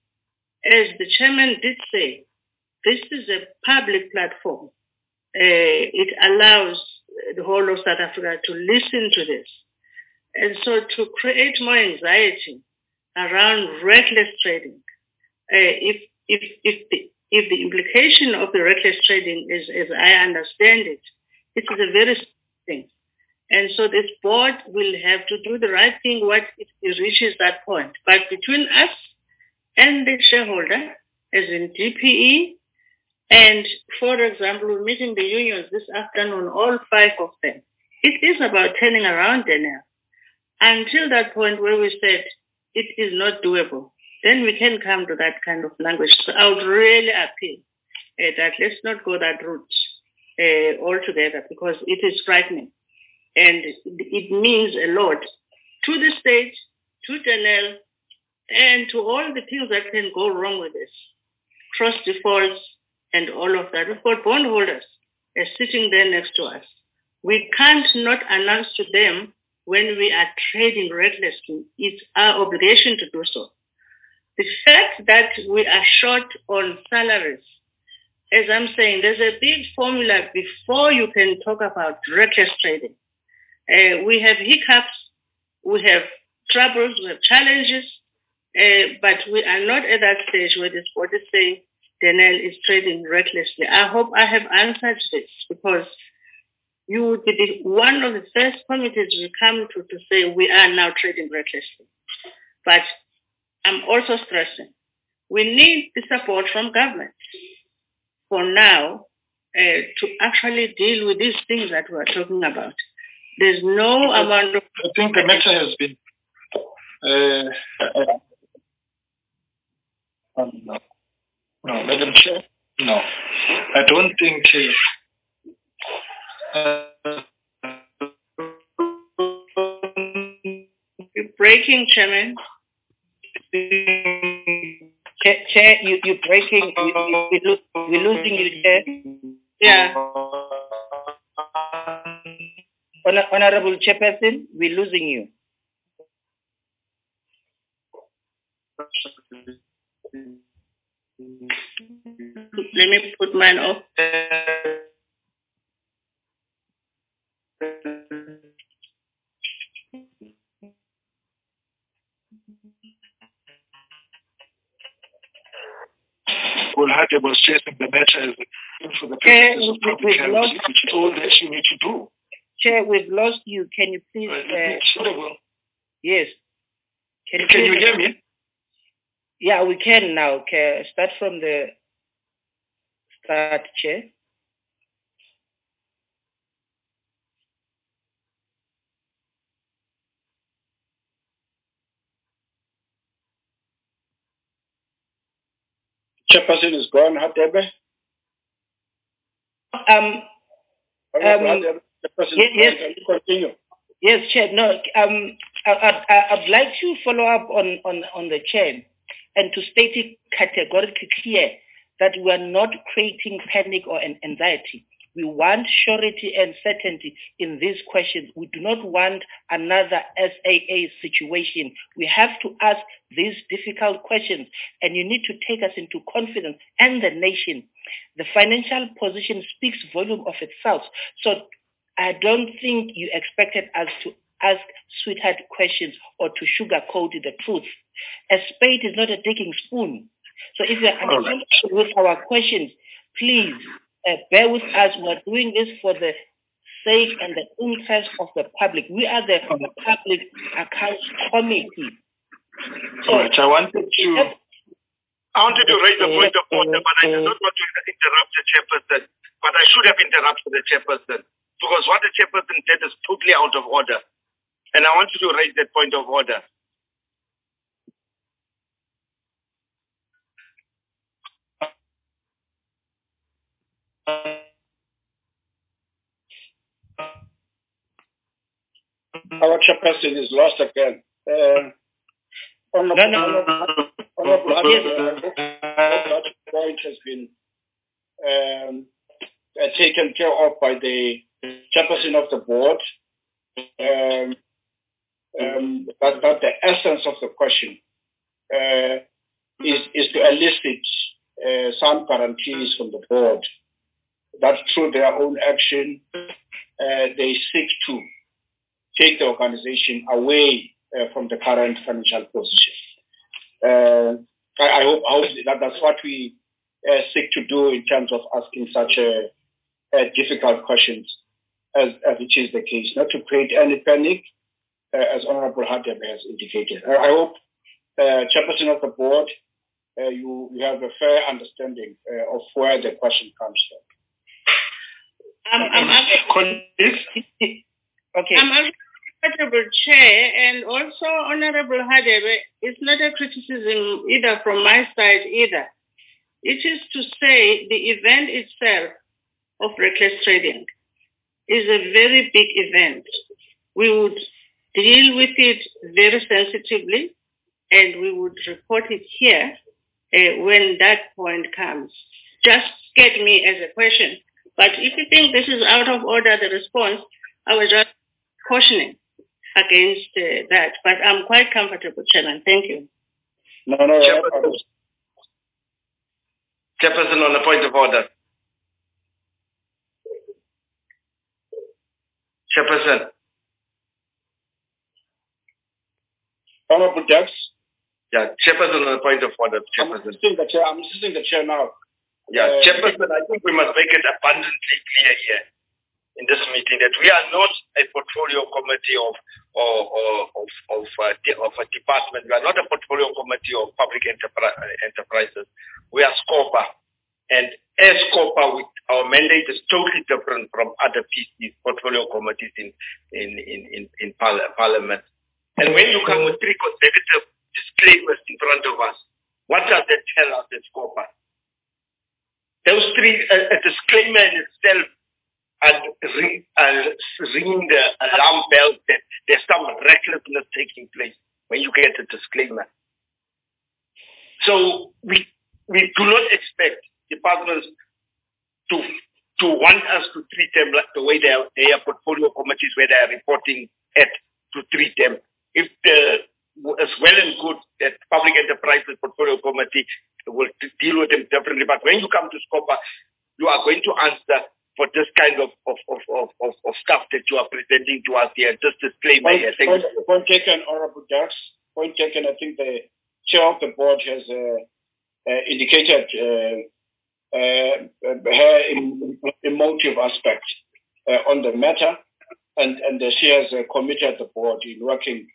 as the chairman did say, this is a public platform. Uh, it allows the whole of South Africa to listen to this. And so to create more anxiety around reckless trading, uh, if, if, if, the, if the implication of the reckless trading is, as I understand it, it is a very simple thing. And so this board will have to do the right thing when it reaches that point. But between us and the shareholder, as in D P E, and for example, we're meeting the unions this afternoon, all five of them. It is about turning around Denel. Until that point where we said it is not doable, then we can come to that kind of language. So I would really appeal uh, that let's not go that route uh, altogether, because it is frightening. And it means a lot to the state, to Denel, and to all the things that can go wrong with this. Cross defaults and all of that. We've got bondholders uh, sitting there next to us. We can't not announce to them when we are trading recklessly. It's our obligation to do so. The fact that we are short on salaries, as I'm saying, there's a big formula before you can talk about reckless trading. Uh, we have hiccups, we have troubles, we have challenges, uh, but we are not at that stage where this board is saying Denel is trading recklessly. I hope I have answered this, because you would be the, one of the first committees we come to to say we are now trading recklessly. But I'm also stressing, we need the support from government for now uh, to actually deal with these things that we're talking about. There's no I, amount of... I think the matter has been... Uh, uh, no. no, Madam Chair, no. I don't think... Uh, You're breaking, Chairman. Chair, Chair you, you're breaking. We, we, we, we're losing you, Chair. Yeah. Honor, Honorable Chairperson, we're losing you. Let me put mine off. Well, Hadi was chasing the matter for the purposes of public health, which is all that you need to do. Chair, we've lost you. Can you please... Uh, yes. Can you, can you hear me? Yeah, we can now. Okay. Start from the start, Chair. Chairperson is gone, Hadebe. Um, um, yes, yes. Continue. Yes, Chair. No, um, I, I, I'd like to follow up on, on, on the Chair and to state it categorically clear that we are not creating panic or an anxiety. We want surety and certainty in these questions. We do not want another S A A situation. We have to ask these difficult questions, and you need to take us into confidence and the nation. The financial position speaks volume of itself. So I don't think you expected us to ask sweetheart questions or to sugarcoat the truth. A spade is not a digging spoon. So if you're uncomfortable with our questions, please uh, bear with us. We're doing this for the sake and the interest of the public. We are the Public Accounts Committee. So right, I wanted to... I wanted to raise a point of order, but I did not want to interrupt the chairperson. But I should have interrupted the chairperson. because what the chairperson did is totally out of order. And I want you to raise that point of order. Our chairperson is lost again. Uh, Honorable, no, no. Honorable, Honorable that point has been um, uh, taken care of by the chairperson of the board. Um, um, that, that the essence of the question uh, is, is to elicit uh, some guarantees from the board that through their own action uh, they seek to take the organization away uh, from the current financial position. Uh, I, I, hope, I hope that that's what we uh, seek to do in terms of asking such a, a difficult questions as, as it is the case, not to create any panic, uh, as Honorable Hadebe has indicated. I, I hope, uh, Chairperson of the board, uh, you, you have a fair understanding uh, of where the question comes from. Um, I'm actually, okay. I'm Honorable Chair, and also Honorable Hadebe, it's not a criticism either from my side either. It is to say the event itself of reckless trading is a very big event. We would deal with it very sensitively, and we would report it here uh, when that point comes. Just get me as a question. But if you think this is out of order, the response, I was just cautioning against uh, that. But I'm quite comfortable, Chairman. Thank you. No, no, Chairperson, Chairperson on the point of order. Chairperson. Honorable Jax. Yeah, Chairperson on the point of order. Chairperson. I'm assisting the chair. I'm assisting the chair now. Yeah, uh, Chairperson, I think we must make it abundantly clear here in this meeting that we are not a portfolio committee of or, or of of, uh, of a department. We are not a portfolio committee of public enterpri- enterprises. We are SCOPA, and as SCOPA, we, our mandate is totally different from other P Cs, portfolio committees in in in in, in par- Parliament. And when you come with three consecutive disclaimers in front of us, what does that tell us as SCOPA? Those three, uh, a disclaimer in itself, and ring, uh, ringing the alarm bell that there's some recklessness taking place when you get a disclaimer. So we we do not expect departments to to want us to treat them like the way they are, they are portfolio committees where they are reporting at to treat them. If the as well and good that public enterprises portfolio committee will deal with them differently, but when you come to SCOPA, you are going to answer for this kind of, of, of, of, of, of stuff that you are presenting to us here. Just disclaimer point, here. Thank point, you. Point taken, Honorable Jax. Point taken. I think the chair of the board has uh, uh, indicated uh, uh, her emotive aspect uh, on the matter, and, and uh, she has uh, committed the board in working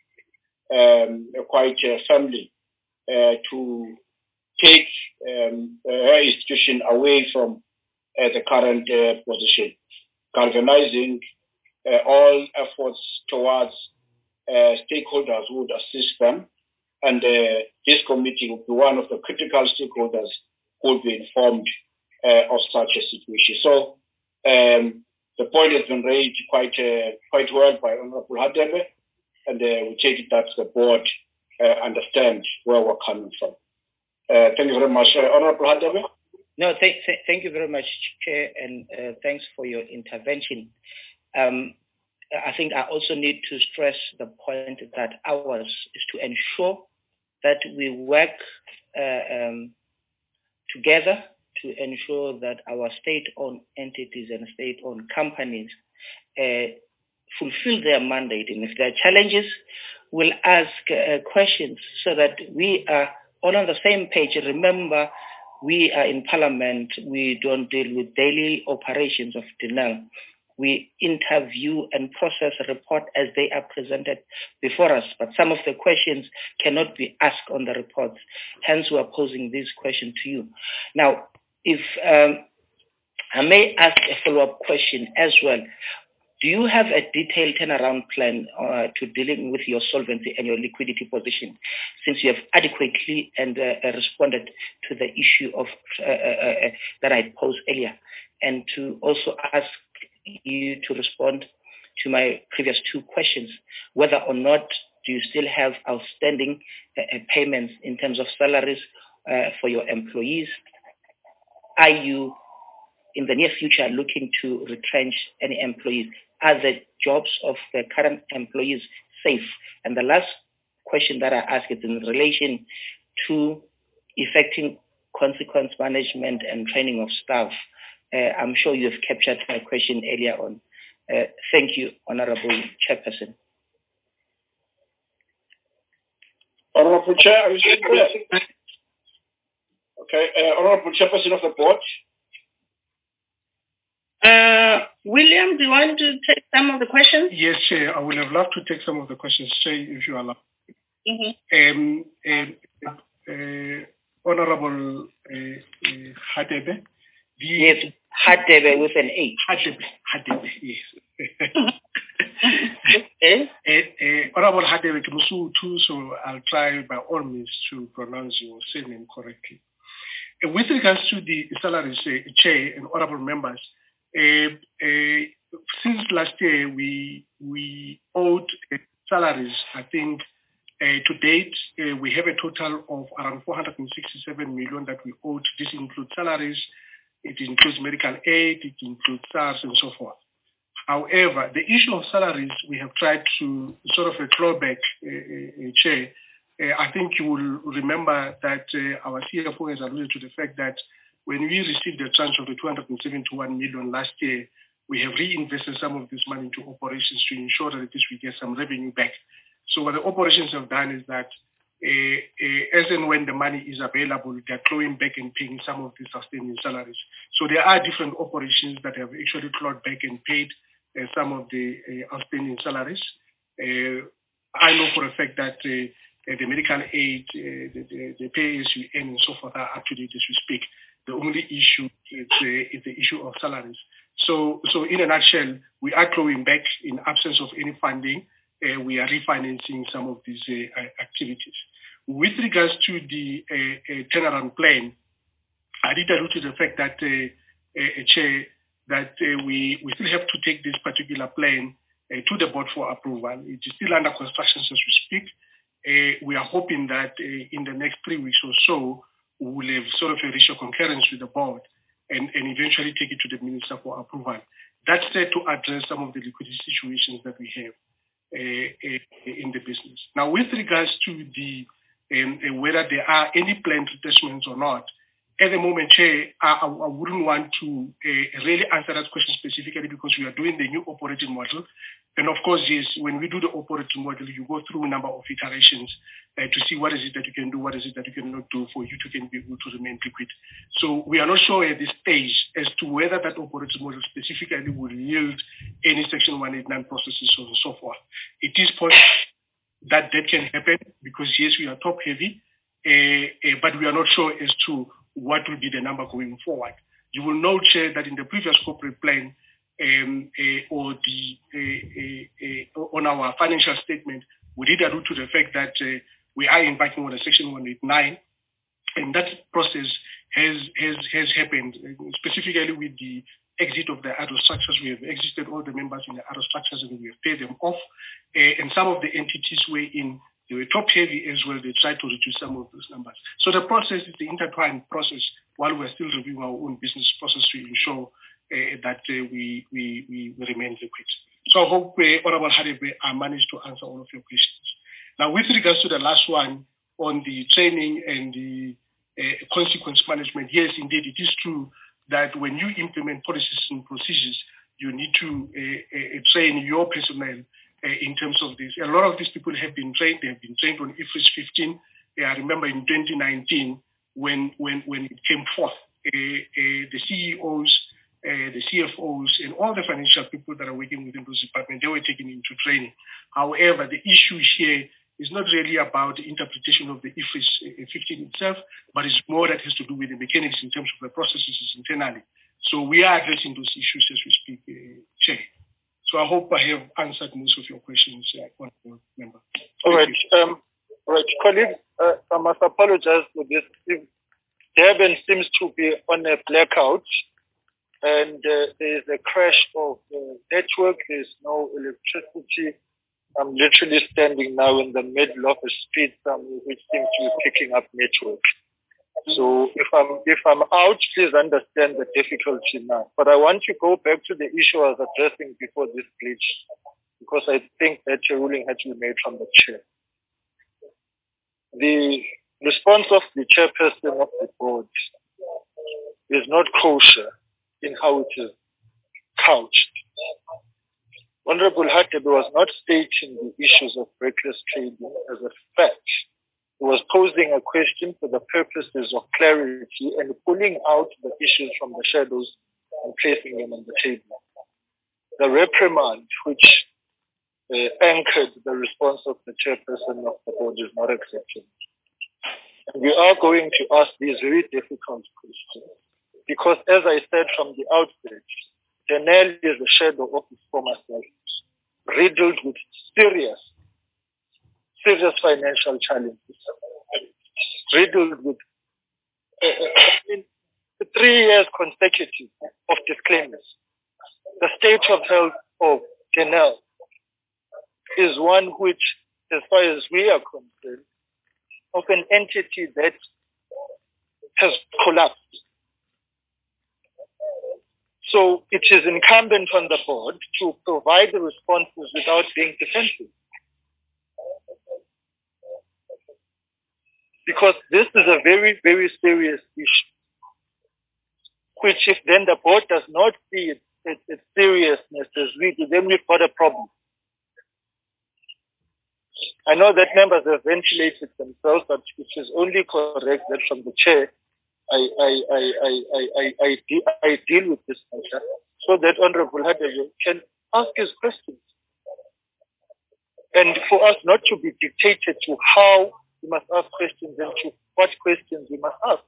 um, quite uh, firmly uh, to take um, her institution away from Uh, the current uh, position, galvanizing uh, all efforts towards uh, stakeholders who would assist them. And uh, this committee will be one of the critical stakeholders who will be informed uh, of such a situation. So um, the point has been raised quite uh, quite well by Honorable Hadebe, and uh, we take it that the board uh, understand where we're coming from. Uh, thank you very much. Uh, Honorable Hadebe? No, th- th- thank you very much, Chair, and uh, thanks for your intervention. Um, I think I also need to stress the point that ours is to ensure that we work uh, um, together to ensure that our state-owned entities and state-owned companies uh, fulfill their mandate. And if there are challenges, we'll ask uh, questions so that we are all on the same page. Remember, we are in Parliament. We don't deal with daily operations of Denel. We interview and process a report as they are presented before us. But some of the questions cannot be asked on the reports. Hence, we are posing this question to you. Now, if um, I may ask a follow-up question as well. do you have a detailed turnaround plan uh, to dealing with your solvency and your liquidity position, since you have adequately and uh, responded to the issue of uh, uh, uh, that I posed earlier, and to also ask you to respond to my previous two questions, whether or not do you still have outstanding uh, payments in terms of salaries uh, for your employees? Are you in the near future looking to retrench any employees? Are the jobs of the current employees safe? And the last question that I ask is in relation to effecting consequence management and training of staff. Uh, I'm sure you have captured my question earlier on. Uh, thank you, Honorable Chairperson. Honorable Chair, are you still there? Okay, uh, Honorable Chairperson of the Board. Uh, William, do you want to take some of the questions? Yes, Chair. I would have loved to take some of the questions, Chair, if you allow. Mm-hmm. Um, uh, uh, Honorable uh, uh, Hadebe. The, yes, Hadebe with an H. Hadebe, Hadebe, yes. Okay. uh, uh, Honorable Hadebe Kimusu, so I'll try by all means to pronounce your surname correctly. Uh, with regards to the salaries, uh, Chair and Honorable members, Uh, uh, since last year, we we owed uh, salaries. I think uh, to date uh, we have a total of around four hundred sixty-seven million that we owed. This includes salaries, it includes medical aid, it includes SARS and so forth. However, the issue of salaries, we have tried to sort of a clawback, uh, uh, Chair. Uh, I think you will remember that uh, our C F O has alluded to the fact that when we received the tranche of the two hundred seventy-one million last year, we have reinvested some of this money into operations to ensure that at least we get some revenue back. So what the operations have done is that uh, uh, as and when the money is available, they're clawing back and paying some of the sustaining salaries. So there are different operations that have actually clawed back and paid uh, some of the uh, outstanding salaries. Uh, I know for a fact that uh, uh, the medical aid, uh, the, the, the pay as you earn and so forth are up to date as we speak. The only issue is, uh, is the issue of salaries. So, so in a nutshell, we are clawing back in absence of any funding. Uh, we are refinancing some of these uh, activities. With regards to the uh, uh, turnaround plan, I did allude to the fact that, uh, uh, Chair, that uh, we, we still have to take this particular plan uh, to the board for approval. It is still under construction as we speak. Uh, we are hoping that uh, in the next three weeks or so, we will have sort of a reach a concurrence with the board and, and eventually take it to the minister for approval. That's there to address some of the liquidity situations that we have uh, uh, in the business. Now, with regards to the um, uh, whether there are any planned retrenchments or not, at the moment, Chair, I, I wouldn't want to uh, really answer that question specifically because we are doing the new operating model. And of course, yes, when we do the operating model, you go through a number of iterations uh, to see what is it that you can do, what is it that you cannot do for you to can be able to remain liquid. So we are not sure at this stage as to whether that operating model specifically will yield any Section one eighty-nine processes and so forth. It is possible that that can happen because, yes, we are top heavy, uh, uh, but we are not sure as to what will be the number going forward. You will note, Chair, that in the previous corporate plan um, uh, or the uh, uh, uh, on our financial statement, we did allude to the fact that uh, we are embarking on a Section one eighty-nine, and that process has has has happened, specifically with the exit of the A D O structures. We have exited all the members in the A D O structures and we have paid them off, uh, and some of the entities were in They were top heavy as well. They tried to reduce some of those numbers. So the process is the intertwined process while we're still reviewing our own business process to ensure uh, that uh, we, we, we remain liquid. So I hope uh, Honorable Hadebe, I managed to answer all of your questions. Now, with regards to the last one on the training and the uh, consequence management, yes, indeed, it is true that when you implement policies and procedures, you need to uh, uh, train your personnel Uh, in terms of this. A lot of these people have been trained. They have been trained on I F R S fifteen. Uh, I remember in twenty nineteen when when when it came forth, uh, uh, the C E Os, uh, the C F Os, and all the financial people that are working within those departments, they were taken into training. However, the issue here is not really about the interpretation of the I F R S fifteen itself, but it's more that has to do with the mechanics in terms of the processes internally. So we are addressing those issues as we speak, uh, Chair. So I hope I have answered most of your questions, uh, member. All right, um, all right, colleagues, uh, I must apologize for this. Durban seems to be on a blackout, and uh, there is a crash of uh, network. There is no electricity. I'm literally standing now in the middle of a street somewhere which seems to be picking up network. So if I'm if I'm out, please understand the difficulty now. But I want to go back to the issue I was addressing before this glitch, because I think that a ruling had to be made from the chair. The response of the chairperson of the board is not kosher in how it is couched. Honorable Hadebe was not stating the issues of reckless trading as a fact. He was posing a question for the purposes of clarity and pulling out the issues from the shadows and placing them on the table. The reprimand which uh, anchored the response of the chairperson of the board is not acceptable. And we are going to ask these very difficult questions because, as I said from the outset, Denel is a shadow of his former self, riddled with serious, serious financial challenges, riddled with uh, I mean, three years consecutive of disclaimers. The state of health of Denel is one which, as far as we are concerned, of an entity that has collapsed. So it is incumbent on the board to provide the responses without being defensive. Because this is a very, very serious issue, which if then the board does not see its, its, its seriousness as we do, then we've got a problem. I know that members have ventilated themselves, but it is only correct that from the chair, I, I, I, I, I, I, I, de- I deal with this matter so that Honorable Hadebe can ask his questions. And for us not to be dictated to how we must ask questions and to what questions we must ask.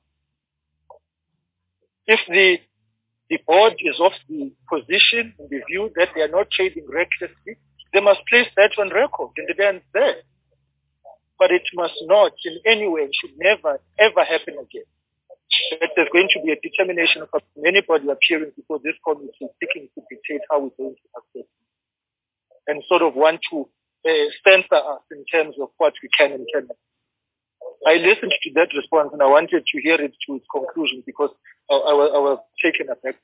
If the, the board is of the position and the view that they are not trading recklessly, they must place that on record and then there. But it must not in any way, should never, ever happen again. That there's going to be a determination from anybody appearing before this committee seeking to dictate how we're going to access and sort of want to uh, censor us in terms of what we can and cannot. I listened to that response and I wanted to hear it to its conclusion because I, I, was, I was taken aback.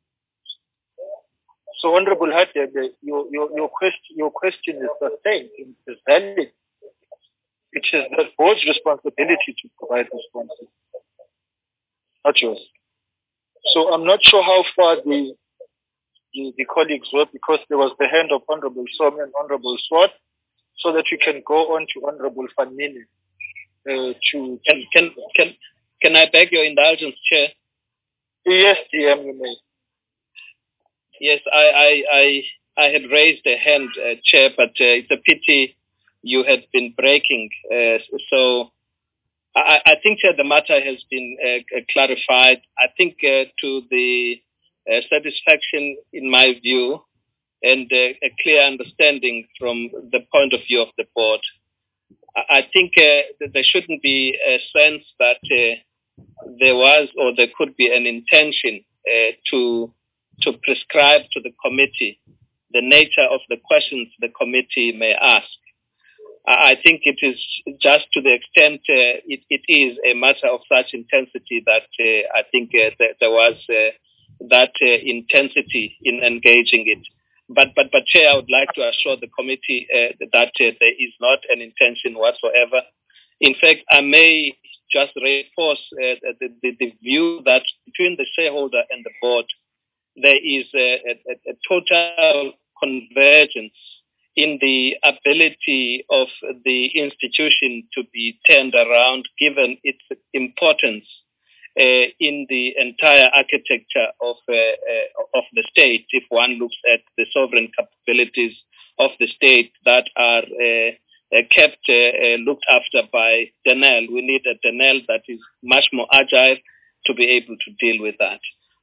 So, Honorable Hadebe, your, your, your, question, your question is sustained, is valid. It is the board's responsibility to provide responses, not yours. So I'm not sure how far the, the, the colleagues were because there was the hand of Honorable Somi and Honorable Swart, so that we can go on to Honorable Van Minen. Uh, to, can, can, can, can I beg your indulgence, Chair? Yes, D M, you may. Yes, I, I, I, I had raised a hand, uh, Chair, but uh, it's a pity you had been breaking. Uh, so I, I think uh, the matter has been uh, clarified. I think uh, to the uh, satisfaction, in my view, and uh, a clear understanding from the point of view of the board. I, I think uh, that there shouldn't be a sense that uh, there was or there could be an intention uh, to to prescribe to the committee the nature of the questions the committee may ask. I think it is just to the extent uh, it, it is a matter of such intensity that uh, I think uh, th- there was uh, that uh, intensity in engaging it. But, but, but Chair, I would like to assure the committee uh, that uh, there is not an intention whatsoever. In fact, I may just reinforce uh, the, the, the view that between the shareholder and the board, there is a, a, a total convergence in the ability of the institution to be turned around, given its importance uh, in the entire architecture of uh, uh, of the state. If one looks at the sovereign capabilities of the state that are uh, uh, kept, uh, uh, looked after by Denel, we need a Denel that is much more agile to be able to deal with that.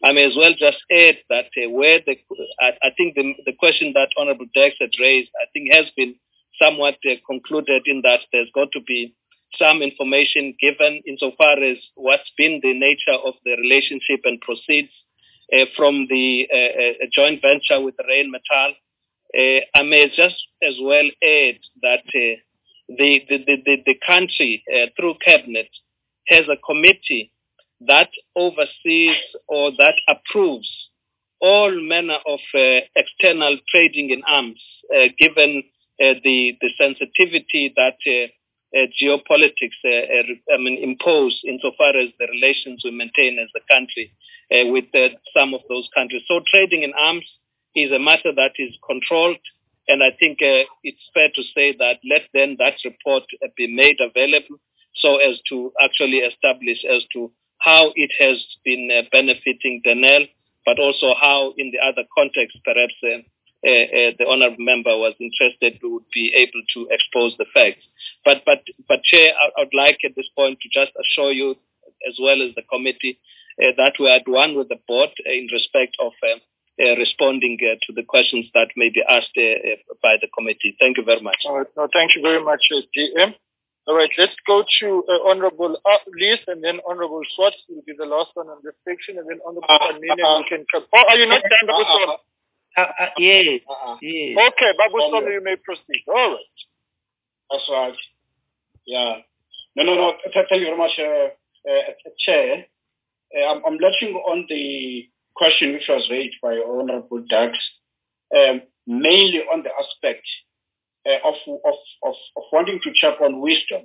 I may as well just add that uh, where the, I, I think the, the question that Honorable Dex had raised, I think has been somewhat uh, concluded in that there's got to be some information given insofar as what's been the nature of the relationship and proceeds uh, from the uh, uh, joint venture with Rheinmetall. Uh, I may just as well add that uh, the, the, the, the country, uh, through Cabinet, has a committee that oversees or that approves all manner of uh, external trading in arms, uh, given uh, the, the sensitivity that uh, uh, geopolitics uh, uh, I mean, impose insofar as the relations we maintain as a country uh, with uh, some of those countries. So trading in arms is a matter that is controlled, and I think uh, it's fair to say that let then that report uh, be made available so as to actually establish as to how it has been uh, benefiting Denel, but also how in the other context perhaps uh, uh, uh, the honourable member was interested we would be able to expose the facts. But, but, but Chair, I would like at this point to just assure you as well as the committee uh, that we are at one with the board uh, in respect of uh, uh, responding uh, to the questions that may be asked uh, uh, by the committee. Thank you very much. All right. No, thank you very much, uh, D M. All right, let's go to uh, Honorable uh, Lees, and then Honorable Swartz will be the last one on this section, and then Honorable uh, Panini uh, can come. Oh, are you not done, Babu uh, uh, uh, uh, Yes, uh, yes. Okay, Babu Swami, you may proceed. All right. That's right. Yeah. No, no, no. Thank you very much, uh, uh, Chair. Uh, I'm, I'm latching on the question which was raised by Honorable Dax, um, mainly on the aspect Uh, of, of, of, of wanting to check on wisdom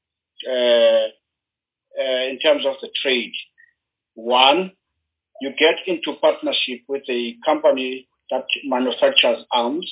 uh, uh, in terms of the trade. One, you get into partnership with a company that manufactures arms.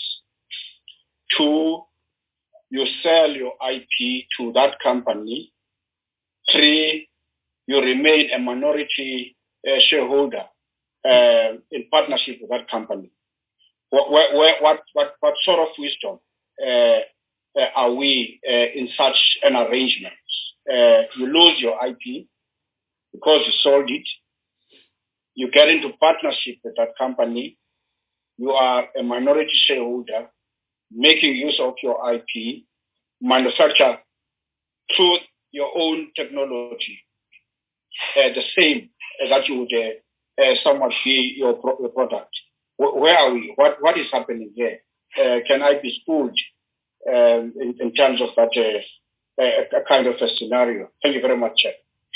Two, you sell your I P to that company. Three, you remain a minority uh, shareholder uh, in partnership with that company. What, what, what, what, what sort of wisdom Uh, uh, are we uh, in such an arrangement? Uh, you lose your I P because you sold it. You get into partnership with that company. You are a minority shareholder, making use of your I P, manufacture through your own technology, uh, the same as that you would uh, uh, somewhat be your, pro your product. W where are we? What, what is happening here? Uh, can I be schooled um, in, in terms of that uh, uh, a kind of a scenario? Thank you very much, Chair.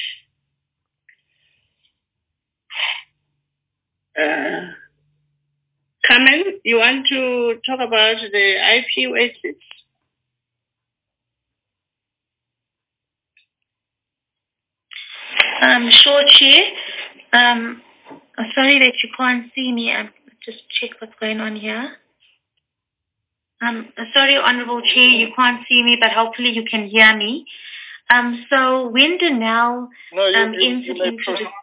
Uh, Carmen, you want to talk about the I P wastage? Um, sure, Chair. Um, I'm sorry that you can't see me. I'll just check what's going on here. Um, sorry, Honourable Chair, you can't see me, but hopefully you can hear me. Um, so when Denel no, you, um, you, entered you into the...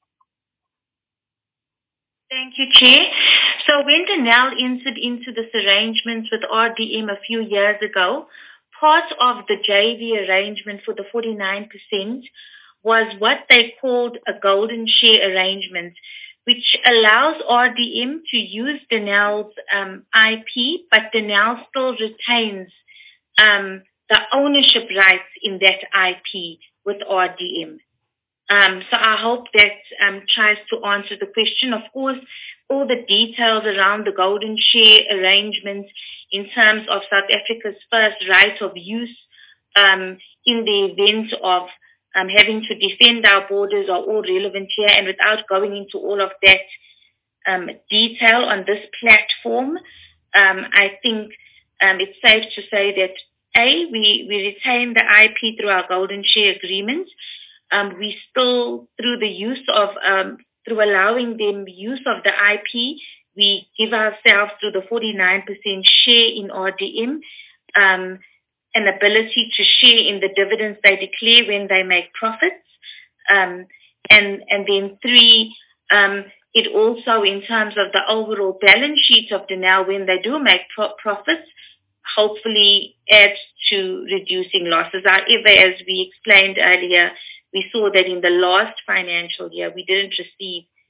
Thank you, Chair. So when Denel entered into this arrangement with R D M a few years ago, part of the J V arrangement for the forty-nine percent was what they called a golden share arrangement, which allows R D M to use Denel's um, I P, but Denel still retains um, the ownership rights in that I P with R D M. Um, so I hope that um, tries to answer the question. Of course, all the details around the golden share arrangement in terms of South Africa's first right of use um, in the event of um, having to defend our borders are all relevant here. And without going into all of that um, detail on this platform, um, I think um, it's safe to say that, A, we, we retain the I P through our golden share agreement. Um, we still, through the use of, um, through allowing them use of the I P, we give ourselves through the forty-nine percent share in R D M, um, an ability to share in the dividends they declare when they make profits. Um, and, and then three, um, it also, in terms of the overall balance sheet of Denel, when they do make pro profits, hopefully adds to reducing losses. However, as we explained earlier, we saw that in the last financial year, we didn't receive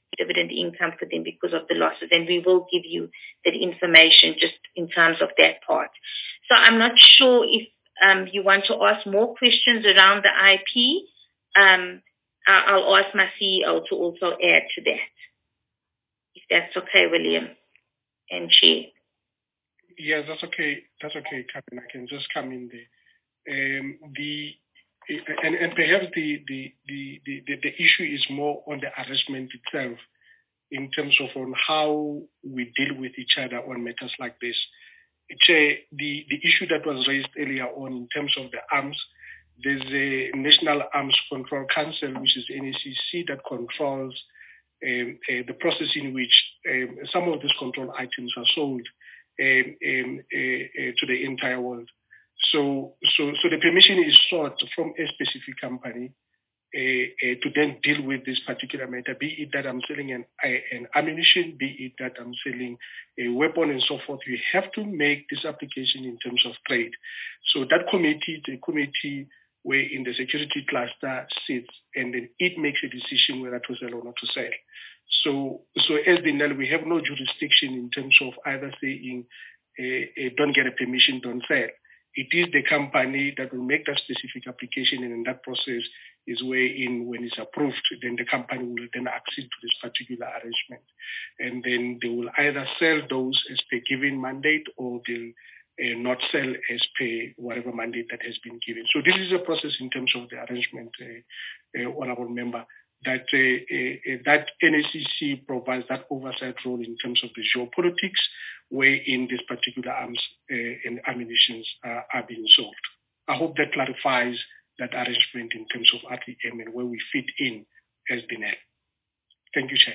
dividend income for them because of the losses, and we will give you that information just in terms of that part. So I'm not sure if um, you want to ask more questions around the I P. Um, I'll ask my C E O to also add to that, if that's okay, William and Chair. Yes, that's okay. That's okay, Captain. I can just come in there. Um, the and, and perhaps the the, the the the issue is more on the arrangement itself, in terms of on how we deal with each other on matters like this. Chair, the the issue that was raised earlier on in terms of the arms, there's a National Arms Control Council, which is N A C C, that controls um, uh, the process in which um, some of these control items are sold um, um, uh, uh, to the entire world. So, so, so the permission is sought from a specific company uh, uh, to then deal with this particular matter, be it that I'm selling an, uh, an ammunition, be it that I'm selling a weapon and so forth. You have to make this application in terms of trade. So that committee, the committee where in the security cluster sits, and then it makes a decision whether to sell or not to sell. So, so as the N E L, we have no jurisdiction in terms of either saying, uh, uh, don't get a permission, don't sell. It is the company that will make that specific application, and in that process is wherein, when it's approved, then the company will then accede to this particular arrangement. And then they will either sell those as per given mandate, or they'll uh, not sell as per whatever mandate that has been given. So this is a process in terms of the arrangement, uh, uh, Honorable Member, that uh, uh, that N A C C provides that oversight role in terms of the geopolitics, wherein these particular arms uh, and ammunitions uh, are being sold. I hope that clarifies that arrangement in terms of R T M and where we fit in as the N E L. Thank you, Chair.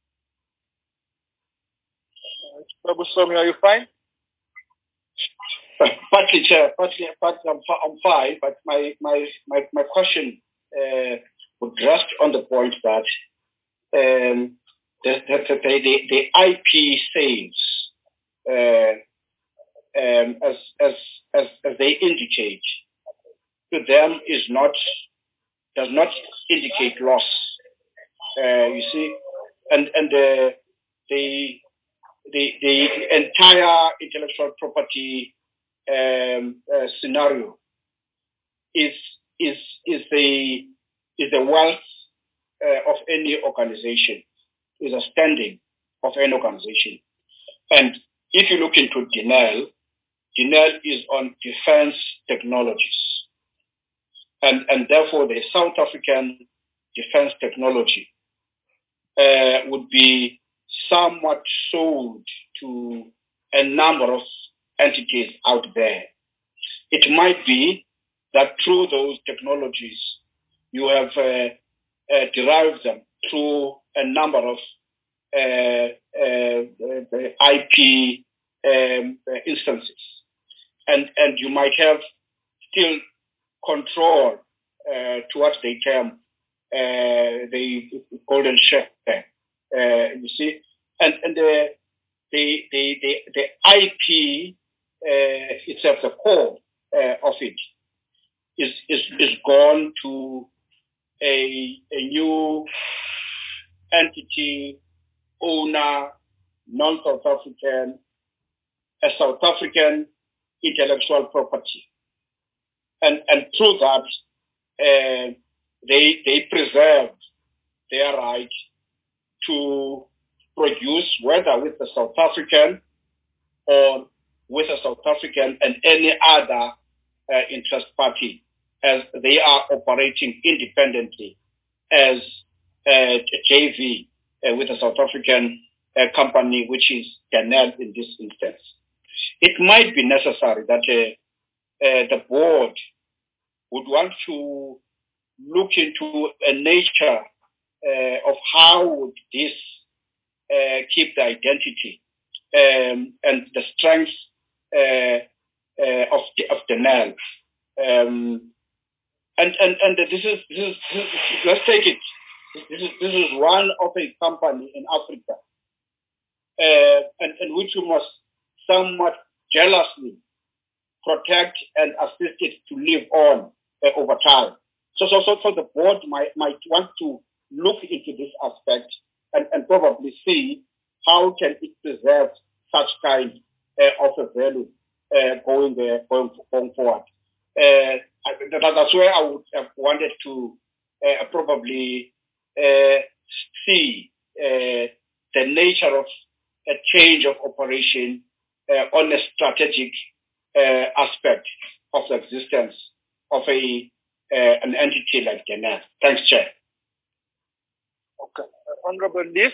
Babu Somi, are you fine? Partly, Chair. Partly, partly I'm, I'm fine, but my, my, my, my question uh, would rest on the point that um, the, the, the, the I P sales, uh, um, as, as, as, as they indicate, to them is not, does not indicate loss. Uh, you see, and and the the the, the entire intellectual property um, uh, scenario is is is the is the wealth uh, of any organization, is a standing of any organization. And if you look into D N E L, D N E L is on defense technologies. And, and therefore, the South African defense technology uh, would be somewhat sold to a number of entities out there. It might be that through those technologies, you have uh, uh, derived them through a number of uh, uh, uh, I P um, uh, instances. And, and you might have still control uh, to what they term uh, the golden share. Uh, you see, and and the the the the, the I P uh, itself, the core uh, of it, is is is gone to a a new entity, owner, non-South African, a South African intellectual property. And, and through that, uh, they, they preserve their right to produce, whether with the South African or with a South African and any other uh, interest party, as they are operating independently as a J V uh, with a South African uh, company, which is D N E L in this instance. It might be necessary that uh, Uh, the board would want to look into a nature uh, of how would this uh, keep the identity um, and the strength uh, uh, of the, of the N E L. Um, and and and this is, this is this is let's take it. This is this is one of a company in Africa, uh, and and which you must somewhat jealously protect and assist it to live on uh, over time. So, so, so, so the board might, might want to look into this aspect and, and probably see how can it preserve such kind uh, of a value uh, going there, going, going forward. Uh, that's where I would have wanted to uh, probably uh, see uh, the nature of a change of operation uh, on a strategic uh, aspect of the existence of a uh, an entity like Denel. Thanks, Chair. Okay. Honorable Liz.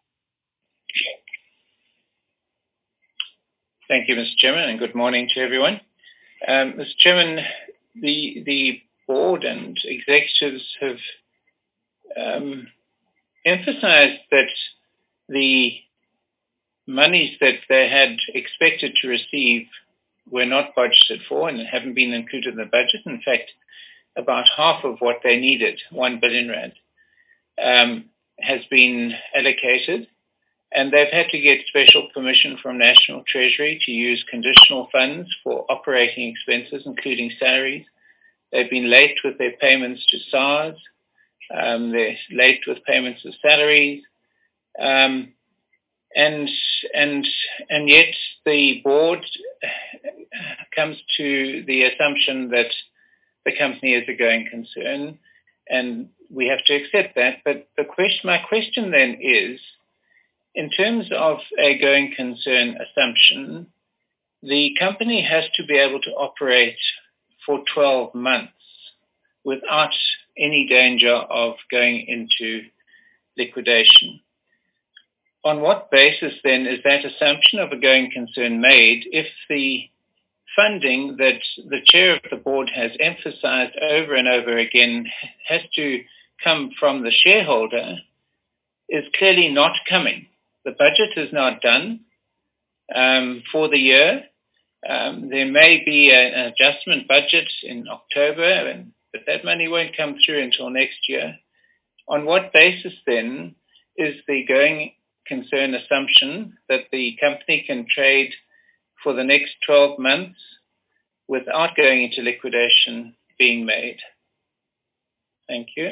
Thank you, Mister Chairman, and good morning to everyone. Um, Mister Chairman, the the board and executives have um, emphasized that the monies that they had expected to receive were not budgeted for and haven't been included in the budget. In fact, about half of what they needed, one billion rand, um, has been allocated. And they've had to get special permission from National Treasury to use conditional funds for operating expenses, including salaries. They've been late with their payments to SARS. Um, they're late with payments of salaries. Um, and, and, and yet the board comes to the assumption that the company is a going concern, and we have to accept that. But the question, my question then is, in terms of a going concern assumption, the company has to be able to operate for twelve months without any danger of going into liquidation. On what basis then is that assumption of a going concern made if the funding that the chair of the board has emphasized over and over again has to come from the shareholder is clearly not coming? The budget is now done um, for the year. Um, there may be a, an adjustment budget in October, and, but that money won't come through until next year. On what basis then is the going concern assumption that the company can trade for the next twelve months without going into liquidation being made? Thank you.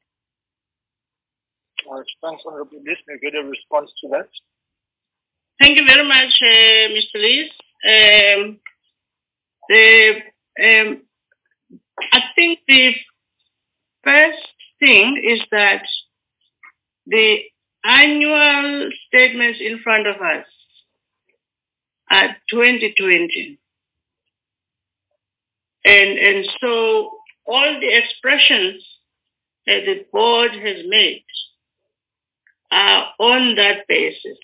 All right, thanks, Honorable Liz. May I get a response to that? Thank you very much, uh, Mister Liz. Um, the, um, I think the first thing is that the annual statements in front of us are twenty twenty. And, and so all the expressions that the board has made are on that basis.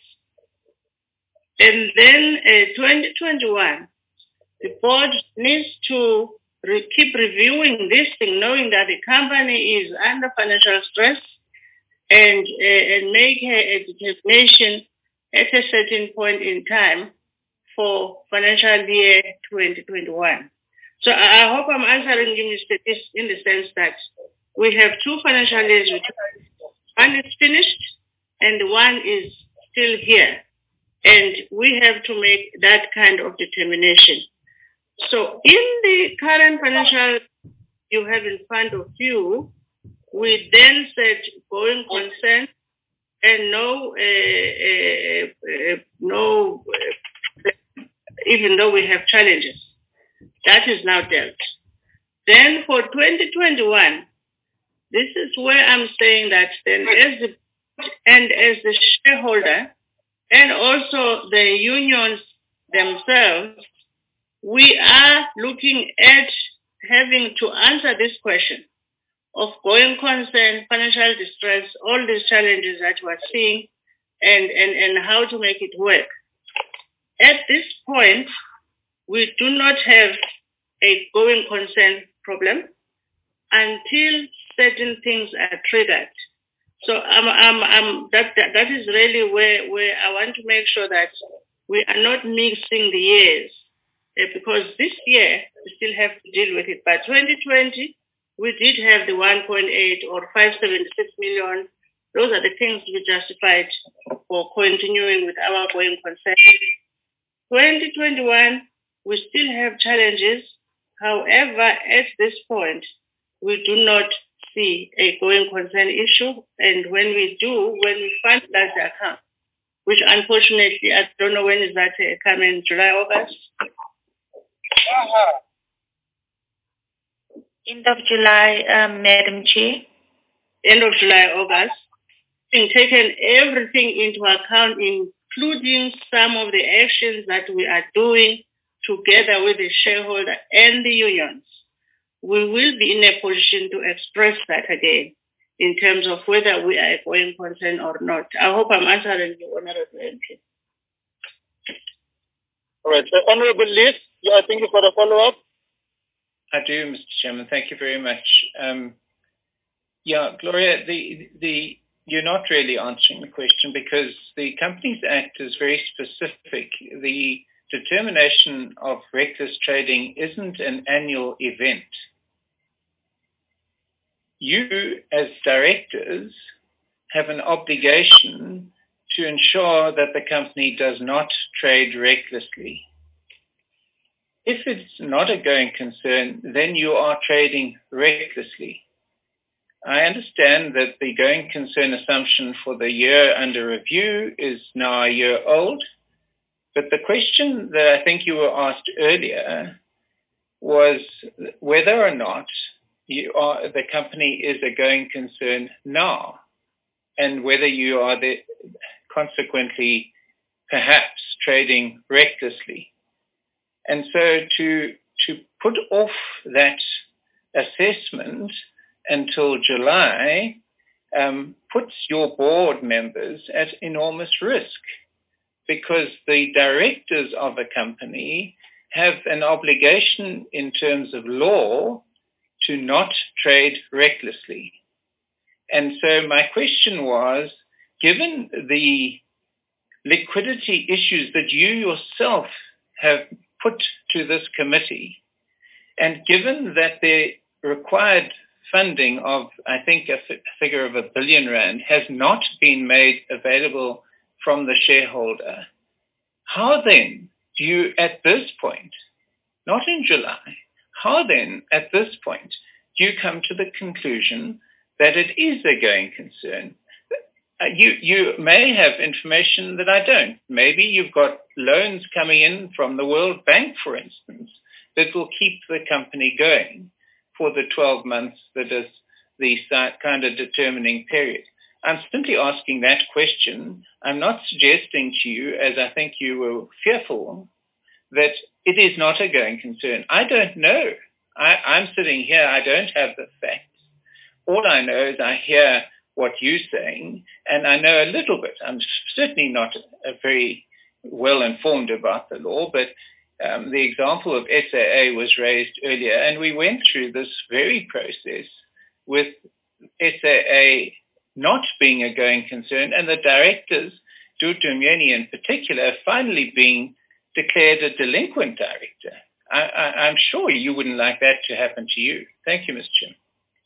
And then uh, twenty twenty-one, the board needs to re- keep reviewing this thing, knowing that the company is under financial stress, and, uh, and make a, a determination at a certain point in time for financial year twenty twenty-one. So I, I hope I'm answering you, Mister This, in the sense that we have two financial years. One is finished and one is still here. And we have to make that kind of determination. So in the current financial you have in front of you, we then said going concern and no, uh, uh, uh, no, uh, even though we have challenges, that is now dealt. Then for twenty twenty-one, this is where I'm saying that then as the and as the shareholder and also the unions themselves, we are looking at having to answer this question of going concern, financial distress, all these challenges that we're seeing, and, and, and how to make it work. At this point, we do not have a going concern problem until certain things are triggered. So I'm, I'm, I'm, that, that, that is really where, where I want to make sure that we are not mixing the years, uh, because this year we still have to deal with it. By twenty twenty, we did have the one point eight or five hundred seventy-six million. Those are the things we justified for continuing with our going concern. twenty twenty-one, we still have challenges. However, at this point, we do not see a going concern issue. And when we do, when we finalize the account, which unfortunately, I don't know when is that uh, coming, July, August? End of July, um, Madam Chair. End of July, August. We've taken everything into account, including some of the actions that we are doing together with the shareholder and the unions. We will be in a position to express that again in terms of whether we are a going concern or not. I hope I'm answering you, Honorable M P. All right. Uh, Honorable Liz, I think you've got a follow-up. I do, Mister Chairman. Thank you very much. Um, yeah, Gloria, the the you're not really answering the question because the Companies Act is very specific. The determination of reckless trading isn't an annual event. You, as directors, have an obligation to ensure that the company does not trade recklessly. If it's not a going concern, then you are trading recklessly. I understand that the going concern assumption for the year under review is now a year old, but the question that I think you were asked earlier was whether or not you are, the company is a going concern now, and whether you are the, consequently perhaps trading recklessly. And so to to put off that assessment until July um, puts your board members at enormous risk, because the directors of a company have an obligation in terms of law to not trade recklessly. And so my question was, given the liquidity issues that you yourself have put to this committee, and given that the required funding of, I think, a f- figure of a billion rand has not been made available from the shareholder, how then do you, at this point, not in July, how then, at this point, do you come to the conclusion that it is a going concern? Uh, you, you may have information that I don't. Maybe you've got loans coming in from the World Bank, for instance, that will keep the company going for the twelve months that is the kind of determining period. I'm simply asking that question. I'm not suggesting to you, as I think you were fearful, that it is not a going concern. I don't know. I, I'm sitting here. I don't have the facts. All I know is I hear what you're saying, and I know a little bit. I'm certainly not a very well informed about the law, but um, the example of S A A was raised earlier, and we went through this very process with S A A not being a going concern, and the directors, Dudu Myeni in particular, finally being declared a delinquent director. I, I, I'm sure you wouldn't like that to happen to you. Thank you, Mister Chairman.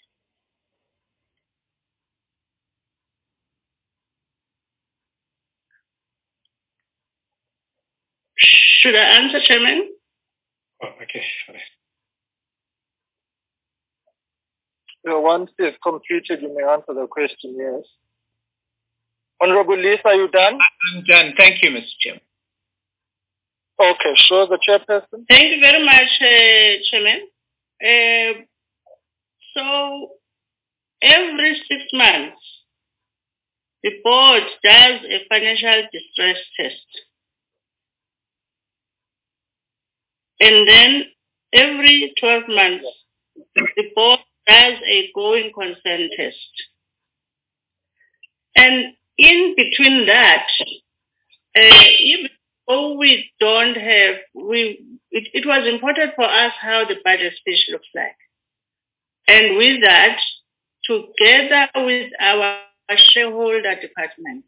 Should I answer, Chairman? Oh, okay. So once they've completed, you may answer the question, yes. Honorable Liz, are you done? I'm done. Thank you, Mister Chairman. Okay, sure. The chairperson. Thank you very much, uh, Chairman. Uh, so every six months, the board does a financial distress test. And then every twelve months, the board does a going concern test. And in between that, uh, even though we don't have, we it, it was important for us how the budget speech looks like. And with that, together with our shareholder department,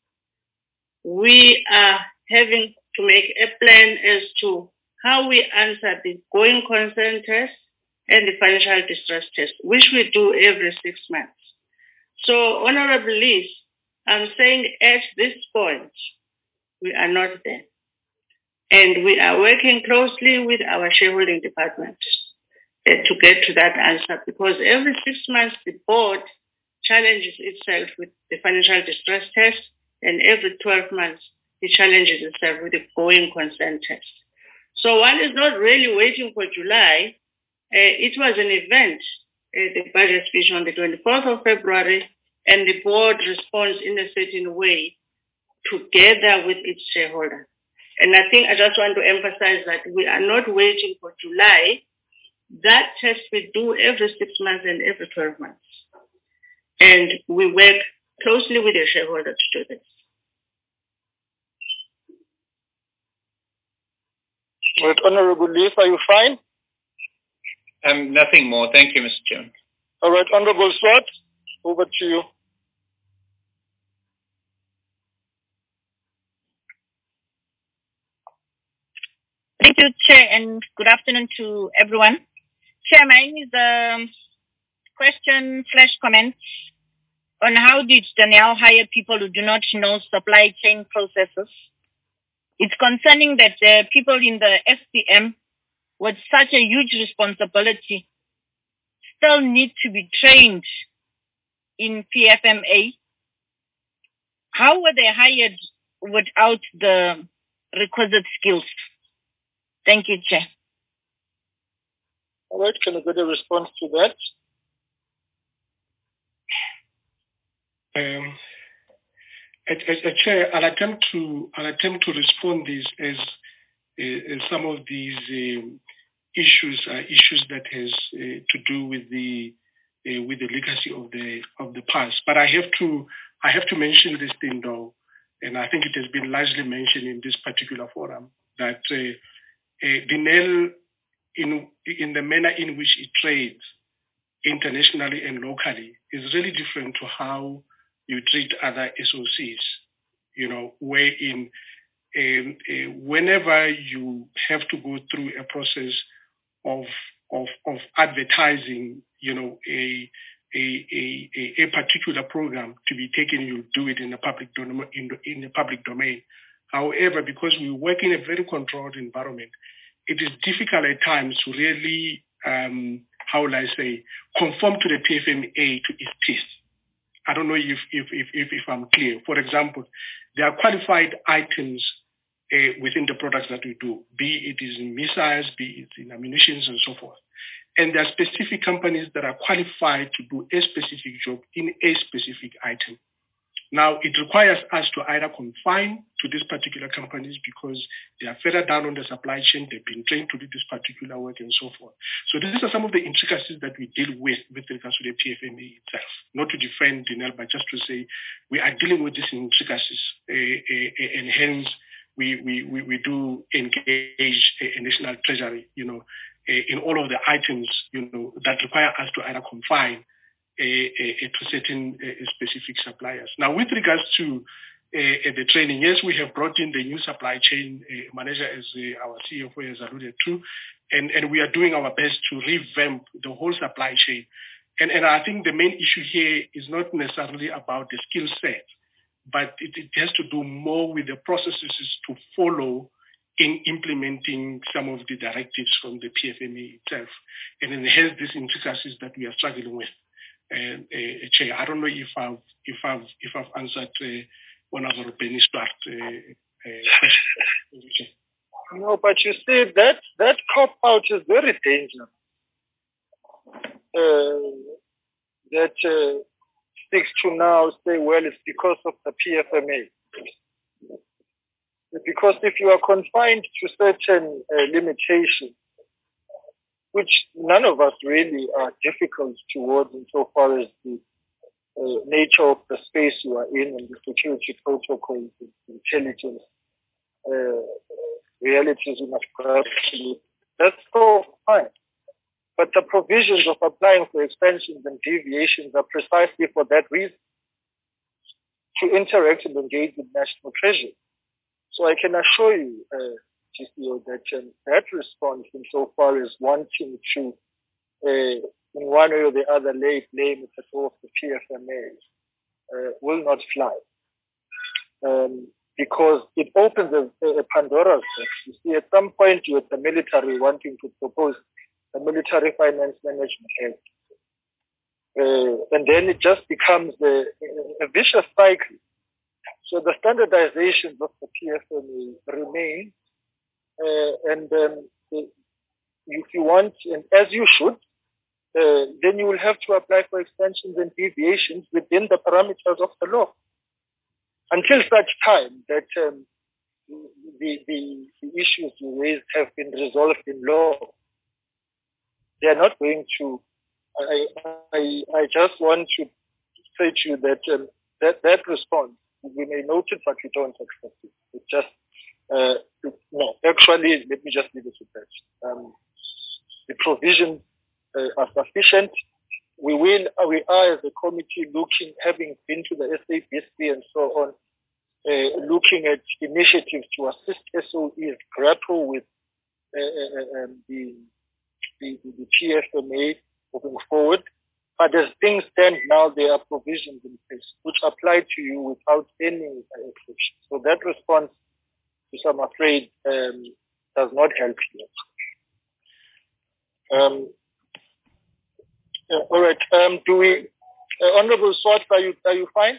we are having to make a plan as to how we answer the going concern test and the financial distress test, which we do every six months. So, Honorable Liz, I'm saying at this point, we are not there. And we are working closely with our shareholding department. uh, to get to that answer, because every six months the board challenges itself with the financial distress test, and every twelve months it challenges itself with the going concern test. So one is not really waiting for July. Uh, it was an event, uh, the budget speech on the twenty-fourth of February, and the board responds in a certain way together with its shareholder. And I think I just want to emphasize that we are not waiting for July. That test we do every six months and every twelve months. And we work closely with the shareholder to do this. Right, Honorable Lees, are you fine? Um, nothing more. Thank you, Mister Chairman. All right, Honorable Swart, over to you. Thank you, Chair, and good afternoon to everyone. Chair, mine is a question slash comment on how did Danielle hire people who do not know supply chain processes. It's concerning that uh, people in the S P M with such a huge responsibility still need to be trained in P F M A. How were they hired without the requisite skills? Thank you, Chair. All right, can I get a response to that? Um, as, as, as Chair, I'll attempt to I'll attempt to respond this as, uh, as some of these um, issues are issues that has uh, to do with the uh, with the legacy of the of the past. But I have to I have to mention this thing though, and I think it has been largely mentioned in this particular forum that uh, uh, Denel, in in the manner in which it trades internationally and locally, is really different to how you treat other S O Cs. You know, wherein um, uh, whenever you have to go through a process of of of advertising, you know, a a a, a particular program to be taken, you do it in the public dom- in the, in the public domain. However, because we work in a very controlled environment, it is difficult at times to really, um, how will I say, conform to the P F M A to its taste. I don't know if if if if, if I'm clear. For example, there are qualified items Uh, within the products that we do, be it is in missiles, be it in ammunitions and so forth. And there are specific companies that are qualified to do a specific job in a specific item. Now, it requires us to either confine to these particular companies because they are further down on the supply chain, they've been trained to do this particular work and so forth. So these are some of the intricacies that we deal with with regards to the P F M A itself. Not to defend Denel, but just to say we are dealing with these intricacies uh, uh, and hence We, we, we, we do engage a national treasury, you know, in all of the items, you know, that require us to either confine a, a, a to certain a specific suppliers. Now, with regards to uh, the training, yes, we have brought in the new supply chain uh, manager, as uh, our C F O has alluded to, and, and we are doing our best to revamp the whole supply chain. And, and I think the main issue here is not necessarily about the skill set, but it, it has to do more with the processes to follow in implementing some of the directives from the P F M A itself. And then hence these intricacies that we are struggling with. And uh, Chair, I don't know if I've if I've if I've answered uh, one of our Benny Swart uh, uh, question. No, but you see that that cop out is very dangerous. Uh, that uh, sticks to now say, well, it's because of the P F M A. Because if you are confined to certain uh, limitations, which none of us really are difficult towards insofar as the uh, nature of the space you are in and the security protocols and intelligence uh, realities you must grasp, that's so fine. But the provisions of applying for extensions and deviations are precisely for that reason, to interact and engage with national treasure. So I can assure you, uh, G C O, that um, that response insofar as wanting to, uh, in one way or the other, lay blame at the door of the P F M A uh, will not fly. Um, because it opens a, a Pandora's box. You see, at some point, you have the military wanting to propose the Military Finance Management Act. Uh, and then it just becomes a, a vicious cycle. So the standardizations of the P F M A remain, uh, and um, if you want, and as you should, uh, then you will have to apply for extensions and deviations within the parameters of the law. Until such time that um, the, the, the issues you raised have been resolved in law, they are not going to. I, I, I just want to say to you that um, that, that response, we may note it, but we don't accept it. It just, uh, it, no, actually, let me just leave it with that. Um, the provisions uh, are sufficient. We will, we are as a committee looking, having been to the S A B C and so on, uh, looking at initiatives to assist S O Es grapple with uh, uh, um, the, the, the P F M A moving forward. But as things stand now, there are provisions in place which apply to you without any exception. So that response, which I'm afraid, um, does not help you. Um, yeah, all right. Um, do we, uh, Honourable Swart, are you are you fine?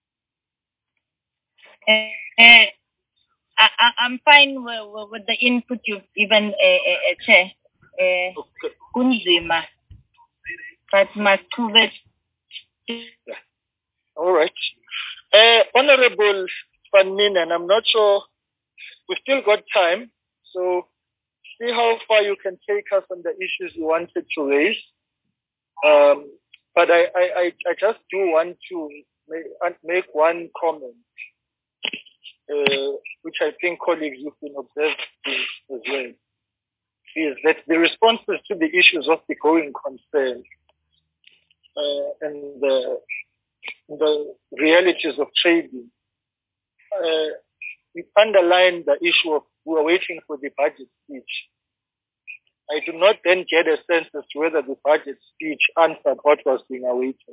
Uh, uh, I, I'm fine with, with the input you've given, uh, uh, Chair. Uh, Kunzima. But must prove it. Yeah. All right. Uh, Honorable Van Minen, I'm not sure, we've still got time, so see how far you can take us on the issues you wanted to raise. Um, but I, I, I, I just do want to make, make one comment, uh, which I think colleagues you've been observing as well, is that the responses to the issues of the going concern Uh, and the, the realities of trading, uh, we underline the issue of we are waiting for the budget speech. I do not then get a sense as to whether the budget speech answered what was being awaited.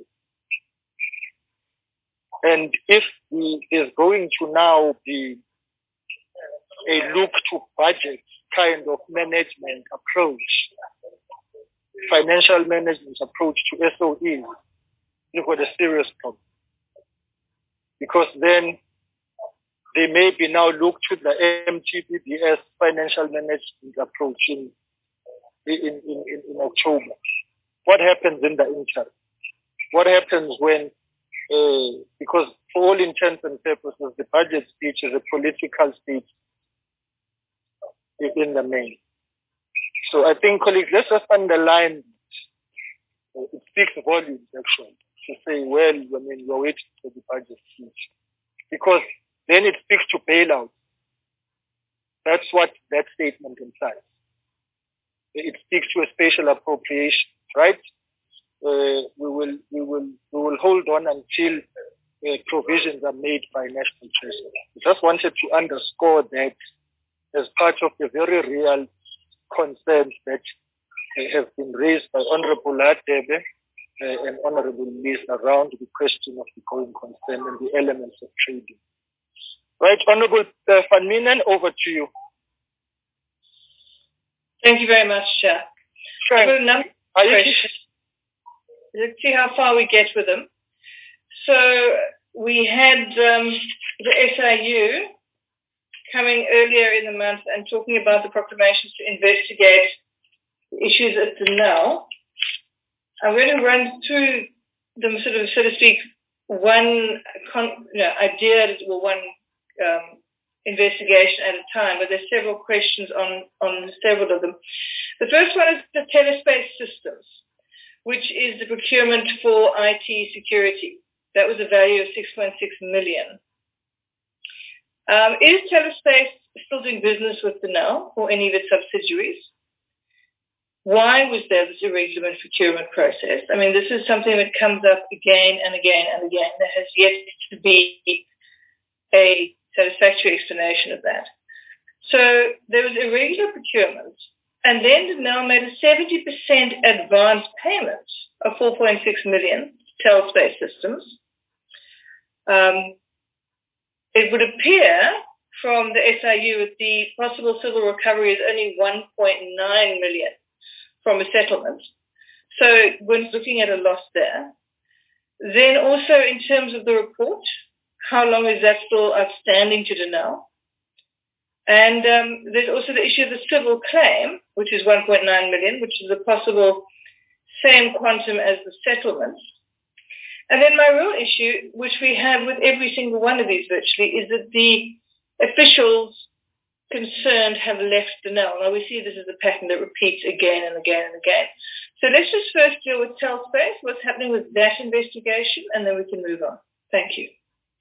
And if there is going to now be a look to budget kind of management approach, financial management approach to S O Es, you've got a serious problem. Because then they may be now looked to the M T B B S financial management approach in, in, in, in, in October. What happens in the interim? What happens when, uh, because for all intents and purposes, the budget speech is a political speech in the main. So I think, colleagues, let's just underline, uh, it speaks volumes, actually, to say, well, I mean, we're waiting for the budget speech. Because then it speaks to bailout. That's what that statement implies. It speaks to a special appropriation, right? Uh, we will, we will, we will hold on until uh, provisions are made by national treasury. I just wanted to underscore that as part of the very real concerns that uh, have been raised by Honorable Ladebe uh, and Honorable Liz around the question of the going concern and the elements of trading. Right, Honorable uh, Van Minen, over to you. Thank you very much, Chair. Sure. I've got a number of questions. Let's see how far we get with them. So we had um, the S I U coming earlier in the month and talking about the proclamations to investigate the issues at Denel. I'm going to run through them sort of, so to speak, one con- you know, idea or one um, investigation at a time, but there's several questions on, on several of them. The first one is the Telespace Systems, which is the procurement for I T security. That was a value of six point six million. Um, is Telespace still doing business with Denel or any of its subsidiaries? Why was there this irregular procurement process? I mean, this is something that comes up again and again and again. There has yet to be a satisfactory explanation of that. So there was irregular procurement, and then Denel made a seventy percent advance payment of four point six million to Telespace Systems. Um, it would appear from the S I U that the possible civil recovery is only one point nine million. from a settlement. So we're looking at a loss there. Then also in terms of the report, how long is that still outstanding to Denel? And um, there's also the issue of the civil claim, which is one point nine million, which is a possible same quantum as the settlement. And then my real issue, which we have with every single one of these virtually, is that the officials concerned have left Denel. Now we see this as a pattern that repeats again and again and again. So let's just first deal with Telspace, what's happening with that investigation, and then we can move on. Thank you.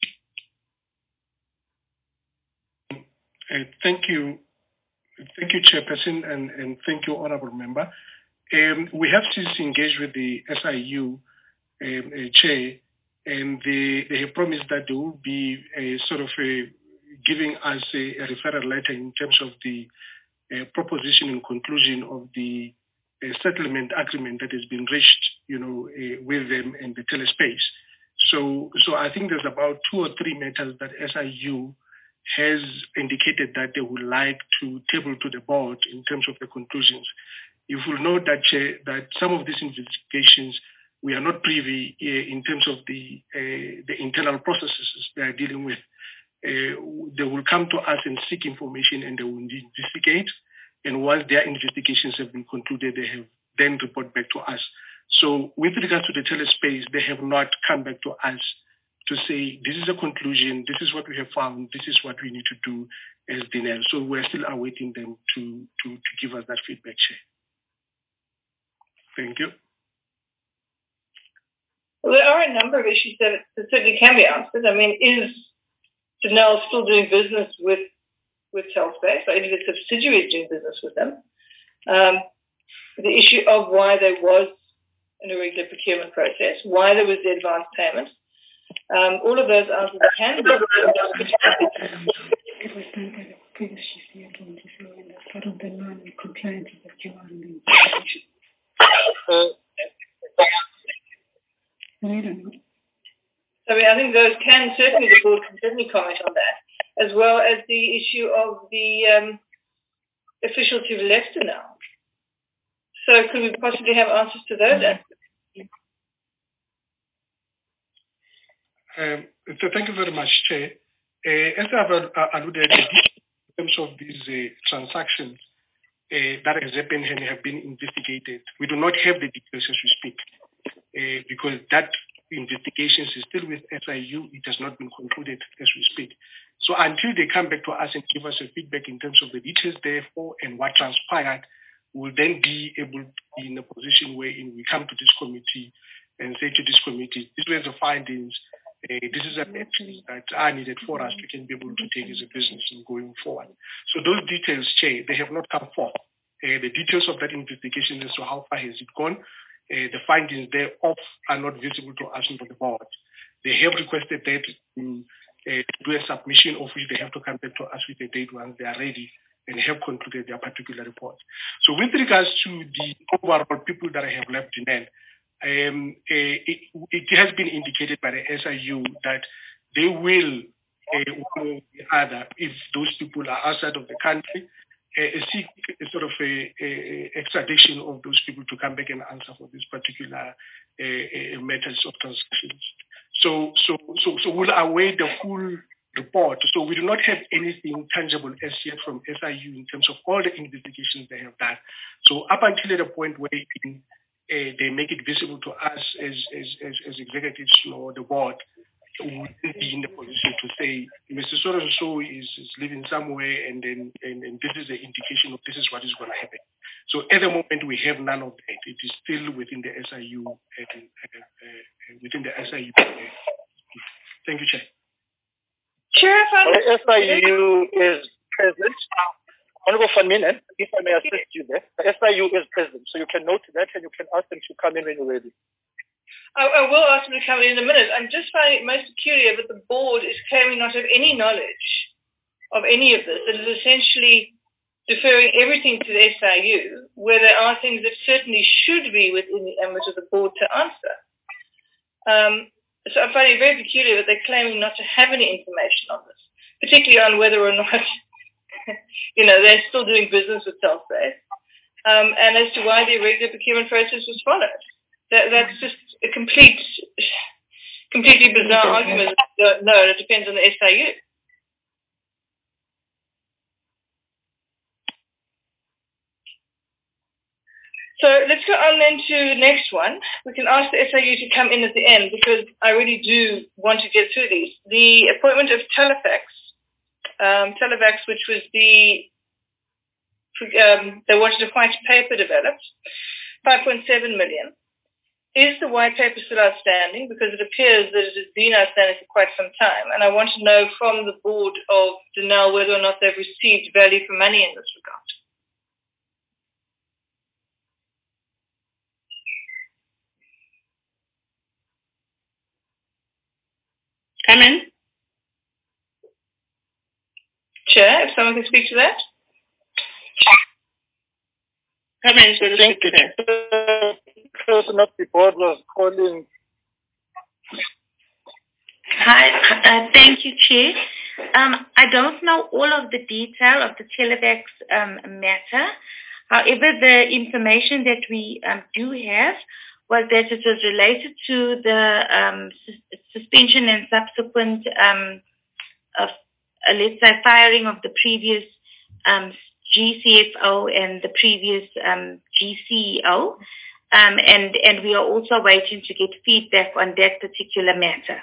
Uh, thank you. Thank you, Chairperson, and, and thank you, Honourable Member. Um, we have since engaged with the S I U um, uh, Chair, and they, they have promised that they will be a sort of a, giving us a, a referral letter in terms of the uh, proposition and conclusion of the uh, settlement agreement that has been reached, you know, uh, with them and the Telespace. So, so I think there's about two or three matters that S I U has indicated that they would like to table to the board in terms of the conclusions. You will note that, Chair, that some of these investigations, we are not privy uh, in terms of the uh, the internal processes they are dealing with. Uh, they will come to us and seek information, and they will investigate. And once their investigations have been concluded, they have then report back to us. So with regards to the Telespace, they have not come back to us to say, this is a conclusion, this is what we have found, this is what we need to do as Denel. So we're still awaiting them to, to, to give us that feedback, Chair. Thank you. Well, there are a number of issues that, that certainly can be answered. I mean, is Denel still doing business with, with Telspace, or any of its subsidiaries doing business with them? Um, the issue of why there was an irregular procurement process, why there was the advance payment. Um, all of those answers can be. It was done by the previous chief and as part of the non-compliance of the Q R and the investigation. I don't know. I mean, I think those can certainly, the board can certainly comment on that, as well as the issue of the um, officials who've left now. So could we possibly have answers to those aspects? Um, so thank you very much, Chair. Uh, as I've uh, alluded in terms of these uh, transactions uh, that has happened and have been investigated, we do not have the details as we speak uh, because that investigation is still with S I U. It has not been concluded as we speak. So until they come back to us and give us a feedback in terms of the details therefore and what transpired, we'll then be able to be in a position wherein we come to this committee and say to this committee, these were the findings. Uh, this is a action that are needed for us to can be able to take as a business in going forward. So those details, Chair, they have not come forth. Uh, the details of that investigation as to how far has it gone, uh, the findings thereof are not visible to us on the board. They have requested that to uh, do a submission of which they have to come back to us with a date once they are ready and have concluded their particular report. So with regards to the overall people that I have left in end, Um, uh, it, it has been indicated by the S I U that they will, uh, one or the other, if those people are outside of the country, uh, seek a sort of a, a extradition of those people to come back and answer for these particular uh, uh, matters of transactions. So, so, so, so we'll await the full report. So we do not have anything tangible as yet from S I U in terms of all the investigations they have done. So up until the point where in, Uh, they make it visible to us as as, as, as executives or the board, we wouldn't be in the position to say Mister So and so is, is living somewhere, and then and, and this is an indication of this is what is going to happen. So at the moment we have none of that. It is still within the S I U and uh, uh, within the S I U. Thank you, Chair. Chair, the S I U is present. Honorable Van Minen, if I may assist you there, the S I U is present, so you can note that and you can ask them to come in when you're ready. I, I will ask them to come in in a minute. I'm just finding it most peculiar that the board is claiming not to have any knowledge of any of this. It is essentially deferring everything to the S I U, where there are things that certainly should be within the ambit of the board to answer. Um, so I'm finding it very peculiar that they're claiming not to have any information on this, particularly on whether or not you know, they're still doing business with Telspace. um, and as to why the irregular procurement process was followed. That, that's just a complete, completely bizarre argument. No, it depends on the S I U. So let's go on then to the next one. We can ask the S I U to come in at the end because I really do want to get through these. The appointment of Telefax, um, Telefax, which was the, um, they wanted a white paper developed, five point seven million. Is the white paper still outstanding? Because it appears that it has been outstanding for quite some time. And I want to know from the board of Denel whether or not they've received value for money in this regard. Come in. Chair, if someone can speak to that. Come in, so to speak to that. Person of the board was calling. Hi, uh, thank you, Chair. Um, I don't know all of the detail of the Telefax um, matter. However, the information that we um, do have was that it was related to the um, sus- suspension and subsequent, um, of, uh, let's say, firing of the previous um, G C F O and the previous um, G C E O. Um, and, and we are also waiting to get feedback on that particular matter.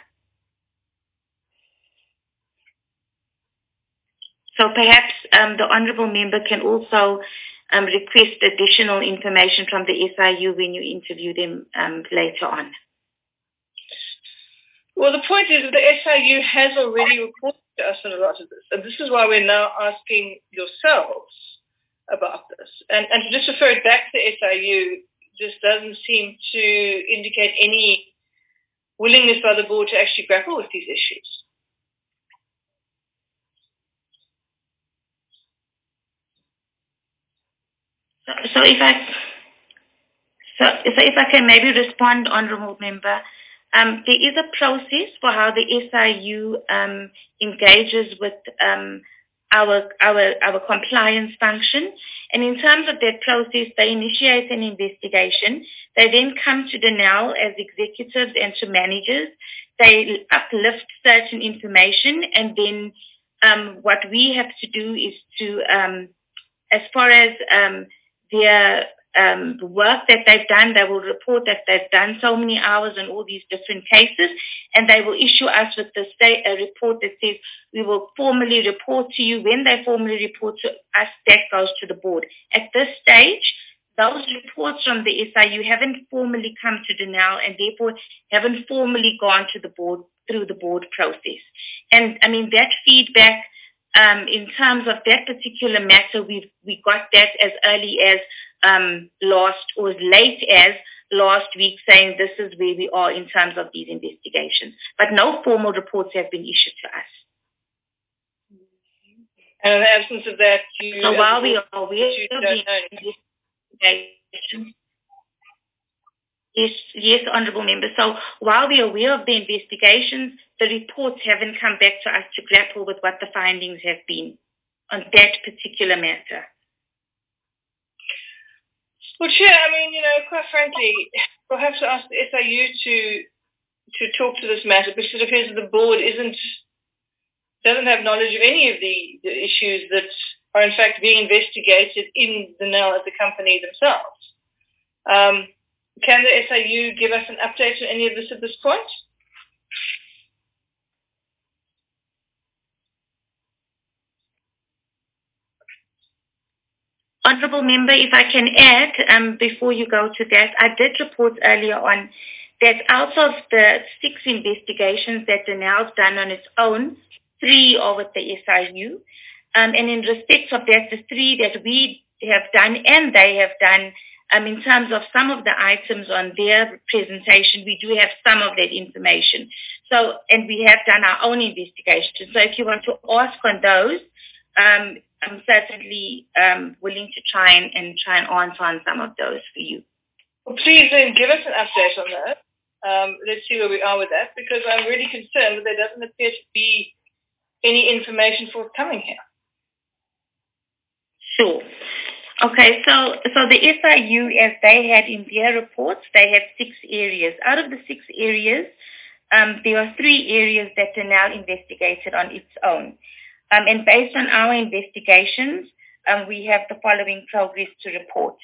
So perhaps um, the Honourable Member can also um, request additional information from the S I U when you interview them um, later on. Well, the point is that the S I U has already reported to us on a lot of this, and this is why we're now asking yourselves about this. And, and to just refer it back to the S I U just doesn't seem to indicate any willingness by the board to actually grapple with these issues. So, so if I, so, so if I can maybe respond, Honourable Member, um, there is a process for how the S I U um, engages with um, our our our compliance function, and in terms of that process, they initiate an investigation. They then come to Denel as executives and to managers. They uplift certain information, and then um, what we have to do is to, um, as far as um, their um, work that they've done, they will report that they've done so many hours on all these different cases, and they will issue us with the state, a report that says we will formally report to you. When they formally report to us, that goes to the board. At this stage, those reports from the S I U haven't formally come to Denel and therefore haven't formally gone to the board through the board process. And I mean, that feedback Um, in terms of that particular matter, we we got that as early as um, last or as late as last week, saying this is where we are in terms of these investigations. But no formal reports have been issued to us. And in the absence of that, you... So while we are aware of the investigation, yes, yes, Honourable Member. So while we are aware of the investigations, the reports haven't come back to us to grapple with what the findings have been on that particular matter. Well, Chair, I mean, you know, quite frankly, we'll have to ask the S I U to to talk to this matter, because it appears that the board isn't doesn't have knowledge of any of the, the issues that are in fact being investigated in the Denel as the company themselves. Um, can the S I U give us an update on any of this at this point? Honourable Member, if I can add, um, before you go to that, I did report earlier on that out of the six investigations that Denel's done on its own, three are with the S I U. Um, and in respect of that, the three that we have done and they have done, um, in terms of some of the items on their presentation, we do have some of that information. So, and we have done our own investigation. So if you want to ask on those, um, I'm certainly um, willing to try and, and try and answer on some of those for you. Well, please then give us an update on that. Um, let's see where we are with that, because I'm really concerned that there doesn't appear to be any information forthcoming here. Sure. Okay, so so the S I U, as they had in their reports, they had six areas. Out of the six areas, um, there are three areas that Denel investigated on its own. Um, and based on our investigations, um, we have the following progress to report.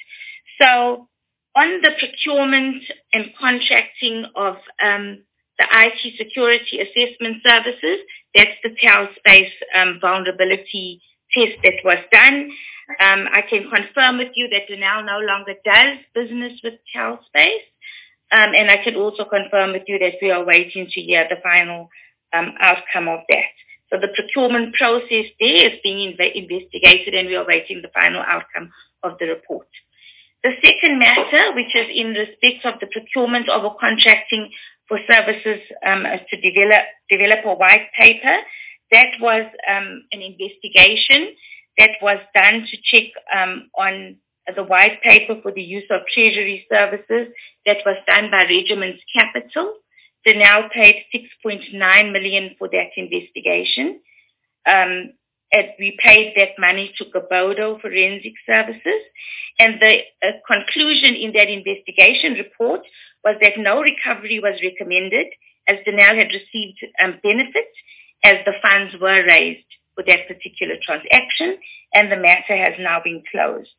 So on the procurement and contracting of um, the I T security assessment services, that's the TelSpace um, vulnerability test that was done. Um, I can confirm with you that Denel no longer does business with TelSpace. Um, and I can also confirm with you that we are waiting to hear the final um, outcome of that. So the procurement process there is being inv- investigated and we are waiting the final outcome of the report. The second matter, which is in respect of the procurement of or contracting for services um, to develop, develop a white paper, that was um, an investigation that was done to check um, on the white paper for the use of treasury services that was done by Regiments Capital. They now paid six point nine million dollars for that investigation. Um, and we paid that money to Gabodo Forensic Services. And the uh, conclusion in that investigation report was that no recovery was recommended as Denel had received um, benefits as the funds were raised for that particular transaction, and the matter has now been closed.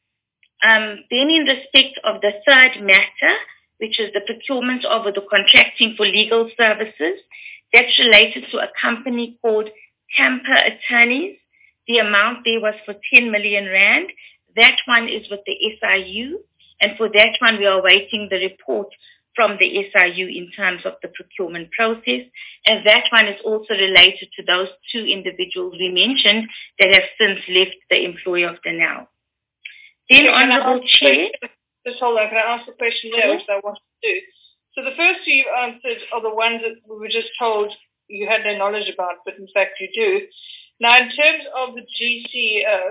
Um, then in respect of the third matter, which is the procurement of the contracting for legal services, that's related to a company called Camper Attorneys. The amount there was for ten million rand. That one is with the S I U, and for that one we are awaiting the report from the S I U in terms of the procurement process, and that one is also related to those two individuals we mentioned that have since left the employ of Denel. Then, okay, Honourable Chair. Just hold on, can I ask a question there, which I want to do? So the first two you've answered are the ones that we were just told you had no knowledge about, but in fact you do. Now, in terms of the G C E O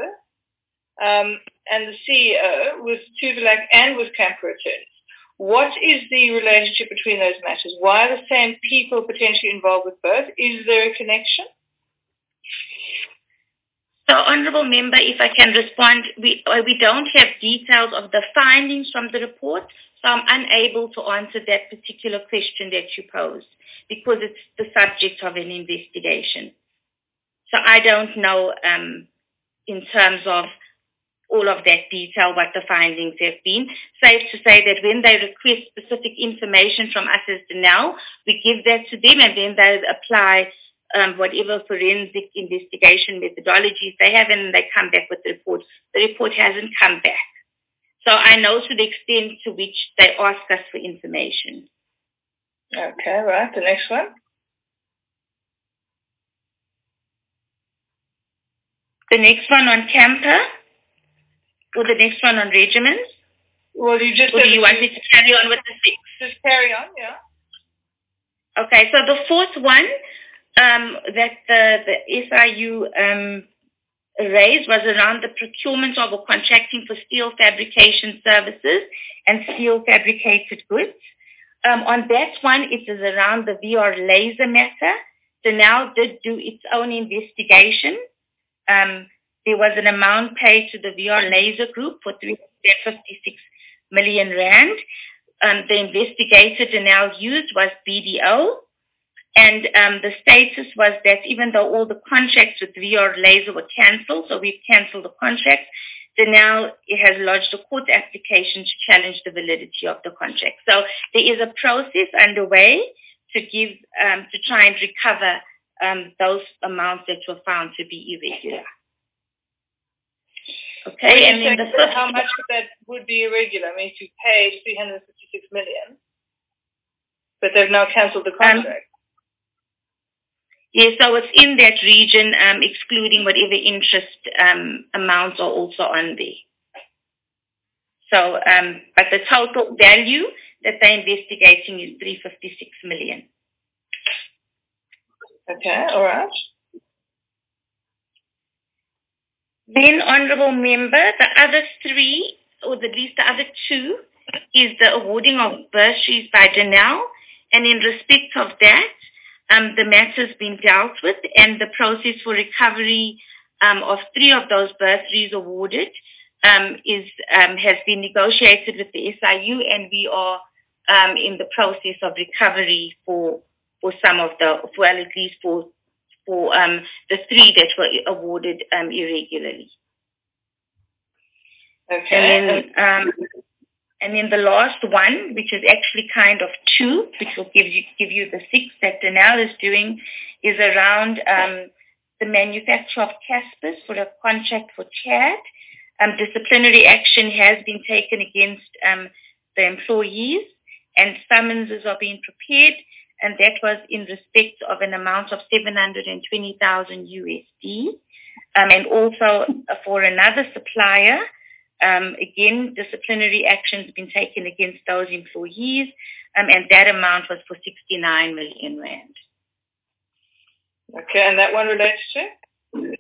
um, and the C E O with Tuvilak and with Camper Attorneys, what is the relationship between those matters? Why are the same people potentially involved with both? Is there a connection? So, Honourable Member, if I can respond, we we don't have details of the findings from the report, so I'm unable to answer that particular question that you posed because it's the subject of an investigation. So I don't know um, in terms of all of that detail what the findings have been. Safe to say that when they request specific information from us as Denel, we give that to them and then they apply Um, whatever forensic investigation methodologies they have, and they come back with the report. The report hasn't come back. So I know to the extent to which they ask us for information. Okay, right. The next one? The next one on Camper? Or the next one on Regiments? Well, you just or do you want me to carry on with the six? Just carry on, yeah. Okay, so the fourth one Um, that the, the S I U um, raised was around the procurement of or contracting for steel fabrication services and steel fabricated goods. Um, on that one, it is around the V R laser matter. Denel did do its own investigation. Um, there was an amount paid to the V R laser group for three hundred fifty-six million rand. Um, the investigator Denel used was B D O. And um, the status was that even though all the contracts with V R Laser were cancelled, so we've cancelled the contracts, Denel has lodged a court application to challenge the validity of the contract. So there is a process underway to give, um, to try and recover um, those amounts that were found to be irregular. Okay, well, and then the fifth, how much of that would be irregular? I mean, if you paid three hundred fifty-six million, but they've now cancelled the contract. Um, Yes, yeah, so it's in that region, um, excluding whatever interest um, amounts are also on there. So, um, but the total value that they're investigating is three hundred fifty-six million. Okay, all right. Then, Honourable Member, the other three, or at least the other two, is the awarding of bursaries by Denel, and in respect of that, Um, the matter's been dealt with and the process for recovery um, of three of those bursaries awarded um, is um, has been negotiated with the S I U, and we are um, in the process of recovery for for some of the, well, at least for for um, the three that were awarded um, irregularly. Okay. And then, um, and then the last one, which is actually kind of two, which will give you give you the six that Denel is doing, is around um, the manufacture of Caspers for a contract for Chad. Um, disciplinary action has been taken against um, the employees, and summonses are being prepared, and that was in respect of an amount of seven hundred twenty thousand U S D. Um, and also uh, for another supplier, um, again, disciplinary action has been taken against those employees, um, and that amount was for sixty-nine million rand. Okay, and that one relates to?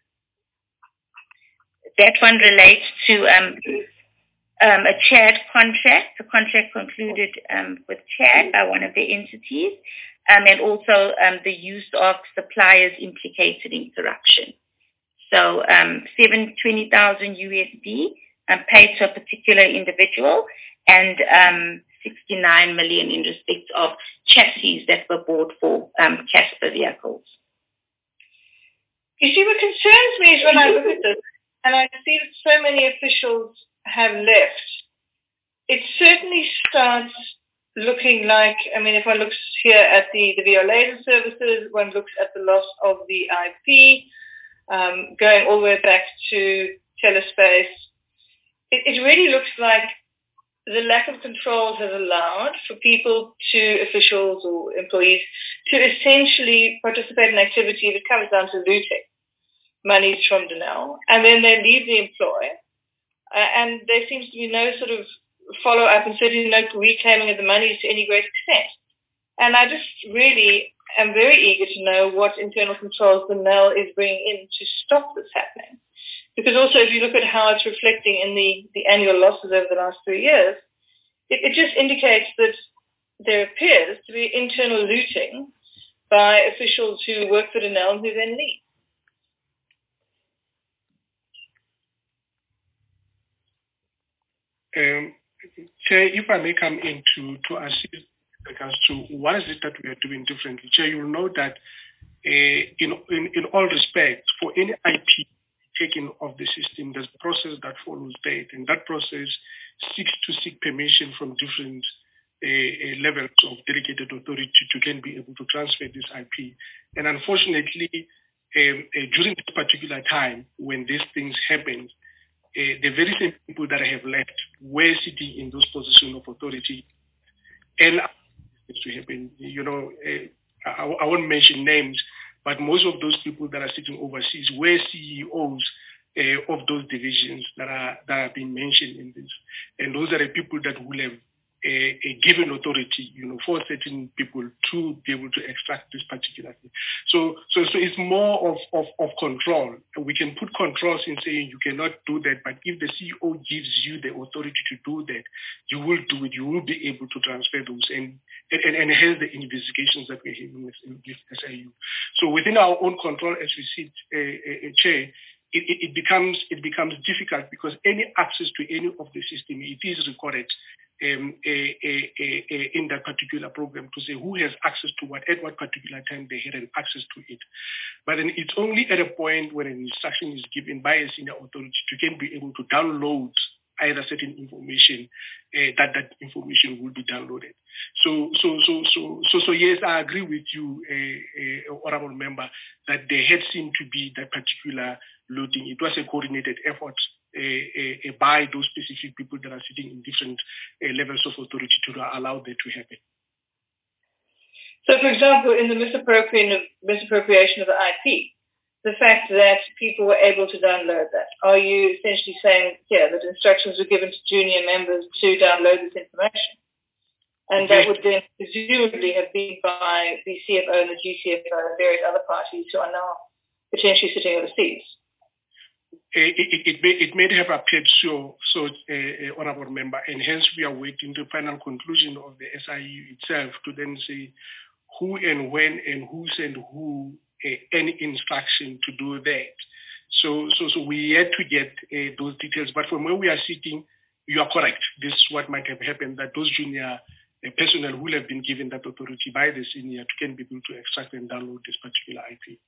That one relates to um, um, a Chad contract, a contract concluded um, with Chad by one of the entities, um, and also um, the use of suppliers implicated in corruption. So um, seven hundred twenty thousand U S D um, paid to a particular individual, and um, sixty-nine million in respect of chassis that were bought for um, Casper vehicles. You see, what concerns me is when I look at this, and I see that so many officials have left, it certainly starts looking like, I mean, if one looks here at the, the violated services, one looks at the loss of the I P, um, going all the way back to Telespace, it, it really looks like the lack of controls has allowed for people to, officials or employees, to essentially participate in activity that comes down to looting monies from Denel, and then they leave the employer, uh, and there seems to be no sort of follow-up and certainly no reclaiming of the monies to any great extent. And I just really am very eager to know what internal controls Denel is bringing in to stop this happening. Because also if you look at how it's reflecting in the, the annual losses over the last three years, it, it just indicates that there appears to be internal looting by officials who work for Denel and who then leave. Um, Chair, if I may come in to, to assist regards to what is it that we are doing differently. Chair, you'll know that uh, in, in, in all respects, for any I P taking of the system, there's a process that follows that, and that process seeks to seek permission from different uh, uh, levels of delegated authority to can be able to transfer this I P. And unfortunately, um, uh, during this particular time when these things happened, Uh, the very same people that have left were sitting in those positions of authority, and to happen, you know, uh, I, I won't mention names, but most of those people that are sitting overseas were C E Os uh, of those divisions that are that have been mentioned in this, and those are the people that will have a, a given authority, you know, for certain people to be able to extract this particular thing. So, so, so it's more of, of, of control. We can put controls in saying you cannot do that, but if the C E O gives you the authority to do that, you will do it. You will be able to transfer those, and and, and hence the investigations that we're having with, with S I U. So within our own control, as we sit, uh, uh, Chair, it, it, it becomes it becomes difficult because any access to any of the system, it is recorded. Um, a, a, a, a, in that particular program to say who has access to what at what particular time they had an access to it. But then it's only at a point when an instruction is given by a senior authority to can be able to download either certain information uh, that that information will be downloaded. So so so so so so yes, I agree with you, uh, uh, honorable member, that there had seemed to be that particular loading. It was a coordinated effort uh, uh, by those specific people that are sitting in different uh, levels of authority to allow that to happen. So, for example, in the misappropriation of, misappropriation of the I P, the fact that people were able to download that, are you essentially saying, yeah, that instructions were given to junior members to download this information? And that would then presumably have been by the C F O and the G C F O and various other parties who are now potentially sitting overseas. It, it, it, may, it may have appeared so, so uh, honorable member, and hence we are waiting the final conclusion of the S I U itself to then say who and when and who sent who uh, any instruction to do that. So, so, so we had to get uh, those details. But from where we are sitting, you are correct. This is what might have happened, that those junior uh, personnel will have been given that authority by the senior to can be able to extract and download this particular I P.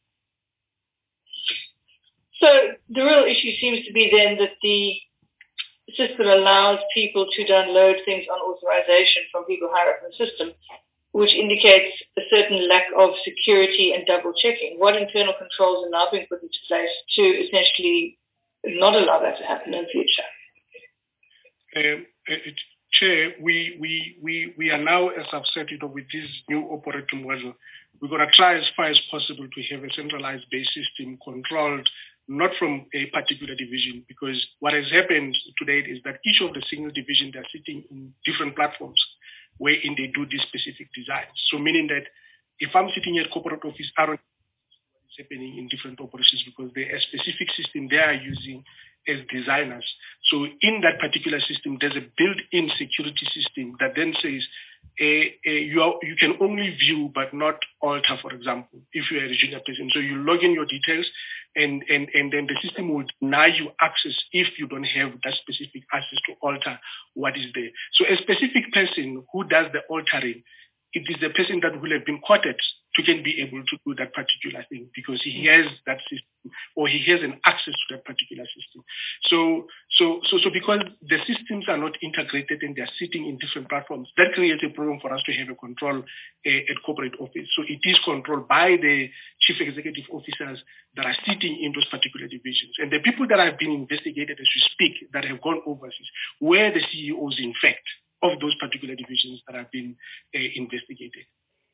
So the real issue seems to be then that the system allows people to download things on authorization from people higher up in the system, which indicates a certain lack of security and double checking. What internal controls are now being put into place to essentially not allow that to happen in the future? Um, uh, Chair, we, we, we, we are now, as I've said, you know, with this new operating model, we're going to try as far as possible to have a centralized base system controlled not from a particular division, because what has happened to date is that each of the single divisions are sitting in different platforms wherein they do these specific designs. So meaning that if I'm sitting at corporate office, I don't know what is happening in different operations because there's a specific system they are using as designers. So in that particular system, there's a built-in security system that then says a, a, you, are, you can only view but not alter, for example, if you're a junior person. So you log in your details and, and, and then the system will deny you access if you don't have that specific access to alter what is there. So a specific person who does the altering, it is the person that will have been quoted to can be able to do that particular thing because he has that system or he has an access to that particular system. So, so, so, so because the systems are not integrated and they're sitting in different platforms, that creates a problem for us to have a control uh, at corporate office. So it is controlled by the chief executive officers that are sitting in those particular divisions. And the people that have been investigated as we speak that have gone overseas were the C E Os, in fact, of those particular divisions that have been uh, investigated.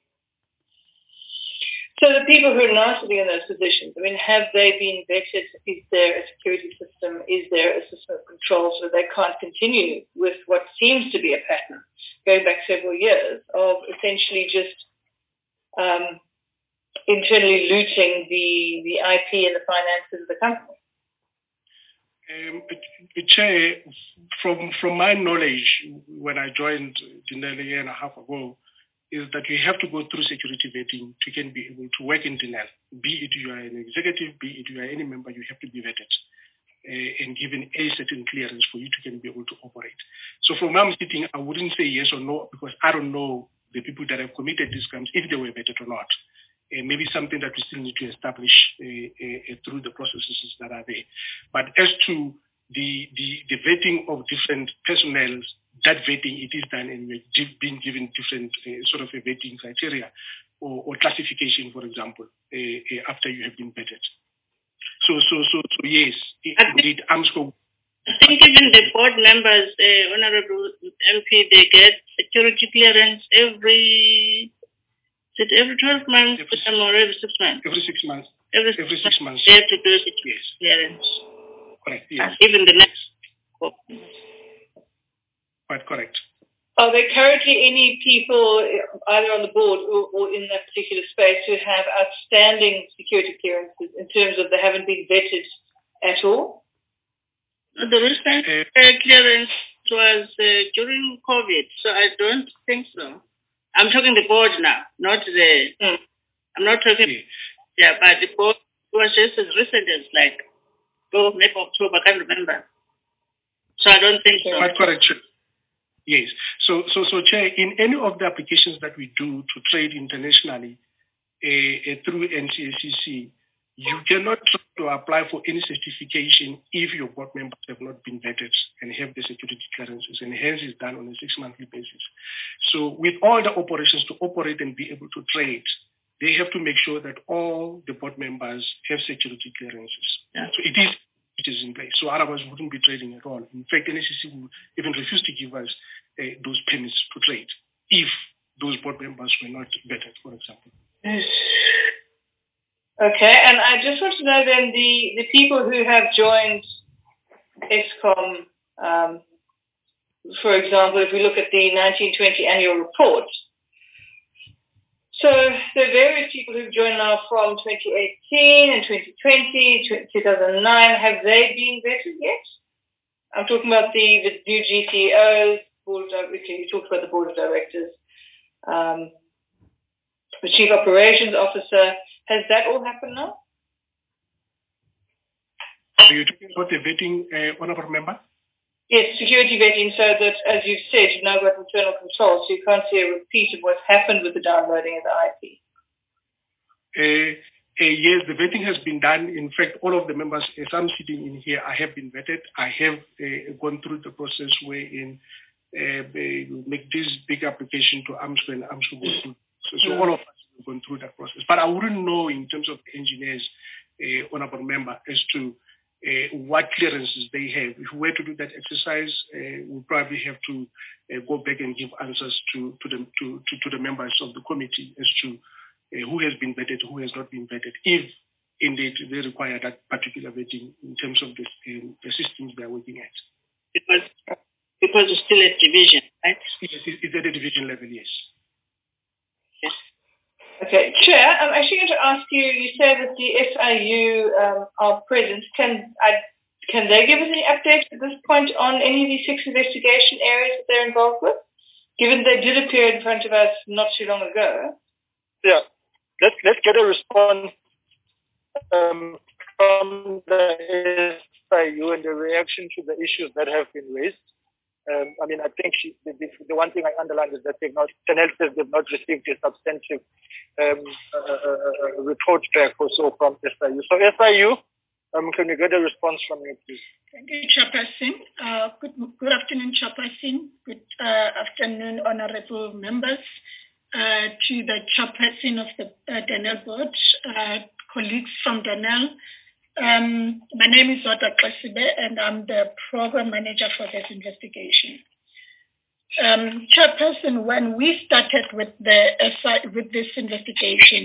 So the people who are now sitting in those positions, I mean, have they been vetted? Is there a security system? Is there a system of control so that they can't continue with what seems to be a pattern going back several years of essentially just um, internally looting the, the I P and the finances of the company? Um, Chair, from from my knowledge, when I joined Denel a year and a half ago, is that you have to go through security vetting to can be able to work in Denel. Be it you are an executive, be it you are any member, you have to be vetted uh, and given a certain clearance for you to can be able to operate. So from where I'm sitting, I wouldn't say yes or no because I don't know the people that have committed these crimes, if they were vetted or not. Uh, maybe something that we still need to establish uh, uh, through the processes that are there. But as to the, the, the vetting of different personnel, that vetting, it is done and we're being given different uh, sort of a vetting criteria or, or classification, for example, uh, uh, after you have been vetted. So, so, so, so yes, indeed, AMSCO. I think even the board members, uh, Honorable M P, they get security clearance every... Is it every twelve months every, or every six months? Every six months. Every, every six months. They have to do security yes. clearance. Correct, yes. And even the next. Quite correct. Are there currently any people either on the board or, or in that particular space who have outstanding security clearances in terms of they haven't been vetted at all? The recent uh, clearance was uh, during COVID, so I don't think so. I'm talking the board now, not the. Mm. I'm not talking. Yeah, yeah but the board was just as recent as like, oh, maybe October. I can't remember. So I don't think so. Quite correct. Yes. So, so, so, Chair, in any of the applications that we do to trade internationally uh, uh, through N C A C C, you cannot try to apply for any certification if your board members have not been vetted and have the security clearances, and hence is done on a six-monthly basis. So with all the operations to operate and be able to trade, they have to make sure that all the board members have security clearances. Yeah. So it is it is in place. So otherwise we wouldn't be trading at all. In fact, N S C C will even refuse to give us uh, those permits to trade if those board members were not vetted, for example. Yes. Okay, and I just want to know then the, the people who have joined Eskom, um, for example, if we look at the nineteen twenty annual report, so there are various people who've joined now from twenty eighteen and twenty twenty, two thousand nine. Have they been vetted yet? I'm talking about the, the new G C E Os, board of directors, you talked about the board of directors, um, the chief operations officer. Has that all happened now? Are you talking about the vetting, uh, honourable member? Yes, security vetting, so that, as you've said, you've now got internal control, so you can't see a repeat of what's happened with the downloading of the I P. Uh, uh, yes, the vetting has been done. In fact, all of the members, as I'm sitting in here, I have been vetted. I have uh, gone through the process wherein uh, they make this big application to AMSCO and AMSCO go through. So, so all of us have gone through that process. But I wouldn't know in terms of engineers, uh, honourable member, as to uh, what clearances they have. If we were to do that exercise, uh, we'll probably have to uh, go back and give answers to to the to, to, to the members of the committee as to Uh, who has been vetted, who has not been vetted, if indeed they require that particular vetting in terms of the, um, the systems they are working at. Because, because it's still at division, right? Yes, it's at a division level, yes. Yes. Okay, Chair, I'm actually going to ask you, you say that the S I U um, are present. Can, I, can they give us any updates at this point on any of these six investigation areas that they're involved with? Given they did appear in front of us not too long ago. Yeah. Let's let's get a response um, from the S I U and the reaction to the issues that have been raised. Um, I mean, I think she, the, the one thing I underlined is that they've not, Denel says they've not received a substantive um, uh, uh, report back or so from S I U. So S I U, um, can we get a response from you, please? Thank you, Chairperson. Uh, good, good afternoon, Chairperson. Good uh, afternoon, honourable members. Uh, to the chairperson of the uh, Denel board, uh, colleagues from Denel. Um, my name is Oda Klesibe and I'm the program manager for this investigation. Um, chairperson, when we started with the with this investigation,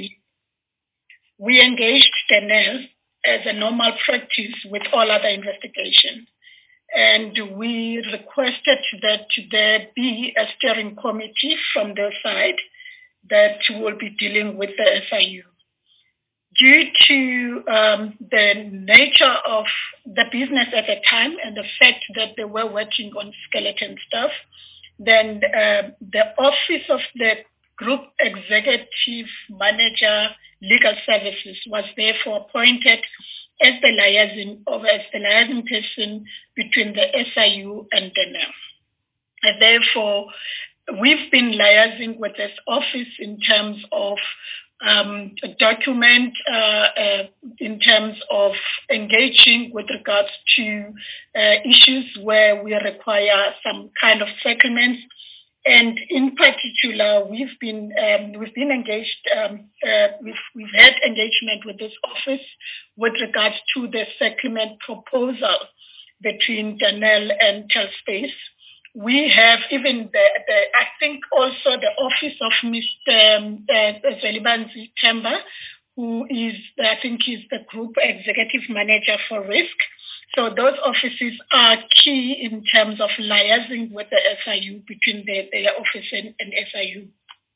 we engaged Denel as a normal practice with all other investigations. And we requested that there be a steering committee from their side that will be dealing with the S I U. Due to um, the nature of the business at the time and the fact that they were working on skeleton stuff, then uh, the office of the group executive manager legal services was therefore appointed as the liaison or as the liaison person between the S I U and Denel. And therefore, we've been liaising with this office in terms of um, document, uh, uh, in terms of engaging with regards to uh, issues where we require some kind of settlements. And in particular, we've been um, we've been engaged. Um, uh, we've we've had engagement with this office with regards to the settlement proposal between Denel and Telspace. We have even the, the I think also the office of Mister Um, uh, Zelibanzi Temba, who is I think is the group executive manager for risk. So those offices are key in terms of liaising with the S I U between the, their office and, and S I U.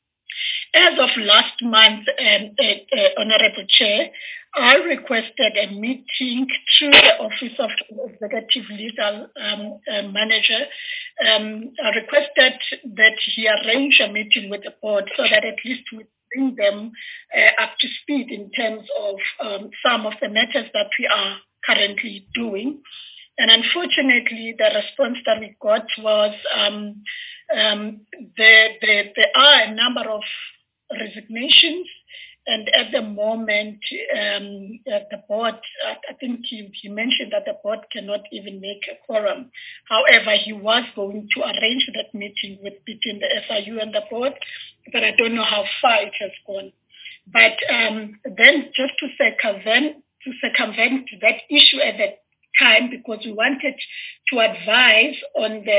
As of last month, um, uh, uh, Honourable Chair, I requested a meeting through the Office of Executive Legal um, uh, Manager. Um, I requested that he arrange a meeting with the board so that at least we bring them uh, up to speed in terms of um, some of the matters that we are currently doing. And unfortunately, the response that we got was um, um, there, there, there are a number of resignations, and at the moment, um, uh, the board, uh, I think he, he mentioned that the board cannot even make a quorum. However, he was going to arrange that meeting with between the S I U and the board, but I don't know how far it has gone. But um, then just to circumvent, to circumvent that issue at that time, because we wanted to advise on the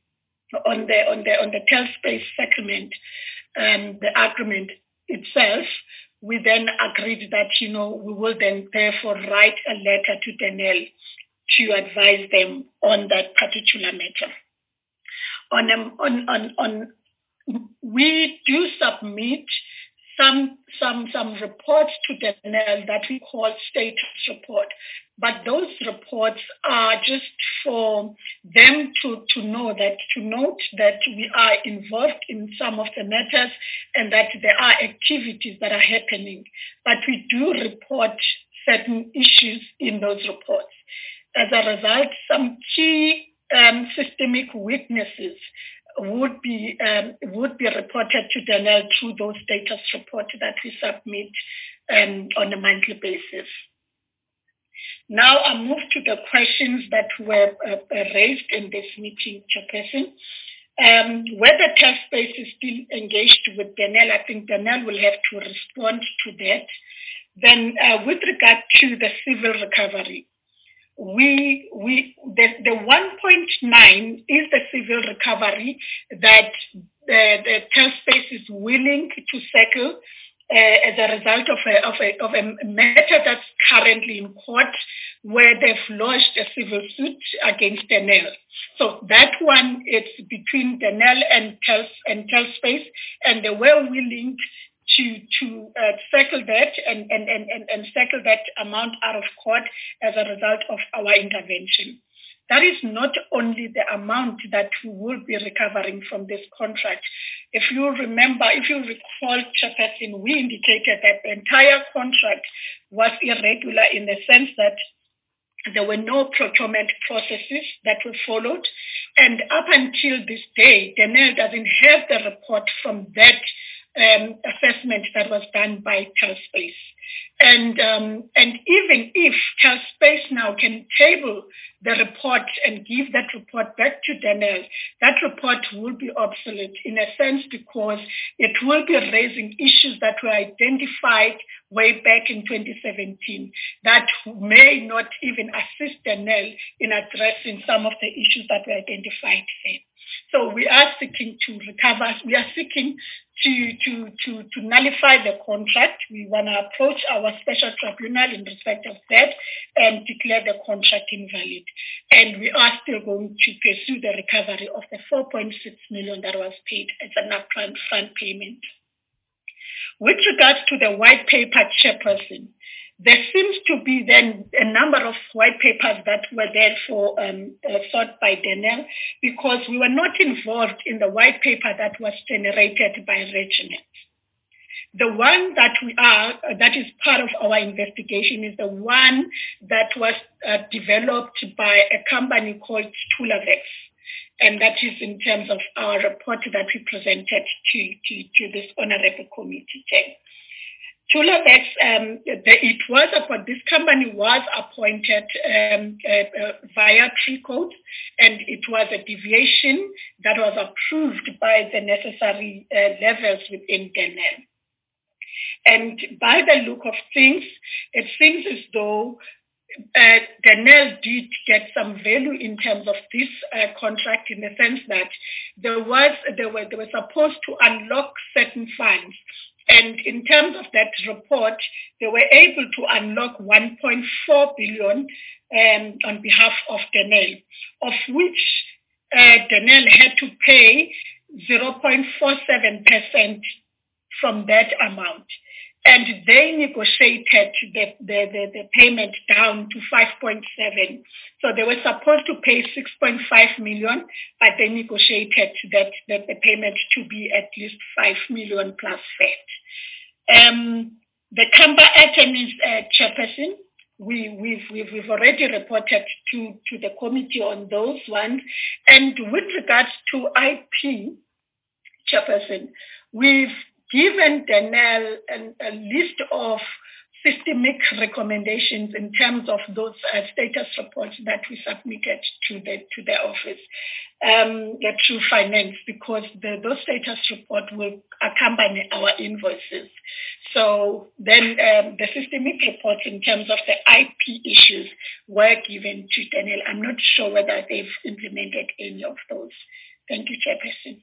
on the on the on the Telspace settlement, um, the agreement itself, we then agreed that, you know, we will then therefore write a letter to Denel to advise them on that particular matter. On, um, on, on, on, we do submit some, some, some reports to Denel that we call status report. But those reports are just for them to, to know that, to note that we are involved in some of the matters and that there are activities that are happening. But we do report certain issues in those reports. As a result, some key um, systemic weaknesses would be um, would be reported to Denel through those status reports that we submit um, on a monthly basis. Now I move to the questions that were uh, raised in this meeting, Chairperson. Um, whether Telspace is still engaged with Denel, I think Denel will have to respond to that. Then uh, with regard to the civil recovery, we we the, the one point nine is the civil recovery that the, the Telspace is willing to settle uh, as a result of a, of a of a matter that's currently in court, where they've lodged a civil suit against Denel. So that one is between Denel and Tels and Telspace, and they were willing to to uh, settle that and, and, and, and settle that amount out of court as a result of our intervention. That is not only the amount that we will be recovering from this contract. If you remember, if you recall, Chairperson, we indicated that the entire contract was irregular in the sense that there were no procurement processes that were followed. And up until this day, Denel doesn't have the report from that Um, assessment that was done by Telspace. And um, and even if Telspace now can table the report and give that report back to Denel, that report will be obsolete in a sense because it will be raising issues that were identified way back in twenty seventeen that may not even assist Denel in addressing some of the issues that were identified there. So we are seeking to recover, we are seeking to, to, to, to nullify the contract. We want to approach our special tribunal in respect of that and declare the contract invalid. And we are still going to pursue the recovery of the four point six million that was paid as an upfront front payment. With regards to the white paper, Chairperson, there seems to be then a number of white papers that were there for um, uh, sought by Denel because we were not involved in the white paper that was generated by Reginet. The one that we are, uh, that is part of our investigation is the one that was uh, developed by a company called Tulavex. And that is in terms of our report that we presented to, to, to this honorable committee chair. Tulavex, um, the, it was about this company was appointed um, uh, uh, via Tricode, and it was a deviation that was approved by the necessary uh, levels within Denel. And by the look of things, it seems as though uh, Denel did get some value in terms of this uh, contract in the sense that there was they were they were supposed to unlock certain funds. And in terms of that report, they were able to unlock one point four billion um, on behalf of Denel, of which uh, Denel had to pay zero point four seven percent from that amount. And they negotiated the, the, the, the payment down to five point seven. So they were supposed to pay six point five million, but they negotiated that, that the payment to be at least five million plus V A T. Um, the Kamba attorneys, uh, Chairperson, we, we've, we've, we've already reported to, to the committee on those ones. And with regards to I P, Chairperson, we've given Denel a, a list of systemic recommendations in terms of those uh, status reports that we submitted to the to the office um, through finance, because the, those status reports will accompany our invoices. So then um, the systemic reports in terms of the I P issues were given to Denel. I'm not sure whether they've implemented any of those. Thank you, Chairperson.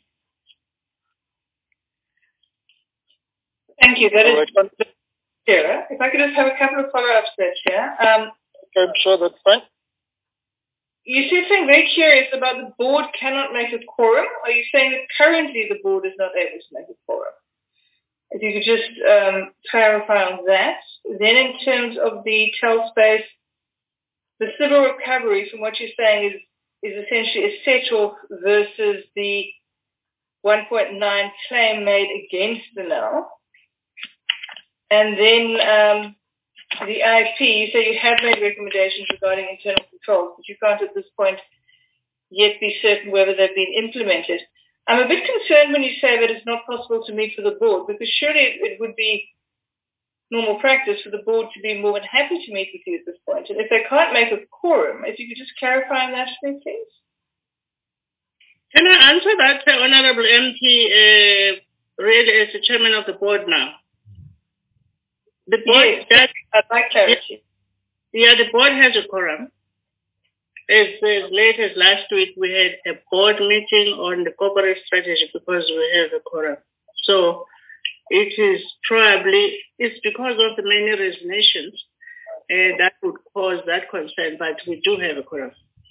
Thank you. That is Chair. If I could just have a couple of follow-ups there, Chair. Um, I'm sure that's fine. You said something very curious about the board cannot make a quorum. Are you saying that currently the board is not able to make a quorum? If you could just um, clarify on that. Then in terms of the Telspace, the civil recovery, from what you're saying, is, is essentially a set-off versus the one point nine claim made against Denel. And then um, the I P, you say you have made recommendations regarding internal controls, but you can't at this point yet be certain whether they've been implemented. I'm a bit concerned when you say that it's not possible to meet for the board, because surely it, it would be normal practice for the board to be more than happy to meet with you at this point. And if they can't make a quorum, if you could just clarify that for me, please. Can I answer that, uh, Honorable M P, uh, really as the chairman of the board now? The board, Yes, that, I'd like clarity. Yeah, the board has a quorum. As, as late as last week, we had a board meeting on the corporate strategy because we have a quorum. So it is probably, it's because of the many resignations uh, that would cause that concern, but we do have a quorum.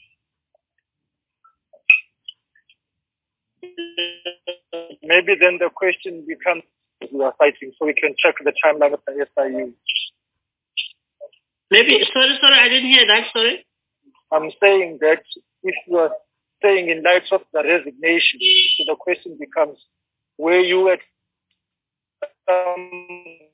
Maybe then the question becomes, we are fighting, so we can check the timeline of the S I U. Maybe, sorry, sorry, I didn't hear that, sorry. I'm saying that if you are saying in light of the resignation, so the question becomes, were you at um,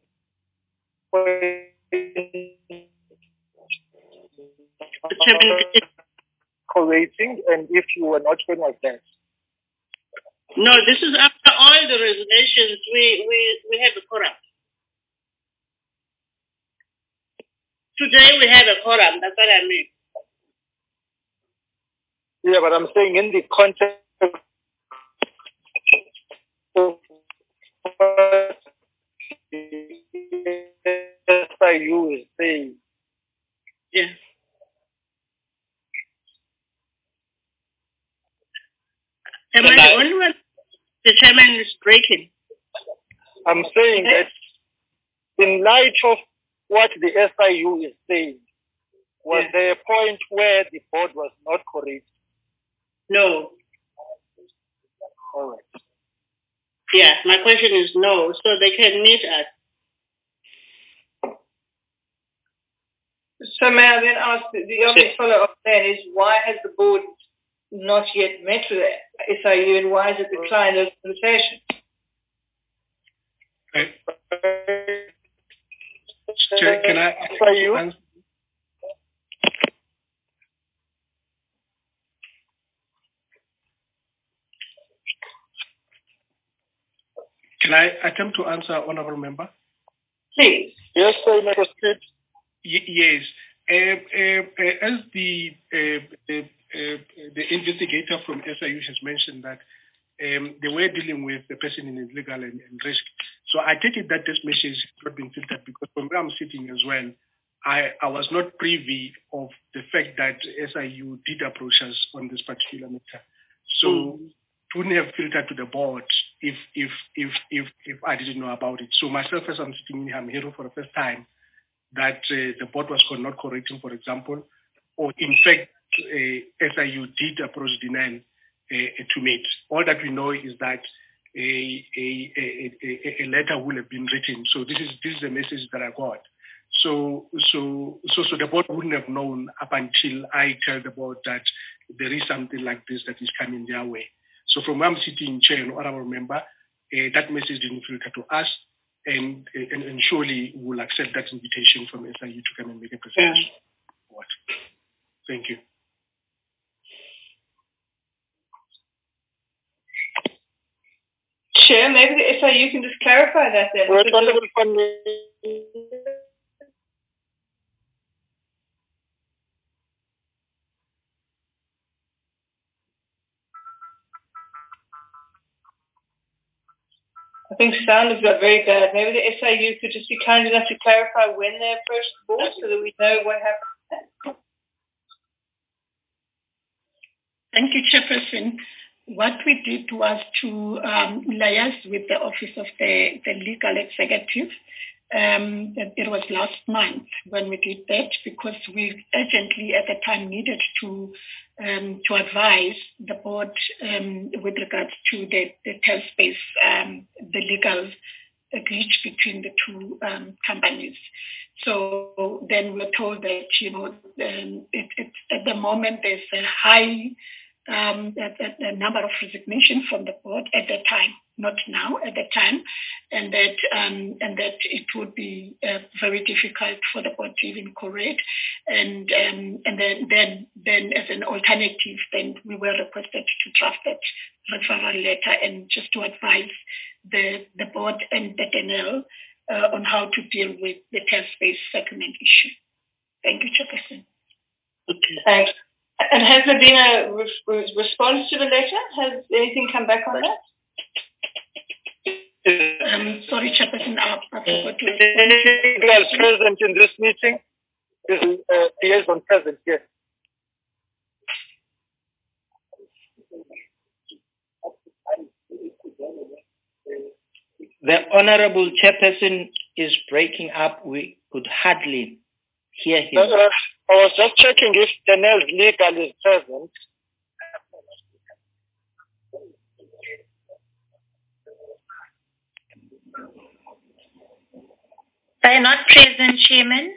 collating, and if you were not, when was that? No, this is after all the resignations, we, we, we have a quorum. Today we have a quorum, that's what I mean. Yeah, but I'm saying in the context of what S I U is saying. Yeah. Am I the only one? The chairman is breaking. I'm saying that in light of what the S I U is saying, was yeah. there a point where the board was not correct? No. All right. Yeah, my question is no, so they can meet us. So may I then ask, the, the obvious follow-up then is, why has the board not yet met with the S I U, and why has it declined those invitations? Can, can I S I U? answer? Can I attempt to answer, Honourable Member? Please. Yes, sir, may I proceed? Y- yes. Uh, uh, uh, as the uh, uh, uh, the investigator from S I U has mentioned that um, they were dealing with the person in legal and, and risk. So I take it that this message has not been filtered, because from where I'm sitting as well, I, I was not privy of the fact that S I U did approach us on this particular matter. So mm. it wouldn't have filtered to the board if if if if if I didn't know about it. So myself, as I'm sitting in here, I'm here for the first time that uh, the board was not correcting, for example, or in fact, uh, S I U did approach Denel uh, to meet. All that we know is that a, a, a, a, a letter will have been written. So this is this is a message that I got. So so so so the board wouldn't have known up until I tell the board that there is something like this that is coming their way. So from where I'm sitting, Chair and honorable member, uh, that message didn't filter to us. And, and, and surely we'll accept that invitation from S I U to come and make a presentation. Yeah. Thank you. Chair, maybe the S I U can just clarify that then. Well, Honourable Funding. I think sound has got very bad. Maybe the S I U could just be kind enough to clarify when they approached the board so that we know what happened. Thank you, Chairperson. What we did was to um, liaise with the Office of the, the Legal Executive. Um, it was last month when we did that, because we urgently at the time needed to um, to advise the board um, with regards to the, the tail space, um, the legal breach between the two um, companies. So then we were told that, you know, um, it, it, at the moment there's a high um, the, the, the number of resignations from the board at that time, not now, at that time, and that um, and that it would be uh, very difficult for the board to even correct, and um, and then then then as an alternative, then we were requested to draft that referral letter and just to advise the the board and the D E N L uh, on how to deal with the tax-based settlement issue. Thank you, Chairperson. Okay. Thanks. And has there been a re- response to the letter? Has anything come back on that? Um, sorry, Chairperson, I forgot to respond. Is present in this meeting? Is uh, liaison present? Yes. The Honorable Chairperson is breaking up. We could hardly hear him. Uh, I was just checking if Denel legal is present. They are not present, Chairman.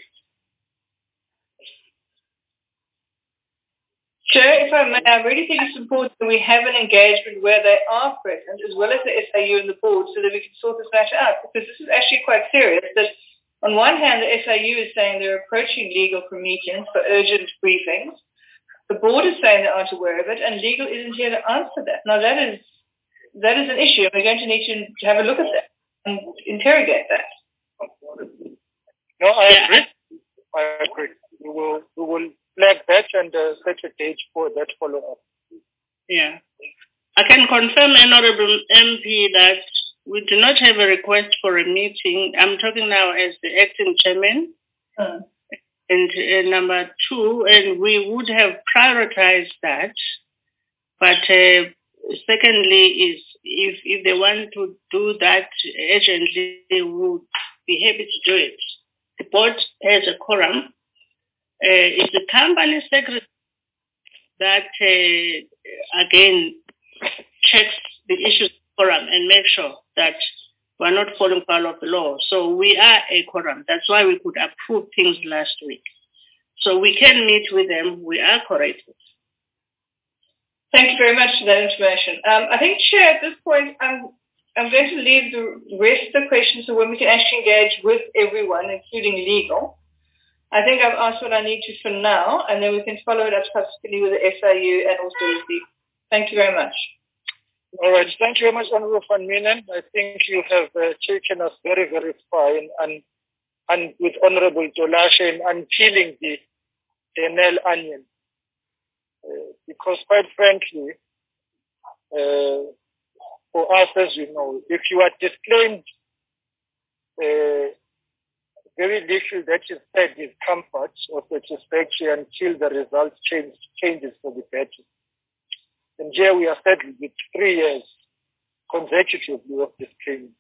Chair, if I may, I really think it's important that we have an engagement where they are present, as well as the S A U and the board, so that we can sort this matter out. Because this is actually quite serious. That on one hand, the S A U is saying they're approaching legal for meetings, for urgent briefings. The board is saying they aren't aware of it, and legal isn't here to answer that. Now, that is that is an issue, and we're going to need to have a look at that and interrogate that. No, I agree. I agree. We will, we will flag that and uh, set a date for that follow-up. Yeah. I can confirm, Honorable M P, that we do not have a request for a meeting. I'm talking now as the acting chairman. Uh. And uh, number two, and we would have prioritized that. But uh, secondly, is if, if they want to do that urgently, they would be happy to do it. The board has a quorum. Uh, it's the company secretary that, uh, again, checks the issues of quorum and makes sure that we're not falling foul of the law. So we are a quorum. That's why we could approve things last week. So we can meet with them. We are correct. Thank you very much for that information. Um, I think, Chair, at this point, I'm I'm going to leave the rest of the questions so when we can actually engage with everyone, including legal. I think I've asked what I need to for now, and then we can follow it up subsequently with the S I U and also with the. Thank you very much. All right. Thank you very much, Honorable Van Minen. I think you have uh, taken us very, very far in, and, and with Honorable Tolashe in unpeeling the Denel onion. Uh, because quite frankly, uh, for us, as you know, if you are disclaimed uh, very little that is said is comfort or satisfaction until the result change, changes for the better. And here we are saddled with three years consecutively of disclaiming.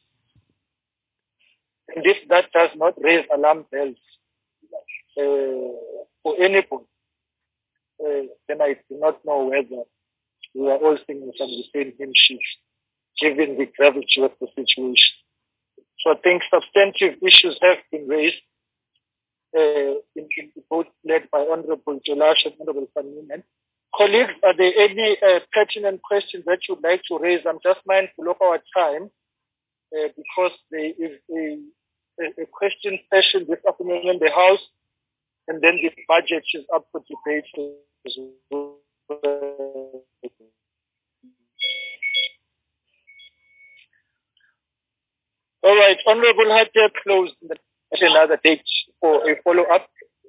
And if that does not raise alarm bells uh, for anybody, uh, then I do not know whether we are all singing from the same hymn sheet, given the gravity of the situation. So I think substantive issues have been raised, uh, in, in the vote led by Honorable Jolash and Honorable Van Minen. Colleagues, are there any uh, pertinent questions that you'd like to raise? I'm just mindful of our time, uh, because there is a, a, a question session this afternoon in the House, and then the budget is up for debate as well. All right, Honorable Hatter closed at another date for a follow-up.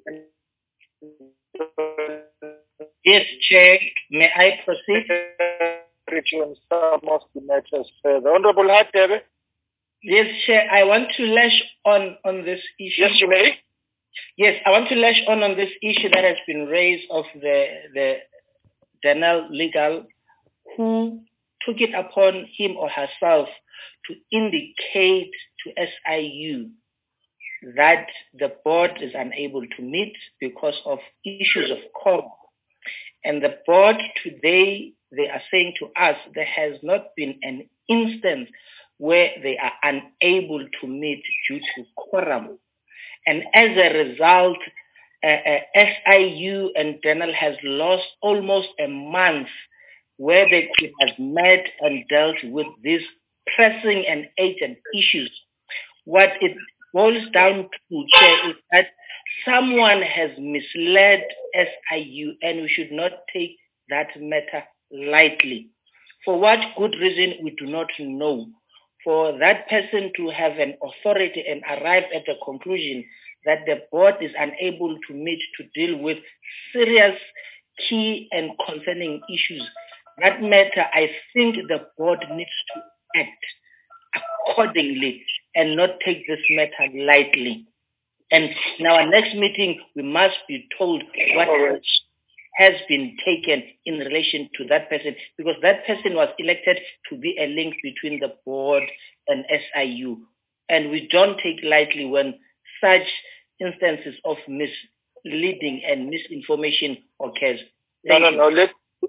Yes, Chair. May I proceed? On some of the matters further. Honorable Hatter. Yes, Chair. I want to lash on on this issue. Yes, you may. Yes, I want to lash on on this issue that has been raised of the the Denel Legal, who took it upon him or herself to indicate to S I U that the board is unable to meet because of issues of quorum. And the board today, they are saying to us, there has not been an instance where they are unable to meet due to quorum. And as a result, uh, uh, S I U and Denel has lost almost a month where they could have met and dealt with these pressing and urgent issues. What it boils down to, Chair, is that someone has misled S I U, and we should not take that matter lightly. For what good reason, we do not know. For that person to have an authority and arrive at the conclusion that the board is unable to meet to deal with serious, key and concerning issues, that matter, I think the board needs to act accordingly and not take this matter lightly. And in our next meeting, we must be told what has been taken in relation to that person, because that person was elected to be a link between the board and S I U. And we don't take lightly when such instances of misleading and misinformation occurs. Thank no, no, you. no. Let,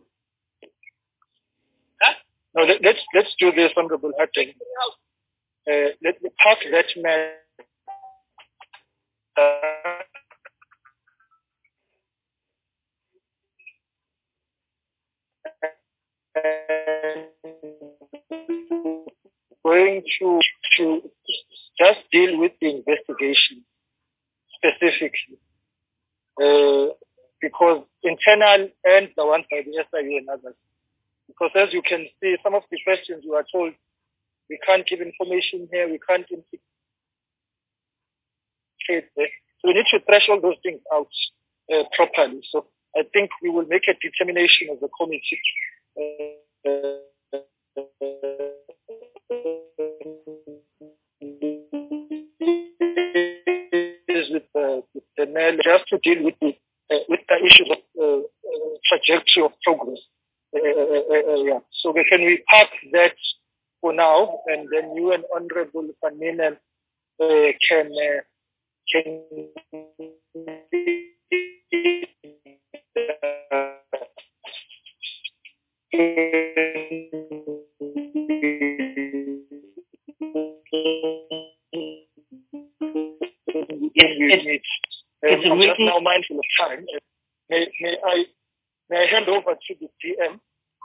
no let, let's let's do this, Honorable Hatton. Uh, let me park that man. Uh, going to to just deal with the investigation specifically, uh, because internal and the one by the S I U and others. Because as you can see, some of the questions you are told, we can't give information here, we can't indicate there. So we need to thresh all those things out uh, properly. So I think we will make a determination of the committee uh, uh, with, uh, with the N E L just to deal with the uh, with the issues of uh, uh, trajectory of progress. Uh, uh, uh, yeah. So we can we park that for now, and then you and Honorable Van Minen uh, can uh, can It's, it's um, I'm just now mindful of time. May, may I may I hand over to the D M?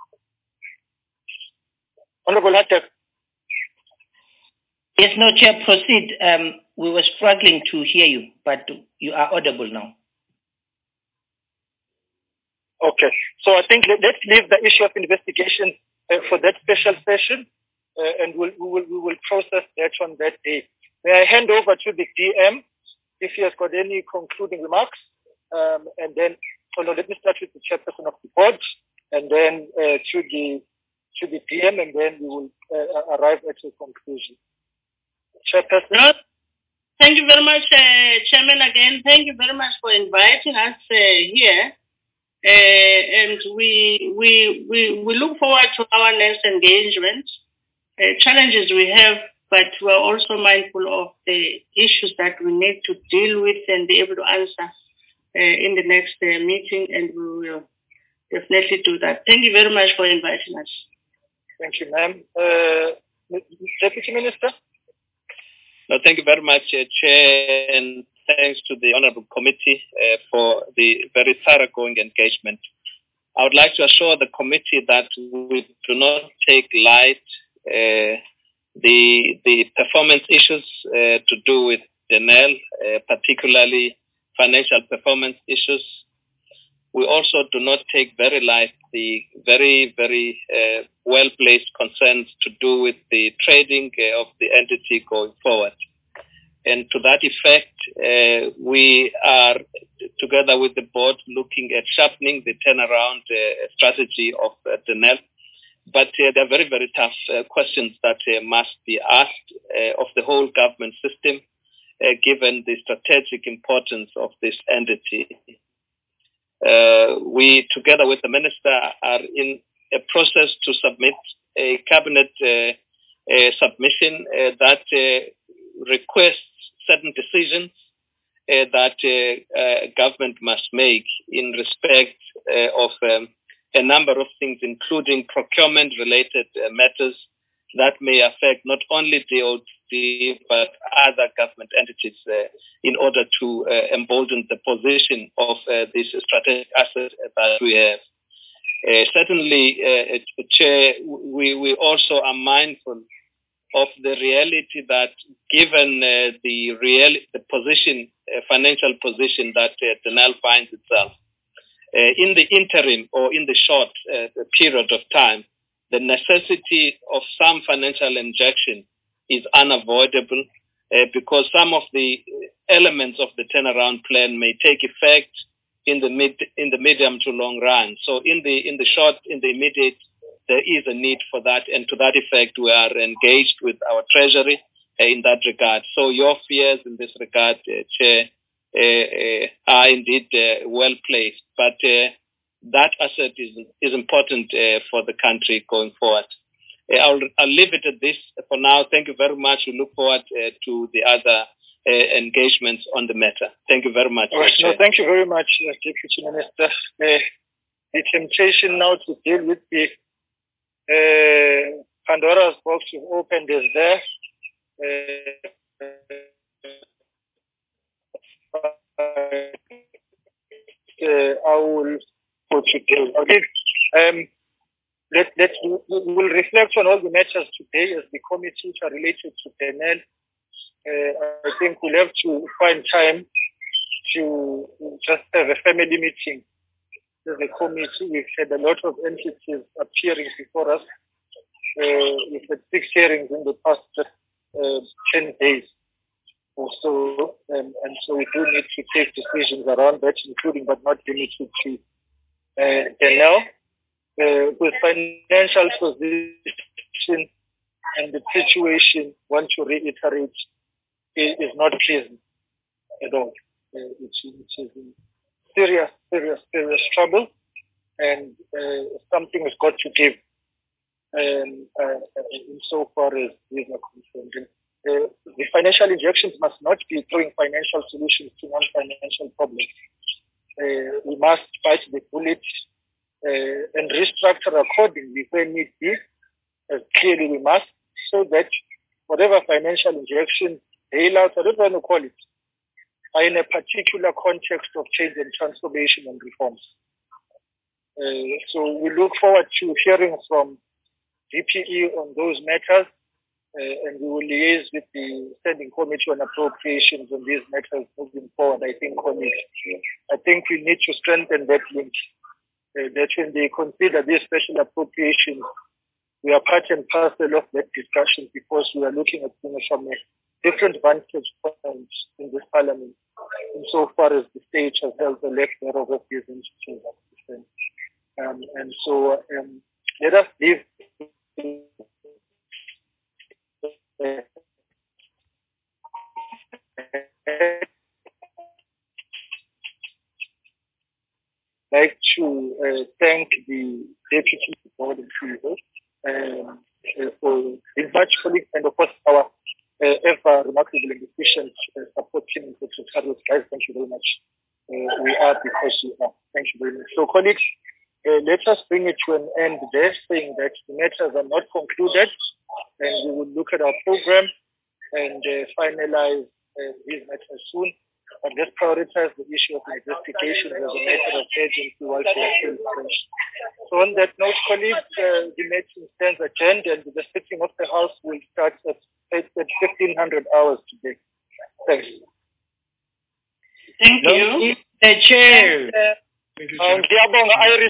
Honorable Hatton. Yes, no, Chair, proceed. Um, we were struggling to hear you, but you are audible now. Okay, so I think let, let's leave the issue of investigation uh, for that special session, uh, and we'll, we will we will process that on that day. May I hand over to the D M if he has got any concluding remarks, um, and then so no, let me start with the chairperson of the board, and then uh, to the to the D M, and then we will uh, arrive at a conclusion. Chairperson. Thank you very much, uh, Chairman. Again, thank you very much for inviting us uh, here. Uh, and we, we we we look forward to our next engagement. Uh, challenges we have, but we're also mindful of the issues that we need to deal with and be able to answer uh, in the next uh, meeting, and we will definitely do that. Thank you very much for inviting us. Thank you, ma'am. Uh, Deputy Minister? No, thank you very much, uh, Chair, and thanks to the Honourable Committee uh, for the very thoroughgoing engagement. I would like to assure the committee that we do not take light uh, the the performance issues uh, to do with D N L, uh, particularly financial performance issues. We also do not take very light the very, very uh, well-placed concerns to do with the trading uh, of the entity going forward. And to that effect, uh, we are, together with the board, looking at sharpening the turnaround uh, strategy of uh, D N L. But uh, there are very, very tough uh, questions that uh, must be asked uh, of the whole government system, uh, given the strategic importance of this entity. Uh, we, together with the Minister, are in a process to submit a cabinet uh, uh, submission uh, that uh, requests certain decisions uh, that uh, uh, government must make in respect uh, of um, a number of things, including procurement-related uh, matters that may affect not only D O D but other government entities uh, in order to uh, embolden the position of uh, this strategic asset that we have. Uh, certainly, uh, Chair, we, we also are mindful of the reality that given uh, the real the position, uh, financial position that uh, Denel finds itself, uh, in the interim or in the short uh, period of time, the necessity of some financial injection is unavoidable uh, because some of the elements of the turnaround plan may take effect in the mid in the medium to long run. So in the in the short, in the immediate, there is a need for that, and to that effect, we are engaged with our Treasury uh, in that regard. So your fears in this regard, uh, Chair, uh, uh, are indeed uh, well placed. But uh, that asset is is important uh, for the country going forward. Uh, I'll, I'll leave it at this for now. Thank you very much. We look forward uh, to the other uh, engagements on the matter. Thank you very much. Right, no, thank you very much, uh, Deputy Minister. Uh, the temptation now to deal with the uh, Pandora's box you've opened is there. Uh, uh, I will put it today. Okay. Um, let, let's, we'll reflect on all the matters today as the committee which are related to Denel. Uh, I think we'll have to find time to just have a family meeting as a committee. We've had a lot of entities appearing before us. Uh, we've had six hearings in the past uh, ten days or so, um, and so we do need to take decisions around that, including but not limited to uh, Denel. Uh, with financial position and the situation, want to reiterate, is, is not pleasant at all. Uh, it, it is in serious, serious, serious trouble, and uh, something has got to give um, uh, insofar as these are concerned. Uh, the financial injections must not be throwing financial solutions to non-financial problems. Uh, we must bite the bullet uh, and restructure accordingly where need be, as clearly we must, so that whatever financial injections, bailouts, whatever you want to call it, are in a particular context of change and transformation and reforms. Uh, so we look forward to hearing from D P E on those matters, uh, and we will liaise with the Standing Committee on Appropriations on these matters moving forward, I think, colleagues. I think we need to strengthen that link, uh, that when they consider these special appropriations, we are part and parcel of that discussion because we are looking at things from a different vantage points in this parliament, insofar as the state has held the left thereof of these entities. Um, and so um, let us leave uh, like to uh, thank the Deputy Board and C E O um, uh, for his much colleagues and of course our uh, ever remarkable and efficient uh, support team in Secretariat. Guys, thank you very much. Uh, we are because you are. Thank you very much. So colleagues, uh, let us bring it to an end there, saying that the matters are not concluded, and we will look at our program and uh, finalize uh, these matters soon. But let's prioritize the issue of investigations as a matter of urgency while they are still fresh. So on that note, colleagues, uh, the meeting stands adjourned, and the sitting of the House will start at, at, at fifteen hundred hours today. Thanks. Thank you. The chair. Um,